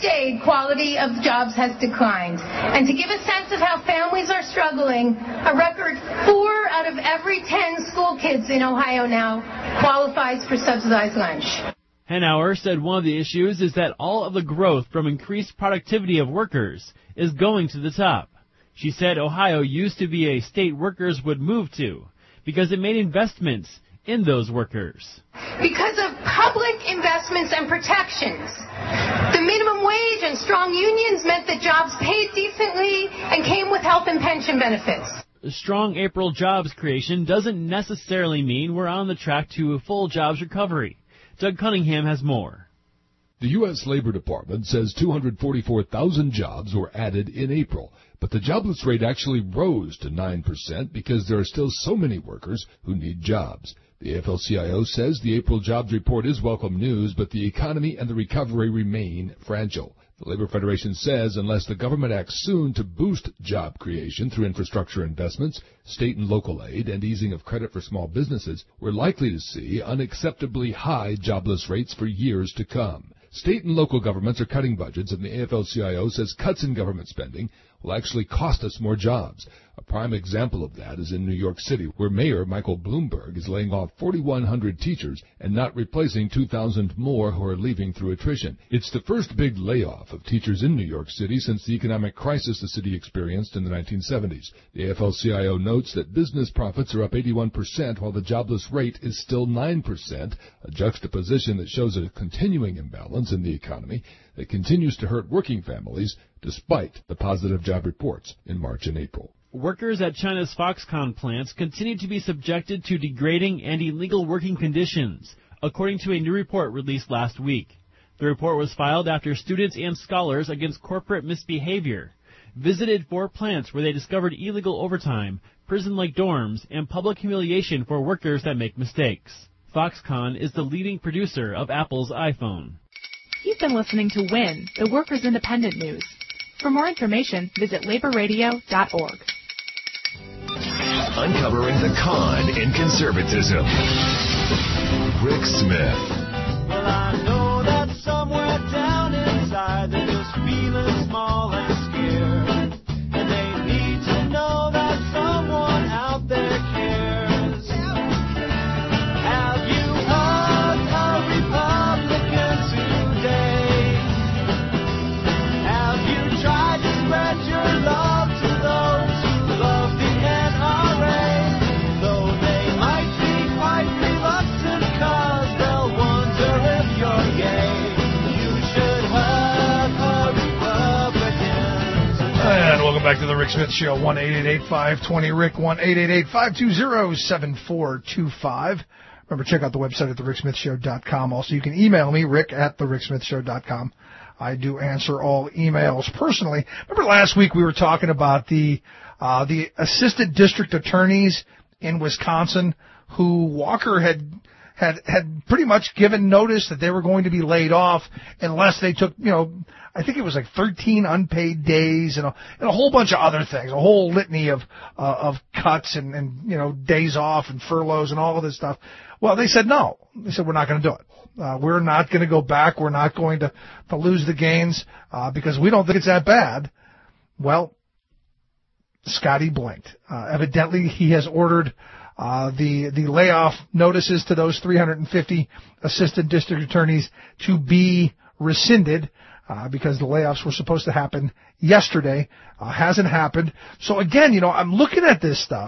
stayed, quality of jobs has declined. And to give a sense of how families are struggling, a record four out of every ten school kids in Ohio now qualifies for subsidized lunch. Hanauer said one of the issues is that all of the growth from increased productivity of workers is going to the top. She said Ohio used to be a state workers would move to because it made investments in those workers. Because of public investments and protections. The minimum wage and strong unions meant that jobs paid decently and came with health and pension benefits. Strong April jobs creation doesn't necessarily mean we're on the track to a full jobs recovery. Doug Cunningham has more. The U S Labor Department says two hundred forty-four thousand jobs were added in April, but the jobless rate actually rose to nine percent because there are still so many workers who need jobs. The A F L C I O says the April jobs report is welcome news, but the economy and the recovery remain fragile. The Labor Federation says unless the government acts soon to boost job creation through infrastructure investments, state and local aid, and easing of credit for small businesses, we're likely to see unacceptably high jobless rates for years to come. State and local governments are cutting budgets, and the A F L C I O says cuts in government spending will actually cost us more jobs. A prime example of that is in New York City, where Mayor Michael Bloomberg is laying off forty-one hundred teachers and not replacing two thousand more who are leaving through attrition. It's the first big layoff of teachers in New York City since the economic crisis the city experienced in the nineteen seventies. The A F L C I O notes that business profits are up eighty-one percent while the jobless rate is still nine percent, a juxtaposition that shows a continuing imbalance in the economy that continues to hurt working families despite the positive job reports in March and April. Workers at China's Foxconn plants continue to be subjected to degrading and illegal working conditions, according to a new report released last week. The report was filed after students and scholars against corporate misbehavior visited four plants where they discovered illegal overtime, prison-like dorms, and public humiliation for workers that make mistakes. Foxconn is the leading producer of Apple's iPhone. You've been listening to WIN, the Workers' Independent News. For more information, visit labor radio dot org. Uncovering the con in conservatism. Rick Smith. Well, I know that somewhere down inside they're just feeling small and scared. And they need to know that someone out there cares. Have you hugged a Republican today? Have you tried to spread your love to those who love the N R A? Though they might be quite reluctant cause they'll wonder if you're gay. You should hug a Republican. And welcome back to the Rick Smith Show. one eight eight eight, five two zero, R I C K, one eight eight eight, five two zero, seven four two five. Remember, check out the website at the rick smith show dot com. Also, you can email me, rick at the rick smith show dot com. I do answer all emails personally. Remember last week we were talking about the uh, the assistant district attorneys in Wisconsin who Walker had had had pretty much given notice that they were going to be laid off unless they took, you know, I think it was like thirteen unpaid days and a, and a whole bunch of other things, a whole litany of uh, of cuts and, and, you know, days off and furloughs and all of this stuff. Well, they said no. They said we're not going to do it. Uh, we're not going to go back. We're not going to, to lose the gains uh, because we don't think it's that bad. Well, Scotty blinked. Uh, evidently, he has ordered uh, the the layoff notices to those three hundred fifty assistant district attorneys to be rescinded uh, because the layoffs were supposed to happen yesterday. Uh, hasn't happened. So again, you know, I'm looking at this stuff,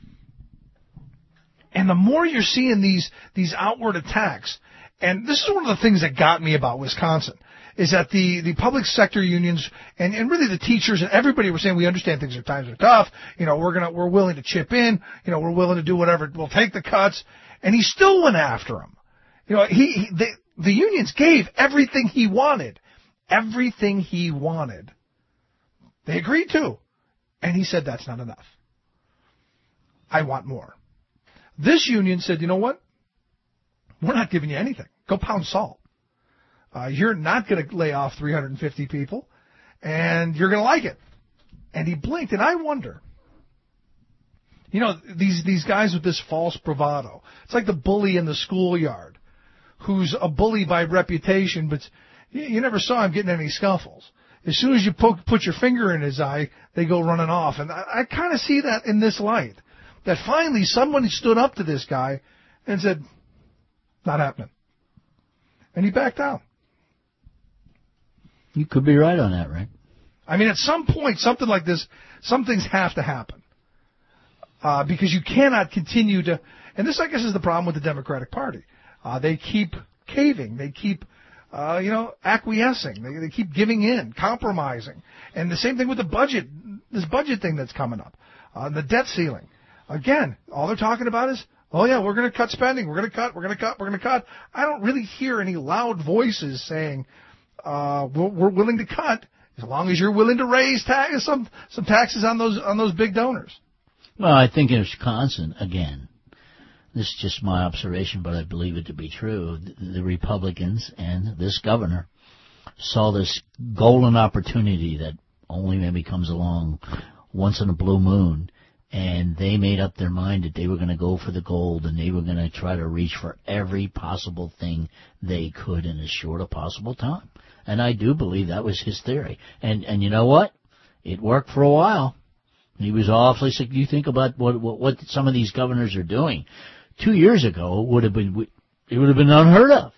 and the more you're seeing these these outward attacks. And this is one of the things that got me about Wisconsin, is that the, the public sector unions and, and really the teachers and everybody were saying, we understand things are times are tough. You know, we're gonna, we're willing to chip in. You know, we're willing to do whatever. We'll take the cuts. And he still went after him. You know, he, he the, the unions gave everything he wanted. Everything he wanted. They agreed to. And he said, that's not enough. I want more. This union said, you know what? We're not giving you anything. Go pound salt. Uh, you're not going to lay off three hundred fifty people, and you're going to like it. And he blinked, and I wonder, you know, these these guys with this false bravado. It's like the bully in the schoolyard, who's a bully by reputation, but you, you never saw him getting any scuffles. As soon as you poke, put your finger in his eye, they go running off. And I, I kind of see that in this light, that finally somebody stood up to this guy and said, not happening. And he backed out. You could be right on that, Rick. I mean, at some point, something like this, some things have to happen. Uh, because you cannot continue to, and this, I guess, is the problem with the Democratic Party. Uh, they keep caving. They keep, uh, you know, acquiescing. They, they keep giving in, compromising. And the same thing with the budget, this budget thing that's coming up, uh, the debt ceiling. Again, all they're talking about is, oh, yeah, we're going to cut spending. We're going to cut. We're going to cut. We're going to cut. I don't really hear any loud voices saying uh, we're, we're willing to cut as long as you're willing to raise tax, some some taxes on those on those big donors. Well, I think in Wisconsin, again, this is just my observation, but I believe it to be true, the Republicans and this governor saw this golden opportunity that only maybe comes along once in a blue moon, and they made up their mind that they were going to go for the gold, and they were going to try to reach for every possible thing they could in as short a possible time. And I do believe that was his theory. And and you know what? It worked for a while. He was awfully sick. You think about what, what what some of these governors are doing. Two years ago, it would have been it would have been unheard of.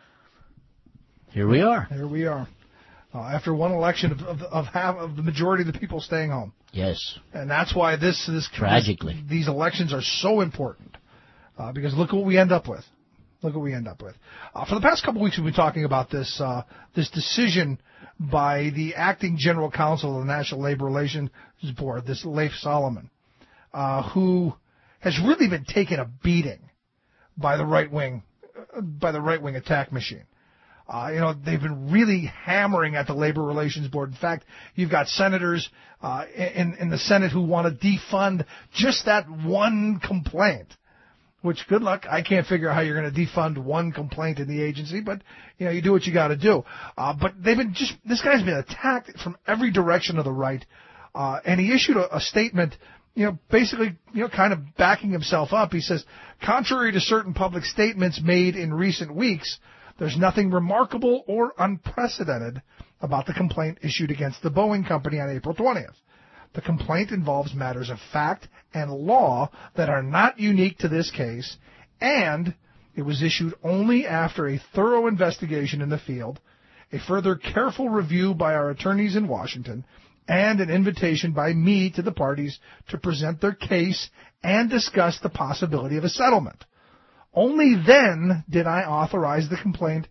Here we are. Here we are. Uh, after one election of, of, of half of the majority of the people staying home. Yes. And that's why this this tragically this, these elections are so important. Uh, because look what we end up with. Look what we end up with. Uh, for the past couple of weeks, we've been talking about this uh, this decision by the acting general counsel of the National Labor Relations Board, this Leif Solomon, uh, who has really been taking a beating by the right wing, by the right wing attack machine. Uh, you know, they've been really hammering at the Labor Relations Board. In fact, you've got senators uh, in in the Senate who want to defund just that one complaint. Which, good luck. I can't figure out how you're going to defund one complaint in the agency, but, you know, you do what you got to do. Uh, but they've been just, this guy's been attacked from every direction of the right, uh, and he issued a, a statement, you know, basically, you know, kind of backing himself up. He says, contrary to certain public statements made in recent weeks, there's nothing remarkable or unprecedented about the complaint issued against the Boeing company on April twentieth. The complaint involves matters of fact and law that are not unique to this case, and it was issued only after a thorough investigation in the field, a further careful review by our attorneys in Washington, and an invitation by me to the parties to present their case and discuss the possibility of a settlement. Only then did I authorize the complaint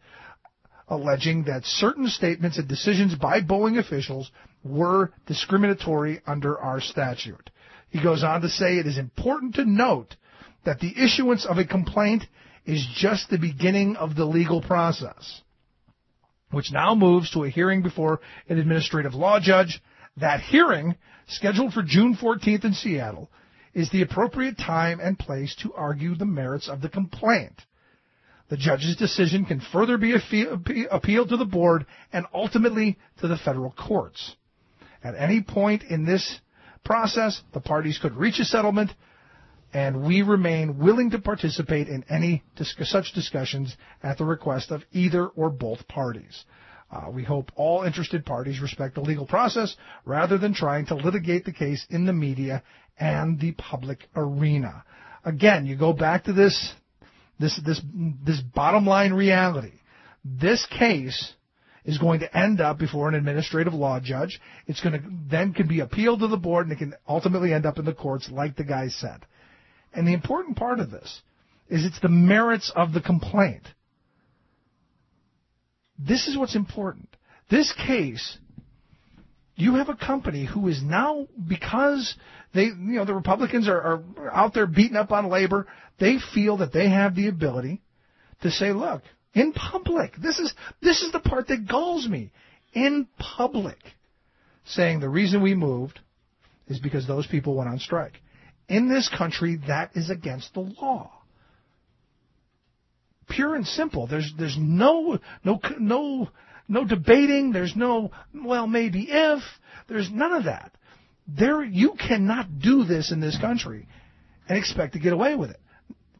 alleging that certain statements and decisions by Boeing officials were discriminatory under our statute. He goes on to say it is important to note that the issuance of a complaint is just the beginning of the legal process, which now moves to a hearing before an administrative law judge. That hearing, scheduled for June fourteenth in Seattle, is the appropriate time and place to argue the merits of the complaint. The judge's decision can further be appealed to the board and ultimately to the federal courts. At any point in this process, the parties could reach a settlement, and we remain willing to participate in any dis- such discussions at the request of either or both parties. Uh, we hope all interested parties respect the legal process rather than trying to litigate the case in the media and the public arena. Again, you go back to this This this this bottom line reality. This case is going to end up before an administrative law judge. It's going to then can be appealed to the board, and it can ultimately end up in the courts, like the guy said. And the important part of this is it's the merits of the complaint. This is what's important. This case, you have a company who is now, because they, you know, the Republicans are, are out there beating up on labor, they feel that they have the ability to say, look, in public, this is this is the part that galls me, in public, saying the reason we moved is because those people went on strike. In this country, that is against the law. Pure and simple. There's there's no no no no debating. There's no, well, maybe if. There's none of that. There, you cannot do this in this country and expect to get away with it.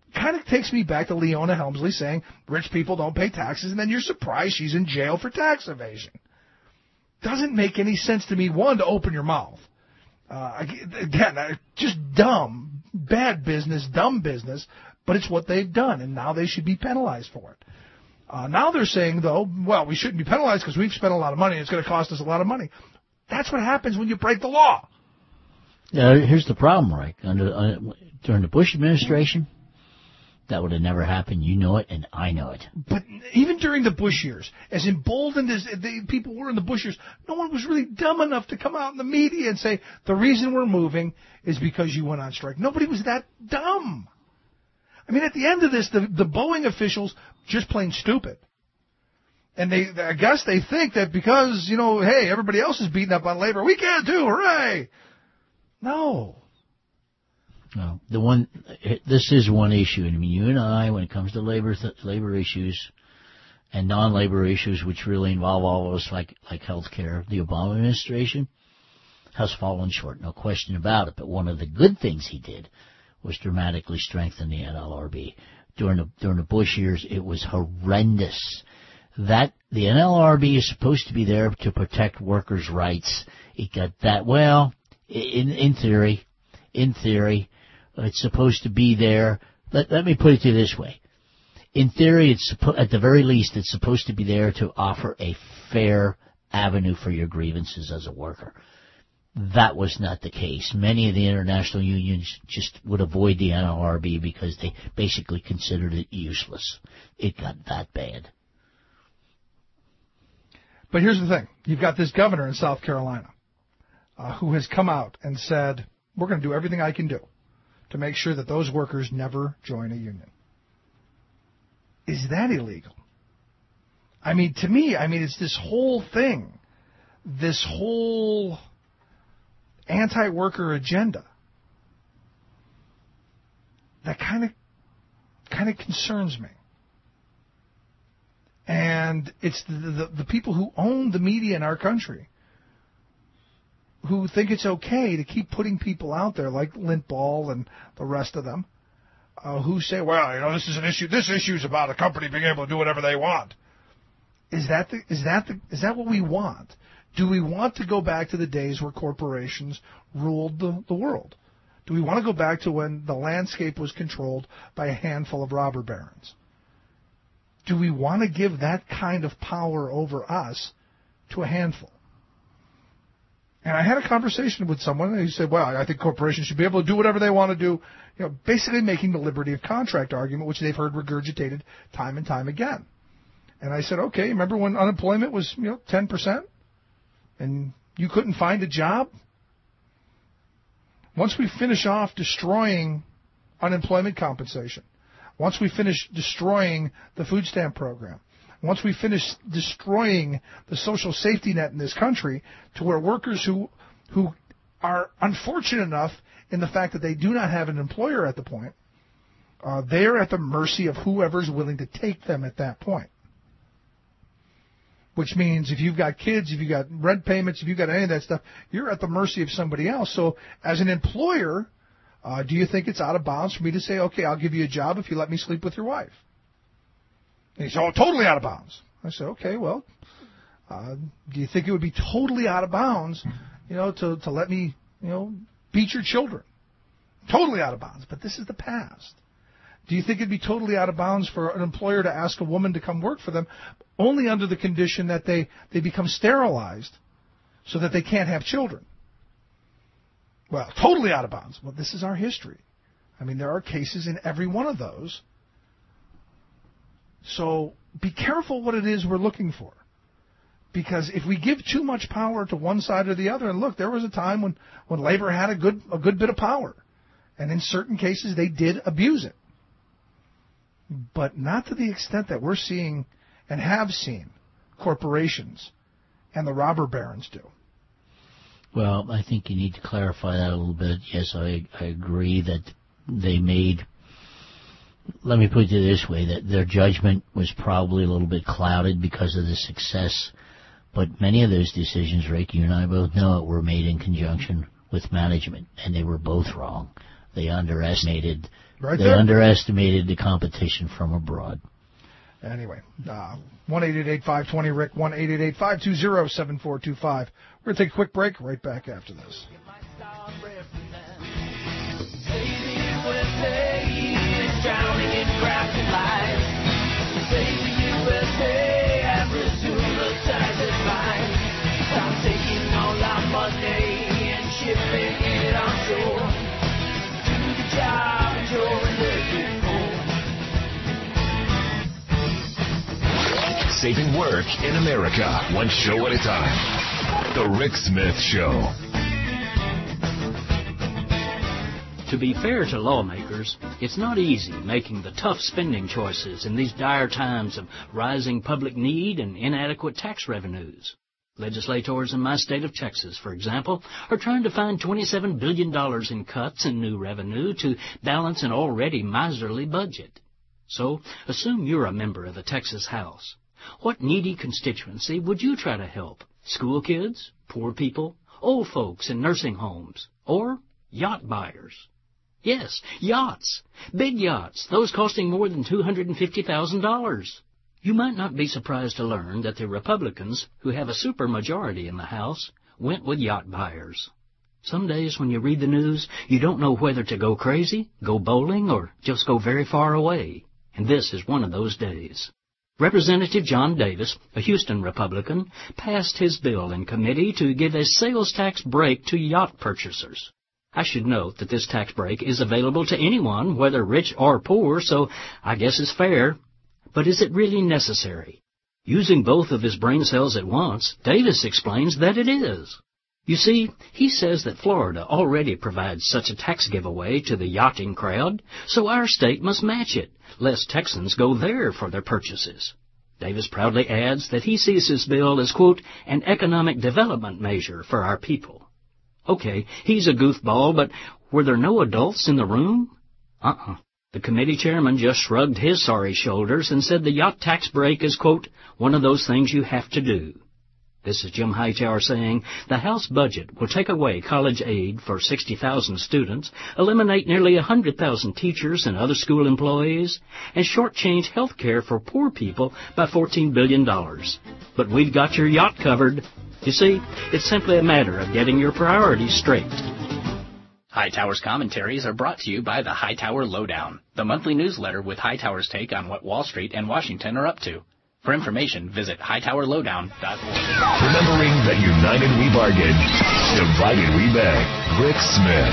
kind of takes me back to Leona Helmsley saying rich people don't pay taxes, and then you're surprised she's in jail for tax evasion. Doesn't make any sense to me, one, to open your mouth. Uh, again, just dumb, bad business, dumb business, but it's what they've done, and now they should be penalized for it. Uh, now they're saying, though, well, we shouldn't be penalized because we've spent a lot of money, and it's going to cost us a lot of money. That's what happens when you break the law. Yeah, here's the problem, Rick. Under, uh, during the Bush administration, that would have never happened. You know it, and I know it. But even during the Bush years, as emboldened as the people were in the Bush years, no one was really dumb enough to come out in the media and say, the reason we're moving is because you went on strike. Nobody was that dumb. I mean, at the end of this, the, the Boeing officials just plain stupid. And they, I guess they think that because, you know, hey, everybody else is beating up on labor, we can too, hooray! No. No, the one, this is one issue. I mean, you and I, when it comes to labor, labor issues and non-labor issues, which really involve all of us, like, like healthcare, the Obama administration has fallen short, no question about it. But one of the good things he did was dramatically strengthen the N L R B. During the, during the Bush years, it was horrendous. That, the N L R B is supposed to be there to protect workers' rights. It got that, well, in, in theory, in theory, it's supposed to be there. Let, let me put it to you this way. In theory, it's suppo- at the very least, it's supposed to be there to offer a fair avenue for your grievances as a worker. That was not the case. Many of the international unions just would avoid the N L R B because they basically considered it useless. It got that bad. But here's the thing. You've got this governor in South Carolina uh, who has come out and said, we're going to do everything I can do to make sure that those workers never join a union. Is that illegal? I mean, to me, I mean, it's this whole thing, this whole anti-worker agenda that kind of kind of concerns me. And it's the, the, the people who own the media in our country who think it's okay to keep putting people out there like Lint Ball and the rest of them uh, who say, well, you know, this is an issue. This issue is about a company being able to do whatever they want. Is that the, is that the, is that what we want? Do we want to go back to the days where corporations ruled the, the world? Do we want to go back to when the landscape was controlled by a handful of robber barons? Do we want to give that kind of power over us to a handful? And I had a conversation with someone, and he said, well, I think corporations should be able to do whatever they want to do, you know, basically making the liberty of contract argument, which they've heard regurgitated time and time again. And I said, okay, remember when unemployment was, you know, ten percent? And you couldn't find a job? Once we finish off destroying unemployment compensation, once we finish destroying the food stamp program, once we finish destroying the social safety net in this country to where workers who who are unfortunate enough in the fact that they do not have an employer at the point, uh, they're at the mercy of whoever's willing to take them at that point. Which means if you've got kids, if you've got rent payments, if you've got any of that stuff, you're at the mercy of somebody else. So as an employer, uh, do you think it's out of bounds for me to say, okay, I'll give you a job if you let me sleep with your wife? And he said, oh, totally out of bounds. I said, okay, well, uh, do you think it would be totally out of bounds, you know, to, to let me, you know, beat your children? Totally out of bounds. But this is the past. Do you think it'd be totally out of bounds for an employer to ask a woman to come work for them only under the condition that they, they become sterilized so that they can't have children? Well, totally out of bounds. Well, this is our history. I mean, there are cases in every one of those. So be careful what it is we're looking for. Because if we give too much power to one side or the other, and look, there was a time when, when labor had a good a good bit of power. And in certain cases, they did abuse it. But not to the extent that we're seeing and have seen corporations and the robber barons do. Well, I think you need to clarify that a little bit. Yes, I, I agree that they made, let me put it this way, that their judgment was probably a little bit clouded because of the success. But many of those decisions, Rick, you and I both know it, were made in conjunction with management, and they were both wrong. They underestimated. Right they there. underestimated the competition from abroad. Anyway, uh, one eight eight eight, five two zero, Rick, one eight eight eight, five two zero, seven four two five. We're going to take a quick break. Right back after this. Drowning in crafty lies. Save the U S A and resume the ties that bind. Stop taking all our money and shipping it on shore. Do the job and you're living home. Saving work in America, one show at a time. The Rick Smith Show. To be fair to lawmakers, it's not easy making the tough spending choices in these dire times of rising public need and inadequate tax revenues. Legislators in my state of Texas, for example, are trying to find twenty-seven billion dollars in cuts in new revenue to balance an already miserly budget. So, assume you're a member of the Texas House. What needy constituency would you try to help? School kids? Poor people? Old folks in nursing homes? Or yacht buyers? Yes, yachts. Big yachts, those costing more than two hundred fifty thousand dollars. You might not be surprised to learn that the Republicans, who have a supermajority in the House, went with yacht buyers. Some days when you read the news, you don't know whether to go crazy, go bowling, or just go very far away. And this is one of those days. Representative John Davis, a Houston Republican, passed his bill in committee to give a sales tax break to yacht purchasers. I should note that this tax break is available to anyone, whether rich or poor, so I guess it's fair. But is it really necessary? Using both of his brain cells at once, Davis explains that it is. You see, he says that Florida already provides such a tax giveaway to the yachting crowd, so our state must match it, lest Texans go there for their purchases. Davis proudly adds that he sees his bill as, quote, an economic development measure for our people. Okay, he's a goofball, but were there no adults in the room? Uh-uh. The committee chairman just shrugged his sorry shoulders and said the yacht tax break is, quote, one of those things you have to do. This is Jim Hightower saying the House budget will take away college aid for sixty thousand students, eliminate nearly one hundred thousand teachers and other school employees, and shortchange health care for poor people by fourteen billion dollars. But we've got your yacht covered. You see, it's simply a matter of getting your priorities straight. Hightower's commentaries are brought to you by the Hightower Lowdown, the monthly newsletter with Hightower's take on what Wall Street and Washington are up to. For information, visit hightower lowdown dot org. Remembering that united we bargain, divided we beg. Rick Smith.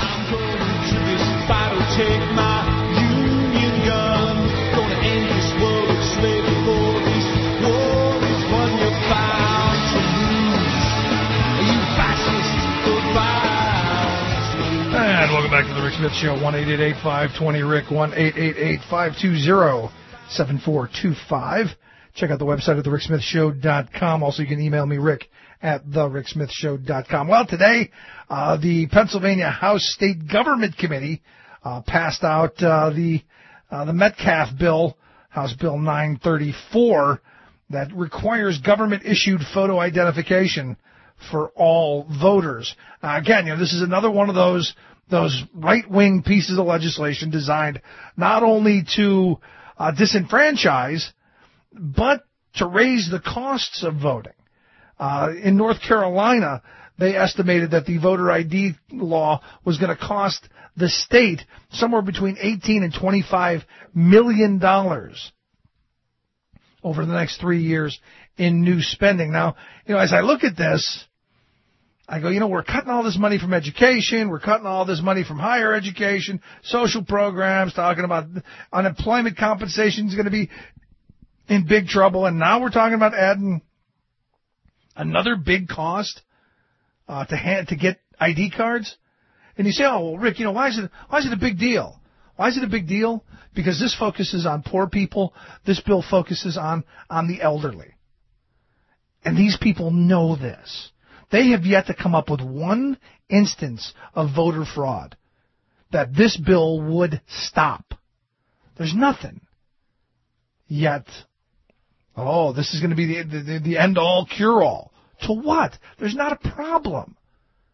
Take my Union gun. Gonna end this world of slavery for this war is one you're bound to lose. You fascist, goodbye. And welcome back to the Rick Smith Show. one eight eight eight, five two zero, Rick, one eight eight eight, five two zero, seven four two five. Check out the website at the rick smith show dot com. Also, you can email me, Rick, at the rick smith show dot com. Well, today, uh, the Pennsylvania House State Government Committee uh, passed out uh, the uh, the Metcalf bill, House Bill nine thirty-four, that requires government-issued photo identification for all voters. Uh, again, you know, this is another one of those those right-wing pieces of legislation designed not only to uh, disenfranchise, but to raise the costs of voting. Uh, in North Carolina, they estimated that the voter I D law was going to cost the state somewhere between eighteen and twenty-five million dollars over the next three years in new spending. Now, you know, as I look at this, I go, you know, we're cutting all this money from education, we're cutting all this money from higher education, social programs, talking about unemployment compensation is going to be in big trouble, and now we're talking about adding another big cost uh, to hand, to get I D cards. And you say, oh, well, Rick, you know, why is it why is it a big deal? Why is it a big deal? Because this focuses on poor people. This bill focuses on on the elderly. And these people know this. They have yet to come up with one instance of voter fraud that this bill would stop. There's nothing. Yet, oh, this is going to be the, the, the end-all, cure-all. To what? There's not a problem.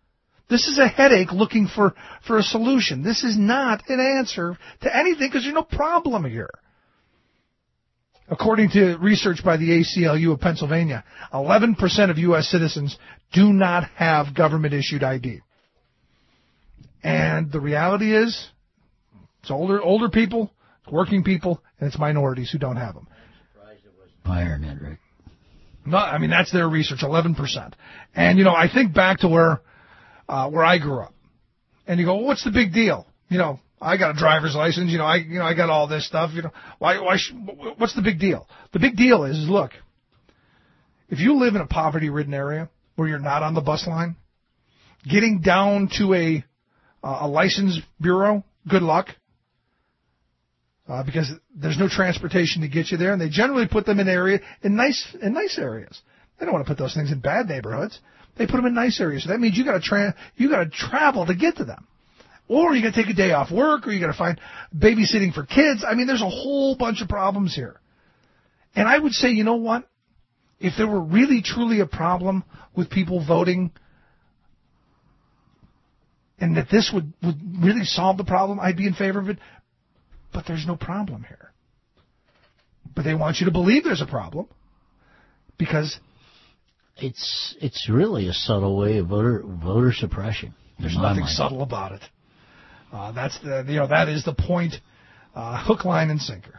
This is a headache looking for, for a solution. This is not an answer to anything because there's no problem here. According to research by the A C L U of Pennsylvania, eleven percent of U S citizens do not have government-issued I D. And the reality is, it's older older people, it's working people, and it's minorities who don't have them. Higher than that, Rick. No, I mean, that's their research, eleven percent. And, you know, I think back to where uh, where I grew up. And you go, well, what's the big deal? You know, I got a driver's license. You know, I you know I got all this stuff. You know, why why sh- what's the big deal? The big deal is, is, look, if you live in a poverty-ridden area where you're not on the bus line, getting down to a uh, a license bureau, good luck. Uh, because there's no transportation to get you there, and they generally put them in area in nice in nice areas. They don't want to put those things in bad neighborhoods. They put them in nice areas. So that means you got to tra- you got to travel to get to them, or you got to take a day off work, or you got to find babysitting for kids. I mean, there's a whole bunch of problems here. And I would say, you know what? If there were really truly a problem with people voting, and that this would, would really solve the problem, I'd be in favor of it. But there's no problem here. But they want you to believe there's a problem because it's it's really a subtle way of voter voter suppression. There's nothing subtle about it. Uh, that's the you know that is the point, uh, hook, line, and sinker.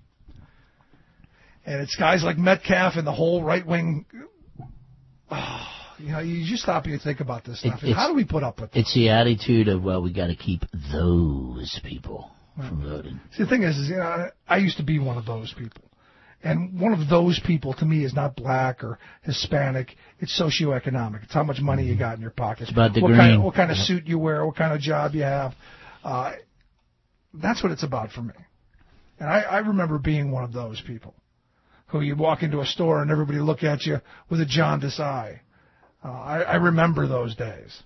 And it's guys like Metcalf and the whole right wing. Oh, you know, you just stop and you think about this stuff. It, How do we put up with this? It's the attitude of, well, we got to keep those people from voting. See, the thing is, is, you know, I used to be one of those people. And one of those people, to me, is not black or Hispanic. It's socioeconomic. It's how much money you got in your pocket. It's about the what green. Kind of, what kind of suit you wear, what kind of job you have. Uh, that's what it's about for me. And I, I remember being one of those people who you'd walk into a store and everybody look at you with a jaundiced eye. Uh, I, I remember those days.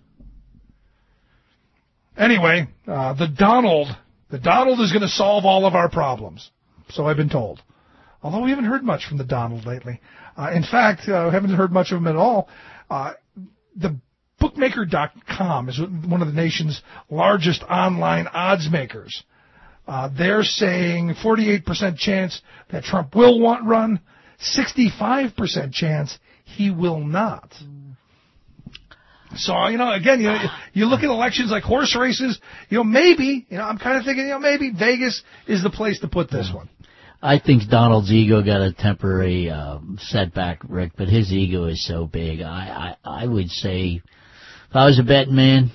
Anyway, uh, the Donald... The Donald is going to solve all of our problems, so I've been told. Although we haven't heard much from the Donald lately. Uh, in fact, uh, we haven't heard much of him at all. Uh, the bookmaker dot com is one of the nation's largest online odds makers. Uh, they're saying forty-eight percent chance that Trump will want run, sixty-five percent chance he will not. So, you know, again, you know, you look at elections like horse races, you know, maybe, you know, I'm kind of thinking, you know, maybe Vegas is the place to put this one. I think Donald's ego got a temporary uh, setback, Rick, but his ego is so big. I, I, I would say, if I was a betting man,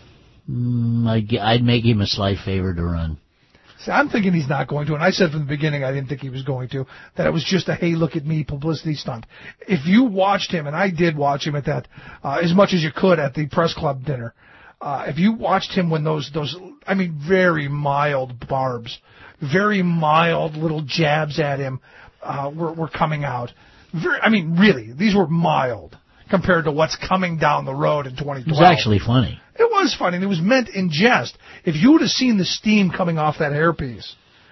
mm, I'd, I'd make him a slight favor to run. See, I'm thinking he's not going to, and I said from the beginning I didn't think he was going to, that it was just a hey, look at me publicity stunt. If you watched him, and I did watch him at that, uh, as much as you could at the press club dinner, uh, if you watched him when those, those, I mean, very mild barbs, very mild little jabs at him uh, were, were coming out. Very, I mean, really, these were mild compared to what's coming down the road in twenty twelve. It was actually funny. It was funny, and it was meant in jest. If you would have seen the steam coming off that hairpiece,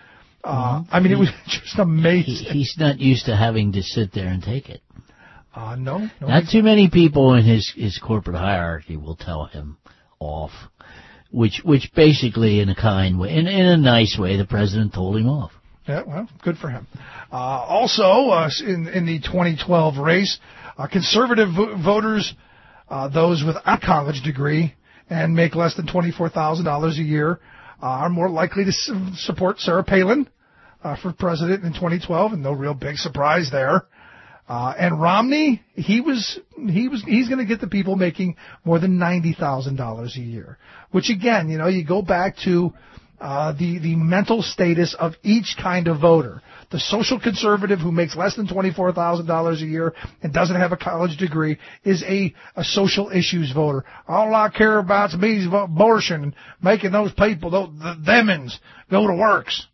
uh, mm-hmm. I mean, it was just amazing. He, he's not used to having to sit there and take it. Uh, no. no not too many people in his, his corporate hierarchy will tell him off, which which basically, in a kind way, in, in a nice way, the president told him off. Yeah, well, good for him. Uh, also, uh, in, in the twenty twelve race, uh, conservative vo- voters, uh, those with a college degree, and make less than twenty-four thousand dollars a year uh, are more likely to su- support Sarah Palin uh, for president in twenty twelve, and no real big surprise there. Uh, and Romney, he was he was he's going to get the people making more than ninety thousand dollars a year, which again, you know, you go back to uh, the the mental status of each kind of voter. The social conservative who makes less than twenty-four thousand dollars a year and doesn't have a college degree is a, a social issues voter. All I care about is abortion and making those people, those, the themins, go to works.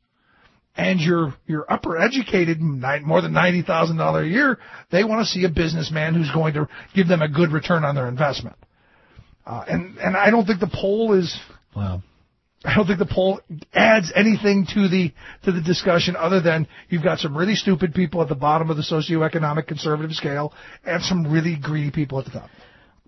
And your your upper educated, more than ninety thousand dollars a year, they want to see a businessman who's going to give them a good return on their investment. Uh, and, and I don't think the poll is... Well, I don't think the poll adds anything to the to the discussion other than you've got some really stupid people at the bottom of the socioeconomic conservative scale and some really greedy people at the top.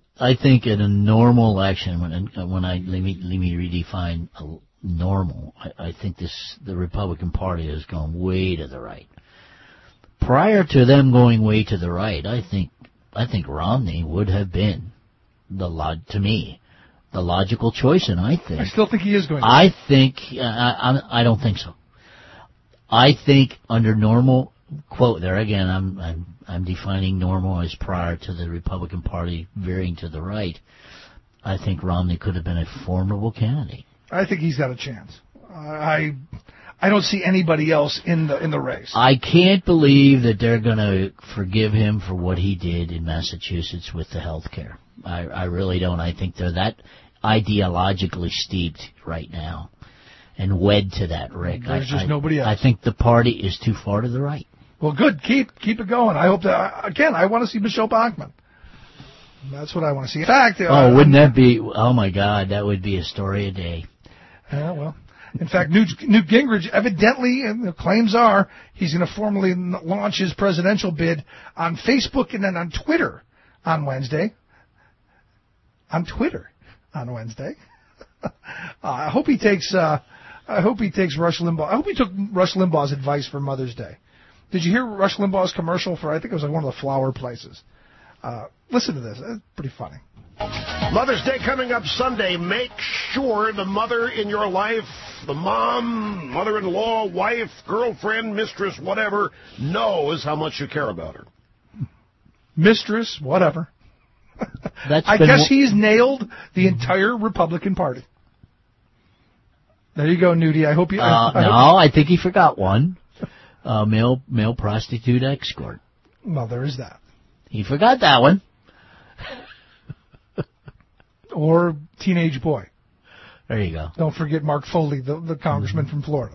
I think in a normal election, when when I let me let me redefine a normal, I, I think this the Republican Party has gone way to the right. Prior to them going way to the right, I think I think Romney would have been the log to me the logical choice, and I think I still think he is going to. I think uh, I I don't think so. I think under normal quote there again, I'm I'm I'm defining normal as prior to the Republican Party veering to the right. I think Romney could have been a formidable candidate. I think he's got a chance. Uh, I I don't see anybody else in the in the race. I can't believe that they're going to forgive him for what he did in Massachusetts with the health care. I, I really don't. I think they're that ideologically steeped right now and wed to that, Rick. There's I, just I, nobody else. I think the party is too far to the right. Well, good. Keep keep it going. I hope that, again, I want to see Michelle Bachmann. That's what I want to see. In fact... Oh, uh, wouldn't that be... Oh, my God, that would be a story a day. Yeah, well... In fact, Newt, Newt Gingrich evidently, and the claims are, he's going to formally launch his presidential bid on Facebook and then on Twitter on Wednesday. On Twitter on Wednesday. uh, I hope he takes... Uh, I hope he takes Rush Limbaugh. I hope he took Rush Limbaugh's advice for Mother's Day. Did you hear Rush Limbaugh's commercial for, I think it was like one of the flower places? Uh, listen to this. It's pretty funny. Mother's Day coming up Sunday. Make sure the mother in your life, the mom, mother-in-law, wife, girlfriend, mistress, whatever, knows how much you care about her. Mistress, whatever. That's I been guess w- he's nailed the entire Republican Party. There you go, Nudie. I hope you... Uh, I, I no, hope, I think he forgot one. Uh, male male prostitute escort. well, there is that. He forgot that one. Or teenage boy. There you go. Don't forget Mark Foley, the, the congressman mm-hmm. from Florida.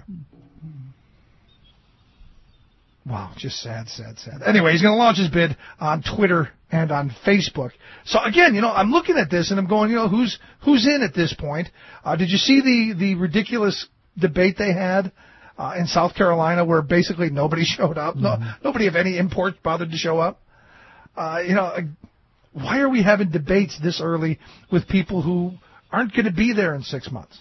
Wow, just sad, sad, sad. Anyway, he's going to launch his bid on Twitter and on Facebook. So again, you know, I'm looking at this and I'm going, you know, who's who's in at this point? Uh, did you see the, the ridiculous debate they had uh, in South Carolina where basically nobody showed up? No, mm-hmm. Nobody of any import bothered to show up. Uh, you know, why are we having debates this early with people who aren't going to be there in six months?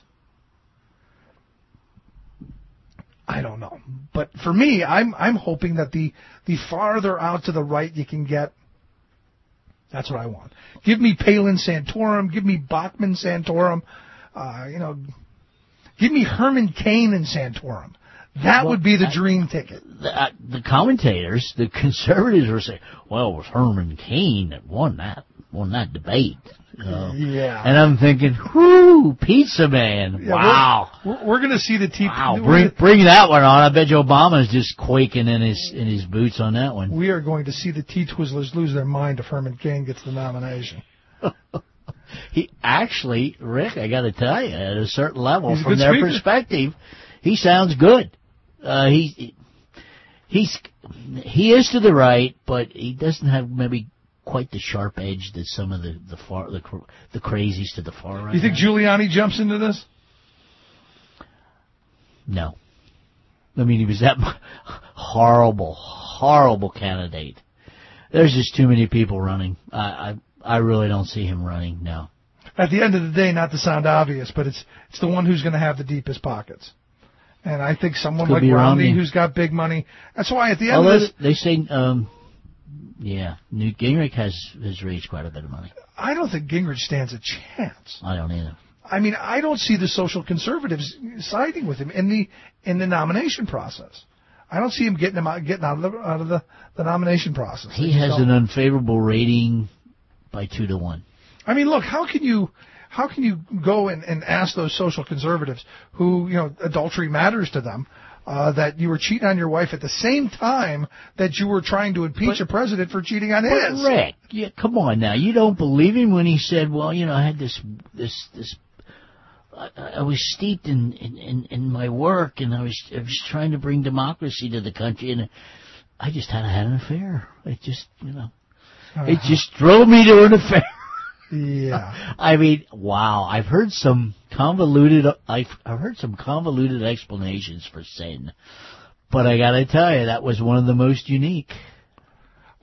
I don't know. But for me, I'm I'm hoping that the, the farther out to the right you can get, that's what I want. Give me Palin Santorum. Give me Bachmann Santorum. Uh, you know, give me Herman Cain and Santorum. That well, would be the I, dream ticket. The, uh, the commentators, the conservatives were saying, well, it was Herman Cain that won that, won that debate. Uh, yeah. And I'm thinking, whoo, Pizza Man. Yeah, wow. We're, we're going to see the T. Wow. Bring, bring that one on. I bet you Obama's just quaking in his in his boots on that one. We are going to see the T-Twizzlers lose their mind if Herman Cain gets the nomination. He actually, Rick, I got to tell you, at a certain level, He's from their speaker. perspective, he sounds good. Uh, he he's he is to the right, but he doesn't have maybe quite the sharp edge that some of the the far the, the crazies to the far right. You think have. Giuliani jumps into this? No. I mean, he was that horrible, horrible candidate. There's just too many people running. I I, I really don't see him running. No. At the end of the day, not to sound obvious, but it's it's the one who's going to have the deepest pockets. And I think someone like Romney, Romney who's got big money. That's why at the end well, of this... They say, um, yeah, Newt Gingrich has, has raised quite a bit of money. I don't think Gingrich stands a chance. I don't either. I mean, I don't see the social conservatives siding with him in the in the nomination process. I don't see him getting him out, getting out of the, out of the, the nomination process. He has don't. an unfavorable rating by two to one. I mean, look, how can you... How can you go and, and ask those social conservatives who, you know, adultery matters to them, uh, that you were cheating on your wife at the same time that you were trying to impeach but, a president for cheating on but his? Rick, yeah, come on now. You don't believe him when he said, well, you know, I had this, this, this, I, I was steeped in, in, in, in my work and I was, I was trying to bring democracy to the country and I just had, had an affair. It just, you know, uh-huh. it just drove me to an affair. Yeah. I mean, wow. I've heard some convoluted, I've, I've heard some convoluted explanations for sin. But I gotta tell you, that was one of the most unique.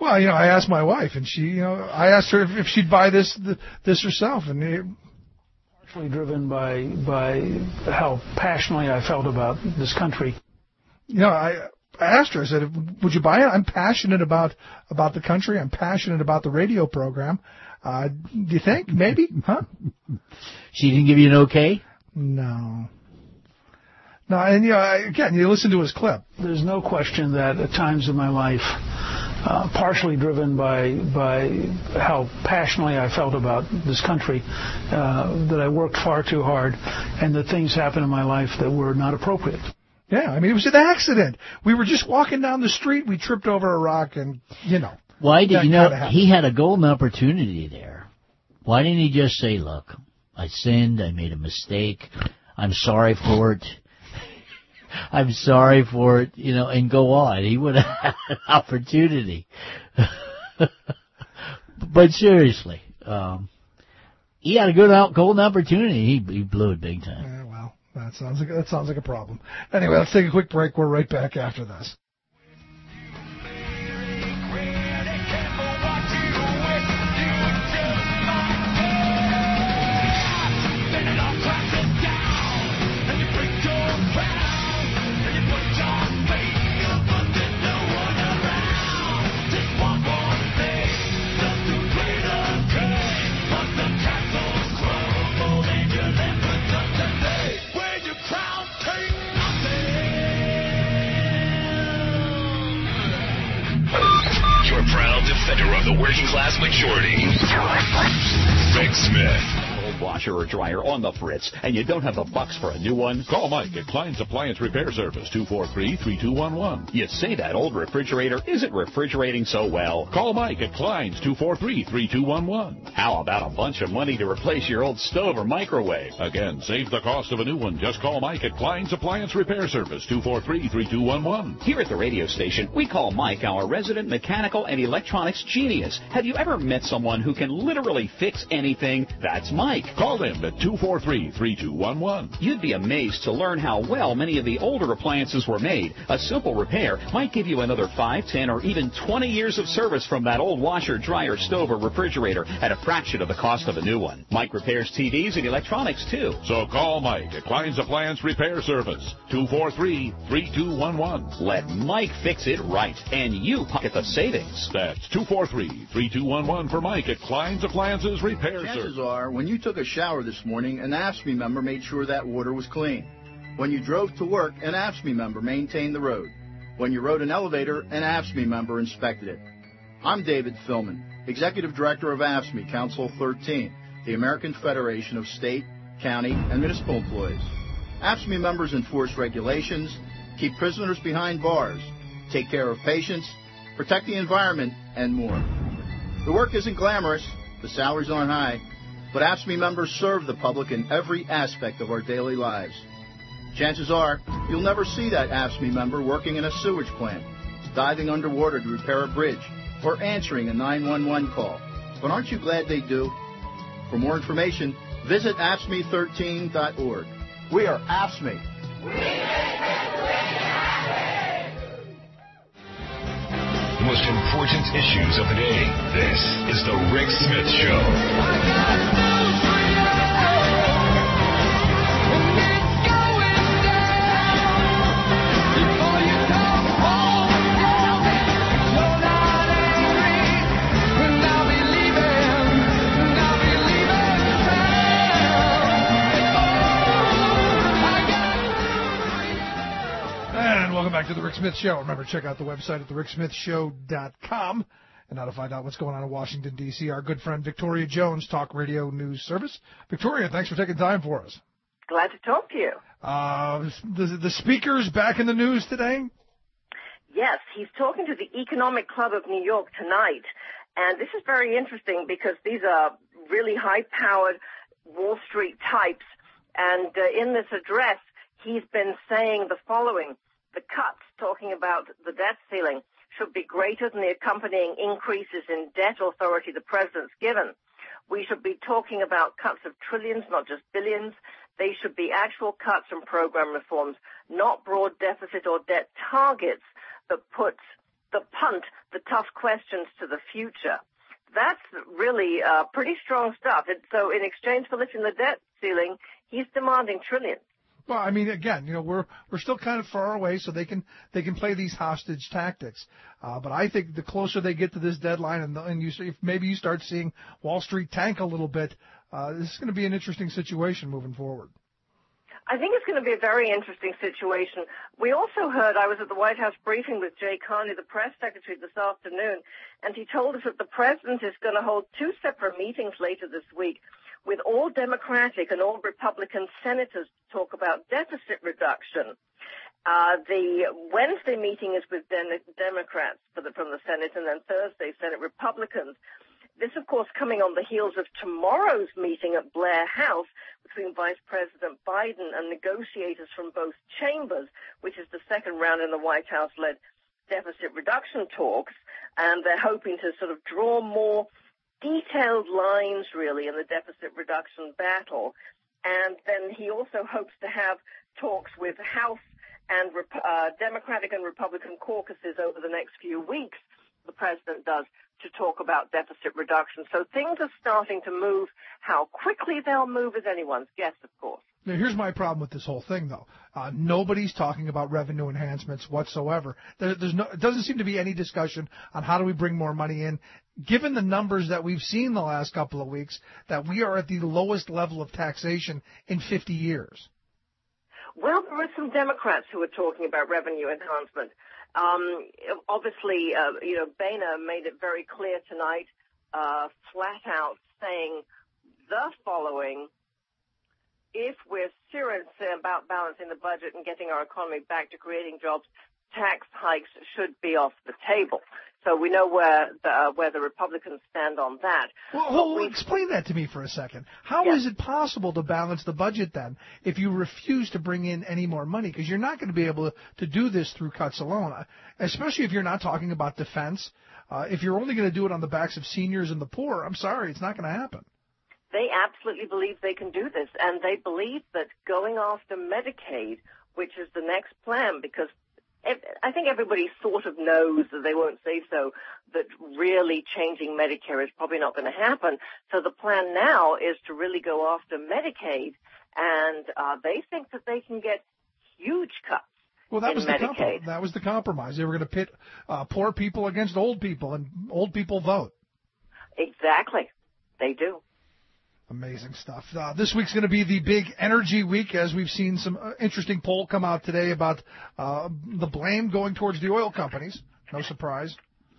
Well, you know, I asked my wife, and she, you know, I asked her if, if she'd buy this this herself, and it, partially driven by by how passionately I felt about this country. You know, I I asked her, I said, would you buy it? I'm passionate about about the country. I'm passionate about the radio program. Uh, do you think? Maybe? Huh? She didn't give you an okay? No. No, and, you know, again, you listen to his clip. There's no question that at times in my life, uh, partially driven by by how passionately I felt about this country, uh, that I worked far too hard, and that things happened in my life that were not appropriate. Yeah, I mean, it was an accident. We were just walking down the street. We tripped over a rock, and, you know. Why did you know he had a golden opportunity there? Why didn't he just say, look, I sinned, I made a mistake, I'm sorry for it. I'm sorry for it, you know, and go on. He would have had an opportunity. But seriously, um, he had a good out, golden opportunity. He, he blew it big time. Yeah, well, that sounds like that sounds like a problem. Anyway, let's take a quick break. We're right back after this. Your proud defender of the working class majority, Rick Smith. Washer or dryer on the fritz, and you don't have the bucks for a new one? Call Mike at Klein's Appliance Repair Service, two four three, three two one one. You say that old refrigerator isn't refrigerating so well. Call Mike at Klein's, two four three, three two one one. How about a bunch of money to replace your old stove or microwave? Again, save the cost of a new one. Just call Mike at Klein's Appliance Repair Service, two four three, three two one one. Here at the radio station, we call Mike our resident mechanical and electronics genius. Have you ever met someone who can literally fix anything? That's Mike. Call them at two four three, three two one one. You'd be amazed to learn how well many of the older appliances were made. A simple repair might give you another five, ten, or even twenty years of service from that old washer, dryer, stove, or refrigerator at a fraction of the cost of a new one. Mike repairs T Vs and electronics, too. So call Mike at Klein's Appliance Repair Service, two four three, three two one one. Let Mike fix it right, and you pocket the savings. That's two four three, three two one one for Mike at Klein's Appliances Repair Service. Chances are, when you took a shower this morning, an A F S C M E member made sure that water was clean. When you drove to work, an A F S C M E member maintained the road. When you rode an elevator, an A F S C M E member inspected it. I'm David Philman, Executive Director of A F S C M E Council thirteen, the American Federation of State, County, and Municipal Employees. A F S C M E members enforce regulations, keep prisoners behind bars, take care of patients, protect the environment, and more. The work isn't glamorous, the salaries aren't high, but A F S C M E members serve the public in every aspect of our daily lives. Chances are, you'll never see that A F S C M E member working in a sewage plant, diving underwater to repair a bridge, or answering a nine one one call. But aren't you glad they do? For more information, visit A F S C M E thirteen dot org. We are A F S C M E. The most important issues of the day. This is the Rick Smith Show. Welcome back to the Rick Smith Show. Remember, check out the website at the rick smith show dot com. And now to find out what's going on in Washington, D C, our good friend Victoria Jones, Talk Radio News Service. Victoria, thanks for taking time for us. Glad to talk to you. Uh, the, the speaker's back in the news today? Yes, he's talking to the Economic Club of New York tonight. And this is very interesting because these are really high-powered Wall Street types. And uh, in this address, he's been saying the following. The cuts, talking about the debt ceiling, should be greater than the accompanying increases in debt authority the president's given. We should be talking about cuts of trillions, not just billions. They should be actual cuts and program reforms, not broad deficit or debt targets that puts the punt, the tough questions to the future. That's really uh, pretty strong stuff. And so in exchange for lifting the debt ceiling, he's demanding trillions. Well, I mean, again, you know, we're we're still kind of far away, so they can they can play these hostage tactics. Uh, but I think the closer they get to this deadline, and, the, and you if maybe you start seeing Wall Street tank a little bit, uh, this is going to be an interesting situation moving forward. I think it's going to be a very interesting situation. We also heard, I was at the White House briefing with Jay Carney, the press secretary, this afternoon, and he told us that the president is going to hold two separate meetings later this week with all Democratic and all Republican senators to talk about deficit reduction. Uh, the Wednesday meeting is with Den- Democrats for the, from the Senate, and then Thursday, Senate Republicans. This, of course, coming on the heels of tomorrow's meeting at Blair House between Vice President Biden and negotiators from both chambers, which is the second round in the White House-led deficit reduction talks. And they're hoping to sort of draw more detailed lines, really, in the deficit reduction battle. And then he also hopes to have talks with House and uh, Democratic and Republican caucuses over the next few weeks, the president does, to talk about deficit reduction. So things are starting to move. How quickly they'll move is anyone's guess, of course. Now, here's my problem with this whole thing, though. Uh, nobody's talking about revenue enhancements whatsoever. There, there's no, it doesn't seem to be any discussion on how do we bring more money in. Given the numbers that we've seen the last couple of weeks, that we are at the lowest level of taxation in fifty years. Well, there are some Democrats who are talking about revenue enhancement. Um, obviously, uh, you know, Boehner made it very clear tonight, uh, flat out saying the following: if we're serious about balancing the budget and getting our economy back to creating jobs, tax hikes should be off the table. So we know where the, uh, where the Republicans stand on that. Well, hold, explain that to me for a second. How yeah. is it possible to balance the budget then if you refuse to bring in any more money? Because you're not going to be able to, to do this through cuts alone, especially if you're not talking about defense. Uh, if you're only going to do it on the backs of seniors and the poor, I'm sorry, it's not going to happen. They absolutely believe they can do this, and they believe that going after Medicaid, which is the next plan, because I think everybody sort of knows, that they won't say so, that really changing Medicare is probably not going to happen. So the plan now is to really go after Medicaid, and uh, they think that they can get huge cuts. Well, that in was the Medicaid. comprom- that was the compromise. They were going to pit uh, poor people against old people, and old people vote. Exactly, they do. Amazing stuff. Uh, this week's going to be the big energy week, as we've seen some uh, interesting poll come out today about uh, the blame going towards the oil companies. No surprise.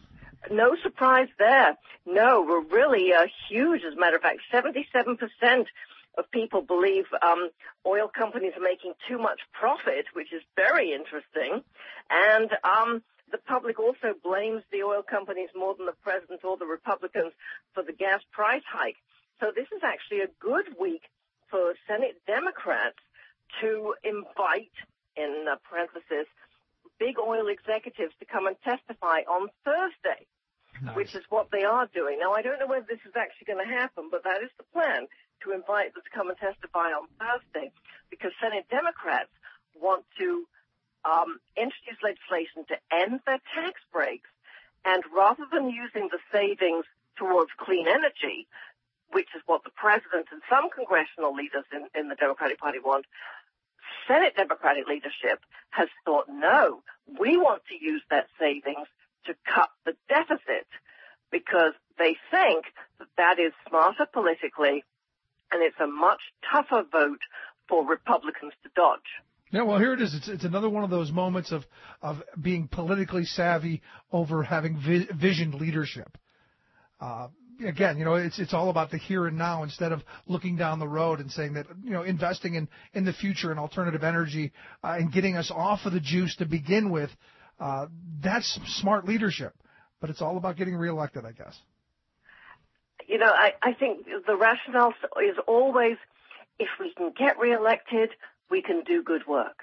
No surprise there. No, we're really uh, huge. As a matter of fact, seventy-seven percent of people believe um, oil companies are making too much profit, which is very interesting. And um, the public also blames the oil companies more than the president or the Republicans for the gas price hike. So this is actually a good week for Senate Democrats to invite, in parenthesis, big oil executives to come and testify on Thursday, nice. Which is what they are doing. Now, I don't know whether this is actually going to happen, but that is the plan, to invite them to come and testify on Thursday, because Senate Democrats want to um, introduce legislation to end their tax breaks, and rather than using the savings towards clean energy, which is what the president and some congressional leaders in, in the Democratic Party want, Senate Democratic leadership has thought, no, we want to use that savings to cut the deficit, because they think that that is smarter politically, and it's a much tougher vote for Republicans to dodge. Yeah, well, here it is. It's, it's another one of those moments of, of being politically savvy over having vi- visioned leadership. Uh, Again, you know, it's it's all about the here and now instead of looking down the road and saying that, you know, investing in, in the future and alternative energy uh, and getting us off of the juice to begin with, uh, that's smart leadership. But it's all about getting reelected, I guess. You know, I, I think the rationale is always, if we can get reelected, we can do good work.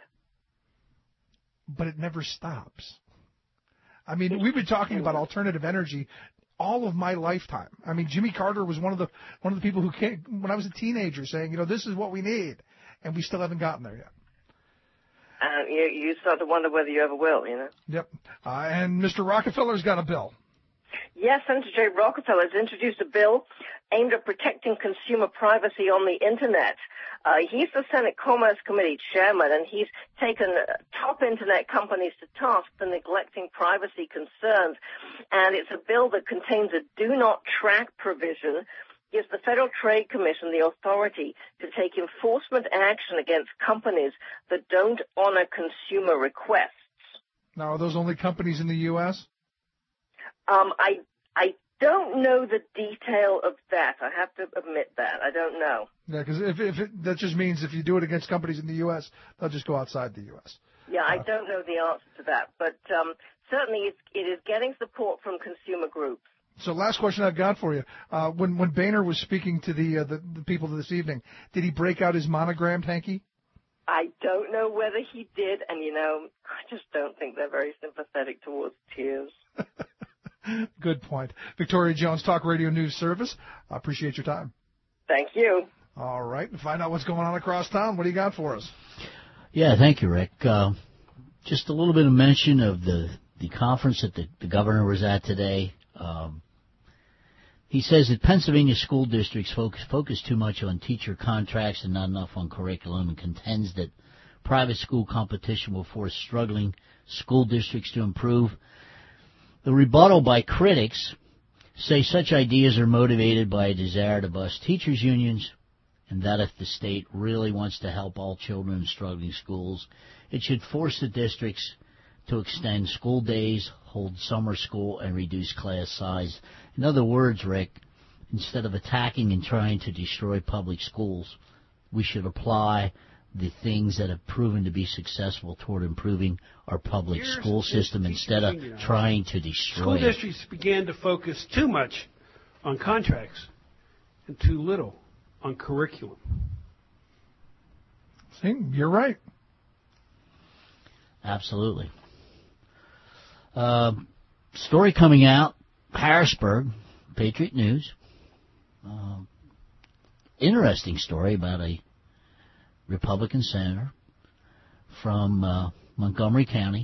But it never stops. I mean, we've been talking about alternative energy all of my lifetime. I mean, Jimmy Carter was one of the one of the people who came when I was a teenager saying, you know, this is what we need, and we still haven't gotten there yet. And you, you start to wonder whether you ever will, you know. Yep. Uh, and Mister Rockefeller's got a bill. Yes, Senator Jay Rockefeller has introduced a bill aimed at protecting consumer privacy on the Internet. Uh, he's the Senate Commerce Committee chairman, and he's taken top Internet companies to task for neglecting privacy concerns. And it's a bill that contains a do not track provision, gives the Federal Trade Commission the authority to take enforcement action against companies that don't honor consumer requests. Now, are those only companies in the U S? Um, I I don't know the detail of that. I have to admit that. I don't know. Yeah, because if, if it, that just means if you do it against companies in the U S, they'll just go outside the U S. Yeah, I Uh, don't know the answer to that. But um, certainly it's, it is getting support from consumer groups. So last question I've got for you. Uh, when, when Boehner was speaking to the, uh, the, the people this evening, did he break out his monogrammed hanky? I don't know whether he did, and, you know, I just don't think they're very sympathetic towards tears. Good point. Victoria Jones, Talk Radio News Service. I appreciate your time. Thank you. All right. To find out what's going on across town, what do you got for us? Yeah, thank you, Rick. Uh, just a little bit of mention of the, the conference that the, the governor was at today. Um, he says that Pennsylvania school districts focus, focus too much on teacher contracts and not enough on curriculum, and contends that private school competition will force struggling school districts to improve. The rebuttal by critics say such ideas are motivated by a desire to bust teachers' unions, and that if the state really wants to help all children in struggling schools, it should force the districts to extend school days, hold summer school, and reduce class size. In other words, Rick, instead of attacking and trying to destroy public schools, we should apply the things that have proven to be successful toward improving our public Here's school system instead of you know, trying to destroy School it. districts began to focus too much on contracts and too little on curriculum. See, you're right. Absolutely. Uh, story coming out, Harrisburg, Patriot News. Uh, interesting story about a Republican senator from uh, Montgomery County.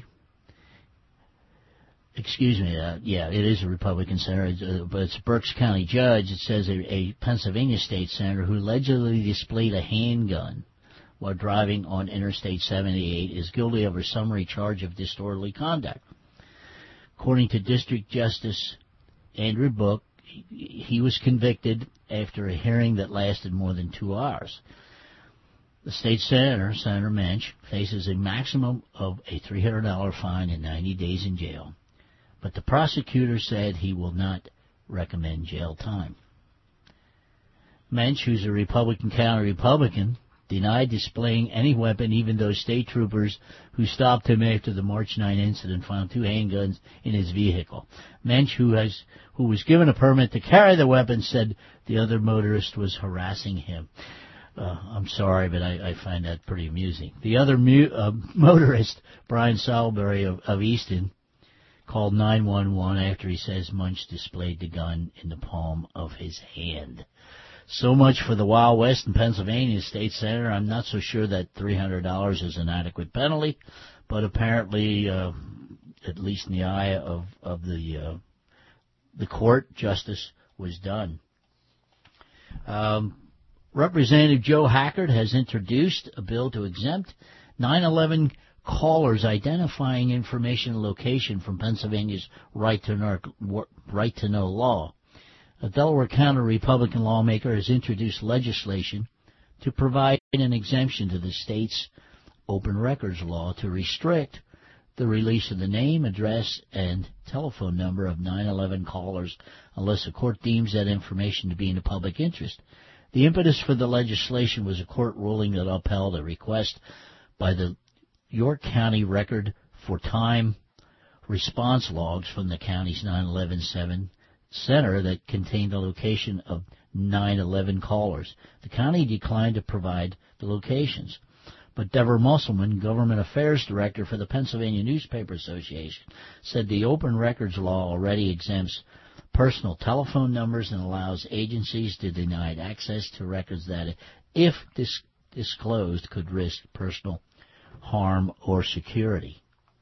Excuse me, uh, yeah, it is a Republican senator, uh, but it's a Berks County judge. It says a, a Pennsylvania state senator who allegedly displayed a handgun while driving on Interstate seventy-eight is guilty of a summary charge of disorderly conduct. According to District Justice Andrew Book, he, he was convicted after a hearing that lasted more than two hours. The state senator, Senator Mensch, faces a maximum of a three hundred dollars fine and ninety days in jail. But the prosecutor said he will not recommend jail time. Mensch, who's a Republican County Republican, denied displaying any weapon, even though state troopers who stopped him after the March ninth incident found two handguns in his vehicle. Mensch, who has who was given a permit to carry the weapon, said the other motorist was harassing him. Uh, I'm sorry, but I, I find that pretty amusing. The other mu- uh, motorist, Brian Salisbury of, of Easton, called nine one one after he says Munch displayed the gun in the palm of his hand. So much for the Wild West in Pennsylvania, State Senator. I'm not so sure that three hundred dollars is an adequate penalty, but apparently, uh, at least in the eye of, of the uh, the court, justice was done. Um, Representative Joe Hackert has introduced a bill to exempt nine eleven callers identifying information and location from Pennsylvania's right to know, right to know law. A Delaware County Republican lawmaker has introduced legislation to provide an exemption to the state's open records law to restrict the release of the name, address, and telephone number of nine eleven callers unless a court deems that information to be in the public interest. The impetus for the legislation was a court ruling that upheld a request by the York County Record for Time response logs from the county's nine eleven seven center that contained the location of nine eleven callers. The county declined to provide the locations. But Deborah Musselman, Government Affairs Director for the Pennsylvania Newspaper Association, said the open records law already exempts personal telephone numbers and allows agencies to deny access to records that, if dis- disclosed, could risk personal harm or security.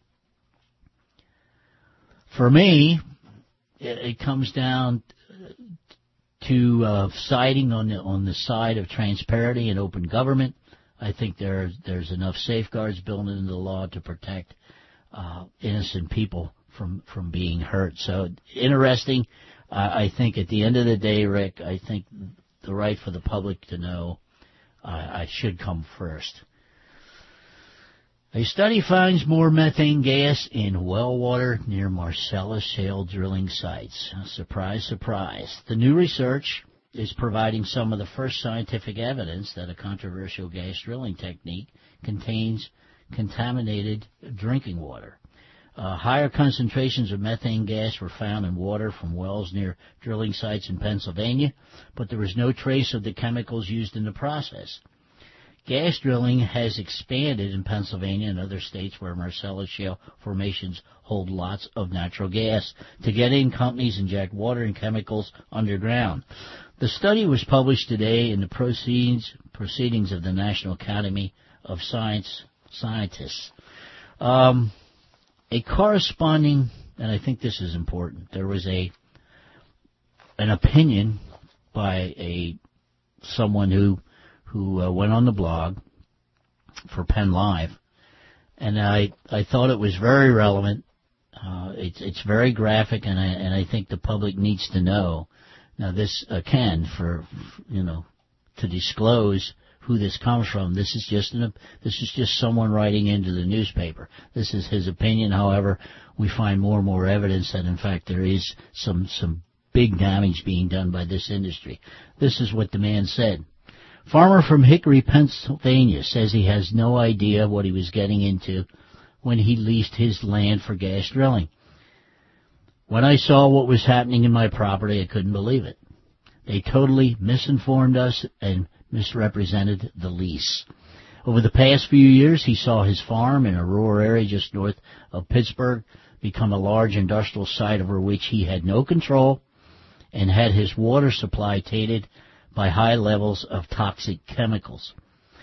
For me, it, it comes down to uh, siding on the on the side of transparency and open government. I think there there's enough safeguards built into the law to protect uh, innocent people from from being hurt. So interesting. Uh, I think at the end of the day, Rick, I think the right for the public to know uh, I should come first. A study finds more methane gas in well water near Marcellus shale drilling sites. Surprise, surprise. The new research is providing some of the first scientific evidence that a controversial gas drilling technique contains contaminated drinking water. Uh, higher concentrations of methane gas were found in water from wells near drilling sites in Pennsylvania, but there was no trace of the chemicals used in the process. Gas drilling has expanded in Pennsylvania and other states where Marcellus shale formations hold lots of natural gas. To get in, companies inject water and chemicals underground. The study was published today in the proceedings, proceedings of the National Academy of Science scientists. Um, a corresponding, and I think this is important, there was a an opinion by a someone who who uh, went on the blog for Penn Live, and I I thought it was very relevant. Uh, it's it's very graphic, and I and I think the public needs to know. Now this uh, can for you know to disclose who this comes from. This is just an this is just someone writing into the newspaper. This is his opinion. However, we find more and more evidence that in fact there is some some big damage being done by this industry. This is what the man said. Farmer from Hickory, Pennsylvania says he has no idea what he was getting into when he leased his land for gas drilling. When I saw what was happening in my property, I couldn't believe it. They totally misinformed us and misrepresented the lease. Over the past few years, he saw his farm in a rural area just north of Pittsburgh become a large industrial site over which he had no control and had his water supply tainted by high levels of toxic chemicals.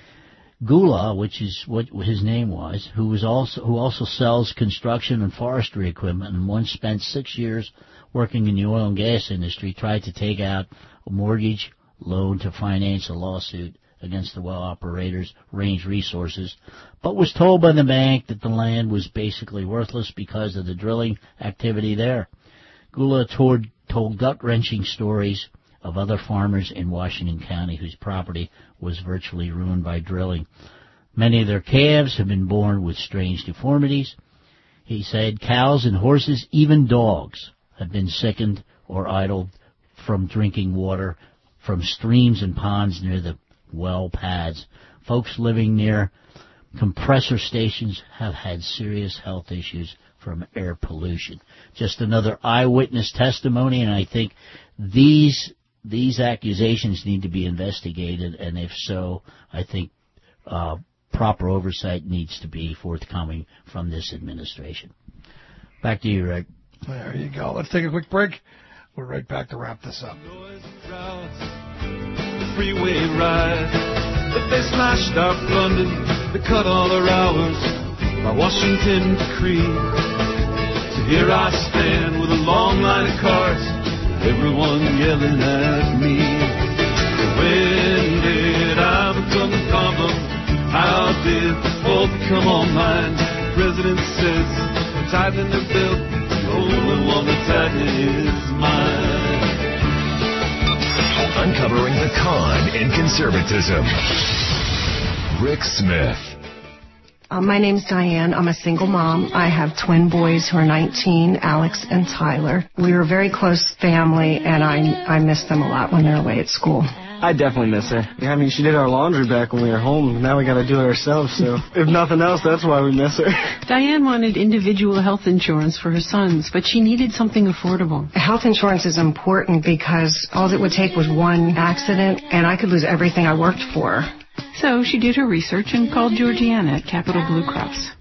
Gula, which is what his name was, who was also who also sells construction and forestry equipment and once spent six years working in the oil and gas industry, tried to take out a mortgage loan to finance a lawsuit against the well operators, Range Resources, but was told by the bank that the land was basically worthless because of the drilling activity there. Gula told, told gut-wrenching stories of other farmers in Washington County whose property was virtually ruined by drilling. Many of their calves have been born with strange deformities. He said cows and horses, even dogs, have been sickened or idled from drinking water from streams and ponds near the well pads. Folks living near compressor stations have had serious health issues from air pollution. Just another eyewitness testimony, and I think these These accusations need to be investigated, and if so, I think uh, proper oversight needs to be forthcoming from this administration. Back to you, Rick. There you go. Let's take a quick break. We're right back to wrap this up. The freeway ride, if they smashed our London, they cut all our hours by Washington decree. So here I stand with a long line of cars, everyone yelling at me. When did I become the problem? How did the fault become all mine? The president says, tightening the belt, the only one that's tightening is mine. Uncovering the con in conservatism. Rick Smith. Uh, my name's Diane. I'm a single mom. I have twin boys who are nineteen, Alex and Tyler. We were a very close family, and I I miss them a lot when they're away at school. I definitely miss her. I mean, she did our laundry back when we were home. Now we got to do it ourselves, so if nothing else, that's why we miss her. Diane wanted individual health insurance for her sons, but she needed something affordable. Health insurance is important because all it would take was one accident, and I could lose everything I worked for. So she did her research and called Georgiana at Capital Blue Cross.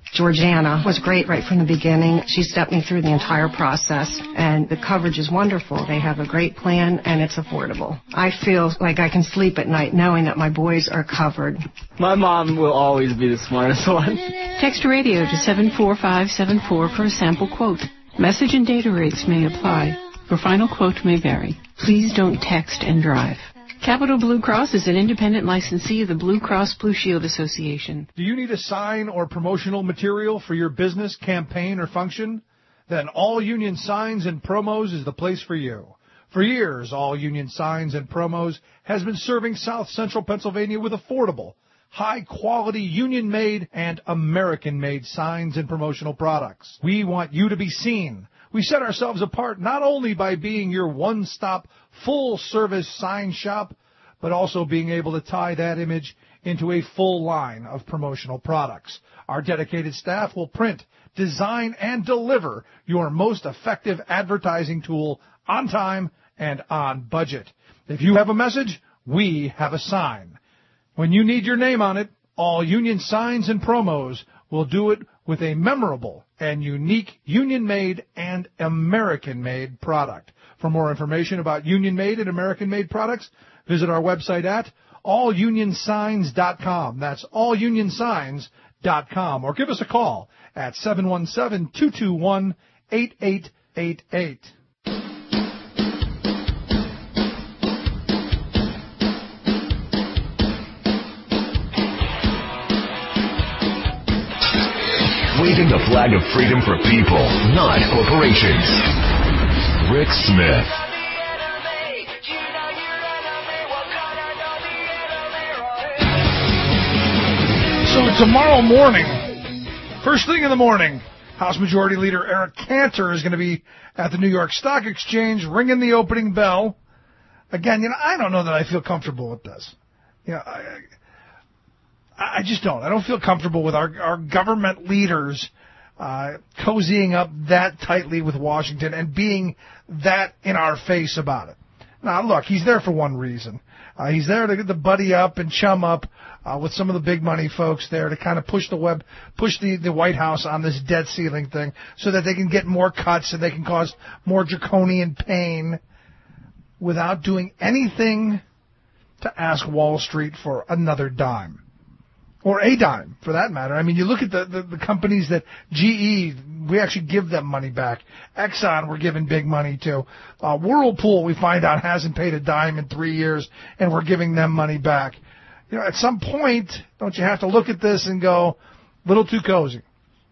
Georgiana was great right from the beginning. She stepped me through the entire process, and the coverage is wonderful. They have a great plan, and it's affordable. I feel like I can sleep at night knowing that my boys are covered. My mom will always be the smartest one. Text radio to seven four five seven four for a sample quote. Message and data rates may apply. Your final quote may vary. Please don't text and drive. Capital Blue Cross is an independent licensee of the Blue Cross Blue Shield Association. Do you need a sign or promotional material for your business, campaign, or function? Then All Union Signs and Promos is the place for you. For years, All Union Signs and Promos has been serving South Central Pennsylvania with affordable, high-quality, union-made and American-made signs and promotional products. We want you to be seen. We set ourselves apart not only by being your one-stop, full-service sign shop, but also being able to tie that image into a full line of promotional products. Our dedicated staff will print, design, and deliver your most effective advertising tool on time and on budget. If you have a message, we have a sign. When you need your name on it, All Union Signs and Promos will do it with a memorable and unique union-made and American-made product. For more information about union-made and American-made products, visit our website at all union signs dot com. That's all union signs dot com. Or give us a call at seven one seven, two two one, eight eight eight eight. Waving the flag of freedom for people, not corporations. Rick Smith. So tomorrow morning, first thing in the morning, House Majority Leader Eric Cantor is going to be at the New York Stock Exchange ringing the opening bell. Again, you know, I don't know that I feel comfortable with this. You know, I, I just don't. I don't feel comfortable with our, our government leaders uh, cozying up that tightly with Washington and being that in our face about it. Now, look, he's there for one reason. Uh, he's there to get the buddy up and chum up uh, with some of the big money folks there to kind of push the web, push the, the White House on this debt ceiling thing so that they can get more cuts and they can cause more draconian pain without doing anything to ask Wall Street for another dime. Or a dime, for that matter. I mean, you look at the, the, the companies that G E, we actually give them money back. Exxon, we're giving big money to. Uh, Whirlpool, we find out, hasn't paid a dime in three years, and we're giving them money back. You know, at some point, don't you have to look at this and go, little too cozy.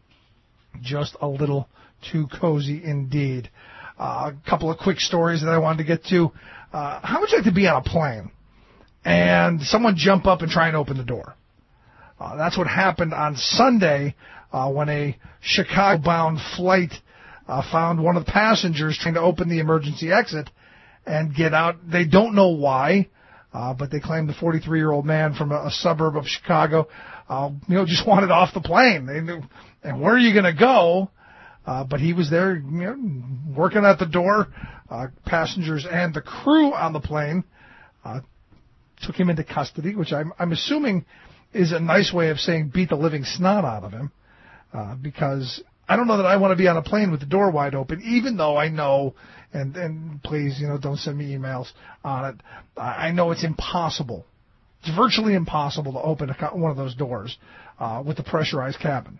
Just a little too cozy indeed. Uh, a couple of quick stories that I wanted to get to. Uh, how would you like to be on a plane and someone jump up and try and open the door? Uh, that's what happened on Sunday uh, when a Chicago-bound flight uh, found one of the passengers trying to open the emergency exit and get out. They don't know why, uh, but they claim the forty-three-year-old man from a, a suburb of Chicago, uh, you know, just wanted off the plane. They knew, and where are you going to go? Uh, but he was there, you know, working at the door. Uh, passengers and the crew on the plane uh, took him into custody, which I'm, I'm assuming is a nice way of saying beat the living snot out of him, uh, because I don't know that I want to be on a plane with the door wide open, even though I know, and, and please, you know, don't send me emails on it. I know it's impossible. It's virtually impossible to open a, one of those doors uh, with the pressurized cabin.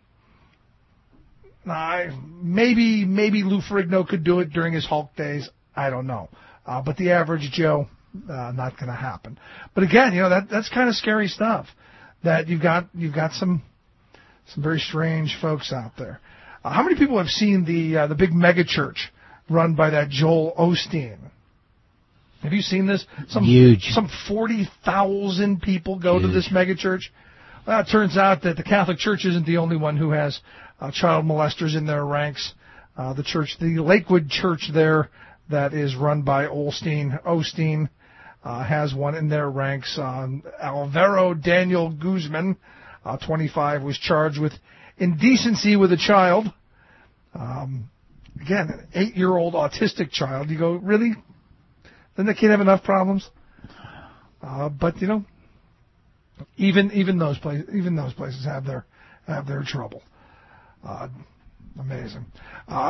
Now, I, maybe maybe Lou Ferrigno could do it during his Hulk days. I don't know. Uh, but the average Joe, uh, not going to happen. But again, you know, that that's kind of scary stuff. That you've got you've got some some very strange folks out there. Uh, how many people have seen the uh, the big mega church run by that Joel Osteen? Have you seen this? Some, Huge. Some forty thousand people go Huge. to this mega church. Well, it turns out that the Catholic Church isn't the only one who has uh, child molesters in their ranks. Uh, the church, the Lakewood Church there, that is run by Osteen, Osteen. Uh, has one in their ranks. Um, Alvaro Daniel Guzman, uh, twenty-five, was charged with indecency with a child. Um, again, an eight-year-old autistic child. You go, really? Doesn't the kid have enough problems? Uh, but you know, even even those places even those places have their have their trouble. Uh, amazing. Uh,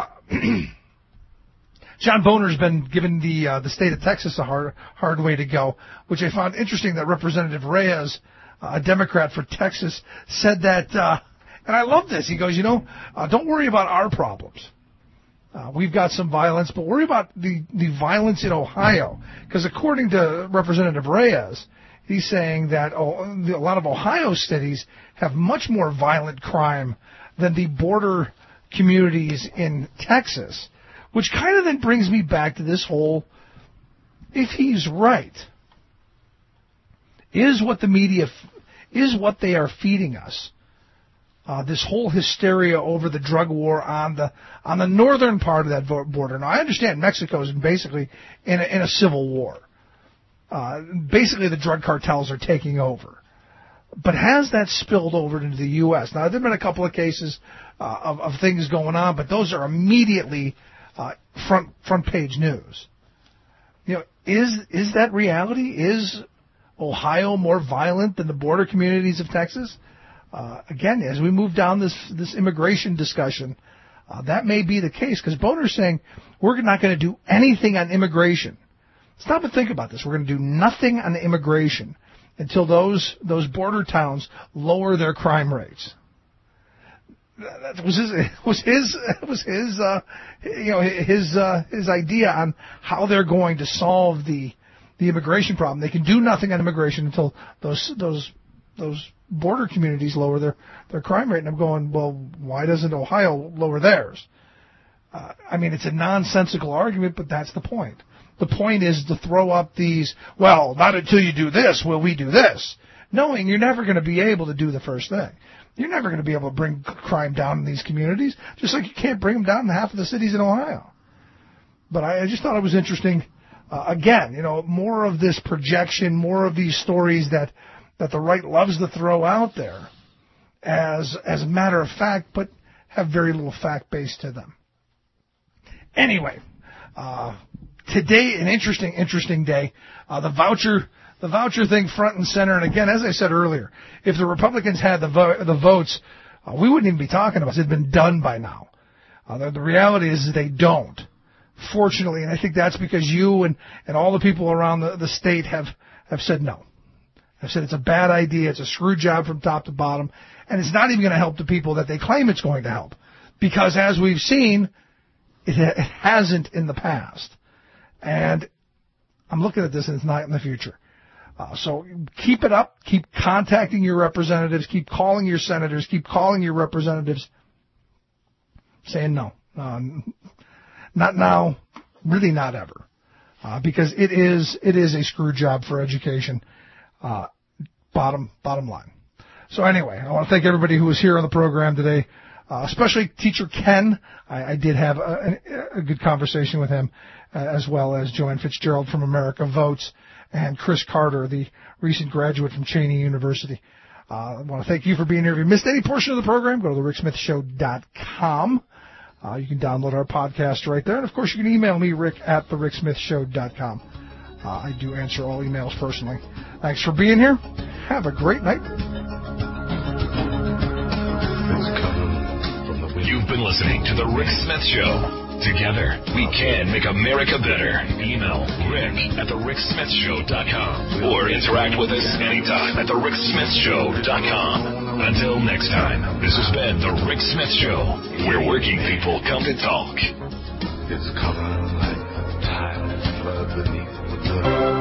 John Boehner's been giving the uh, the state of Texas a hard hard way to go, which I found interesting that Representative Reyes, uh, a Democrat for Texas, said that, uh, and I love this. He goes, you know, uh, don't worry about our problems. Uh, we've got some violence, but worry about the, the violence in Ohio. Because according to Representative Reyes, he's saying that oh, a lot of Ohio cities have much more violent crime than the border communities in Texas. Which kind of then brings me back to this whole, if he's right, is what the media, is what they are feeding us, uh, this whole hysteria over the drug war on the on the northern part of that border. Now, I understand Mexico is basically in a, in a civil war. Uh, basically, the drug cartels are taking over. But has that spilled over into the U S? Now, there have been a couple of cases uh, of, of things going on, but those are immediately Uh, front front page news. You know, is is that reality? Is Ohio more violent than the border communities of Texas? Uh, again, as we move down this this immigration discussion, uh, that may be the case because Boehner's saying we're not going to do anything on immigration. Stop and think about this. We're going to do nothing on immigration until those those border towns lower their crime rates. That was his was his was his uh, you know his uh, his idea on how they're going to solve the the immigration problem. They can do nothing on immigration until those those those border communities lower their, their crime rate. And I'm going, well, why doesn't Ohio lower theirs? Uh, I mean, it's a nonsensical argument, but that's the point. The point is to throw up these, well, not until you do this will we do this, knowing you're never going to be able to do the first thing. You're never going to be able to bring crime down in these communities, just like you can't bring them down in half of the cities in Ohio. But I, I just thought it was interesting. Uh, again, you know, more of this projection, more of these stories that, that the right loves to throw out there as as a matter of fact, but have very little fact base to them. Anyway, uh, today an interesting, interesting day. Uh, the voucher. The voucher thing front and center, and again, as I said earlier, if the Republicans had the, vo- the votes, uh, we wouldn't even be talking about it. It had been done by now. Uh, the, the reality is that they don't, fortunately, and I think that's because you and, and all the people around the, the state have, have said no. Have said it's a bad idea, it's a screw job from top to bottom, and it's not even going to help the people that they claim it's going to help. Because as we've seen, it, ha- it hasn't in the past. And I'm looking at this and it's not in the future. Uh, so keep it up. Keep contacting your representatives. Keep calling your senators. Keep calling your representatives saying no. Um, not now, really not ever. Uh, because it is it is a screw job for education, uh, bottom bottom line. So anyway, I want to thank everybody who was here on the program today, uh, especially Teacher Ken. I, I did have a, a, a good conversation with him, uh, as well as Joanne Fitzgerald from America Votes, and Chris Carter, the recent graduate from Cheyney University. Uh, I want to thank you for being here. If you missed any portion of the program, go to the rick smith show dot com. Uh, you can download our podcast right there. And, of course, you can email me, rick at the rick smith show dot com. Uh, I do answer all emails personally. Thanks for being here. Have a great night. You've been listening to The Rick Smith Show. Together, we can make America better. Email Rick at the rick smith show dot com or interact with us anytime at the rick smith show dot com. Until next time, this has been The Rick Smith Show, where working people come to talk. It's coming like a tide flood beneath the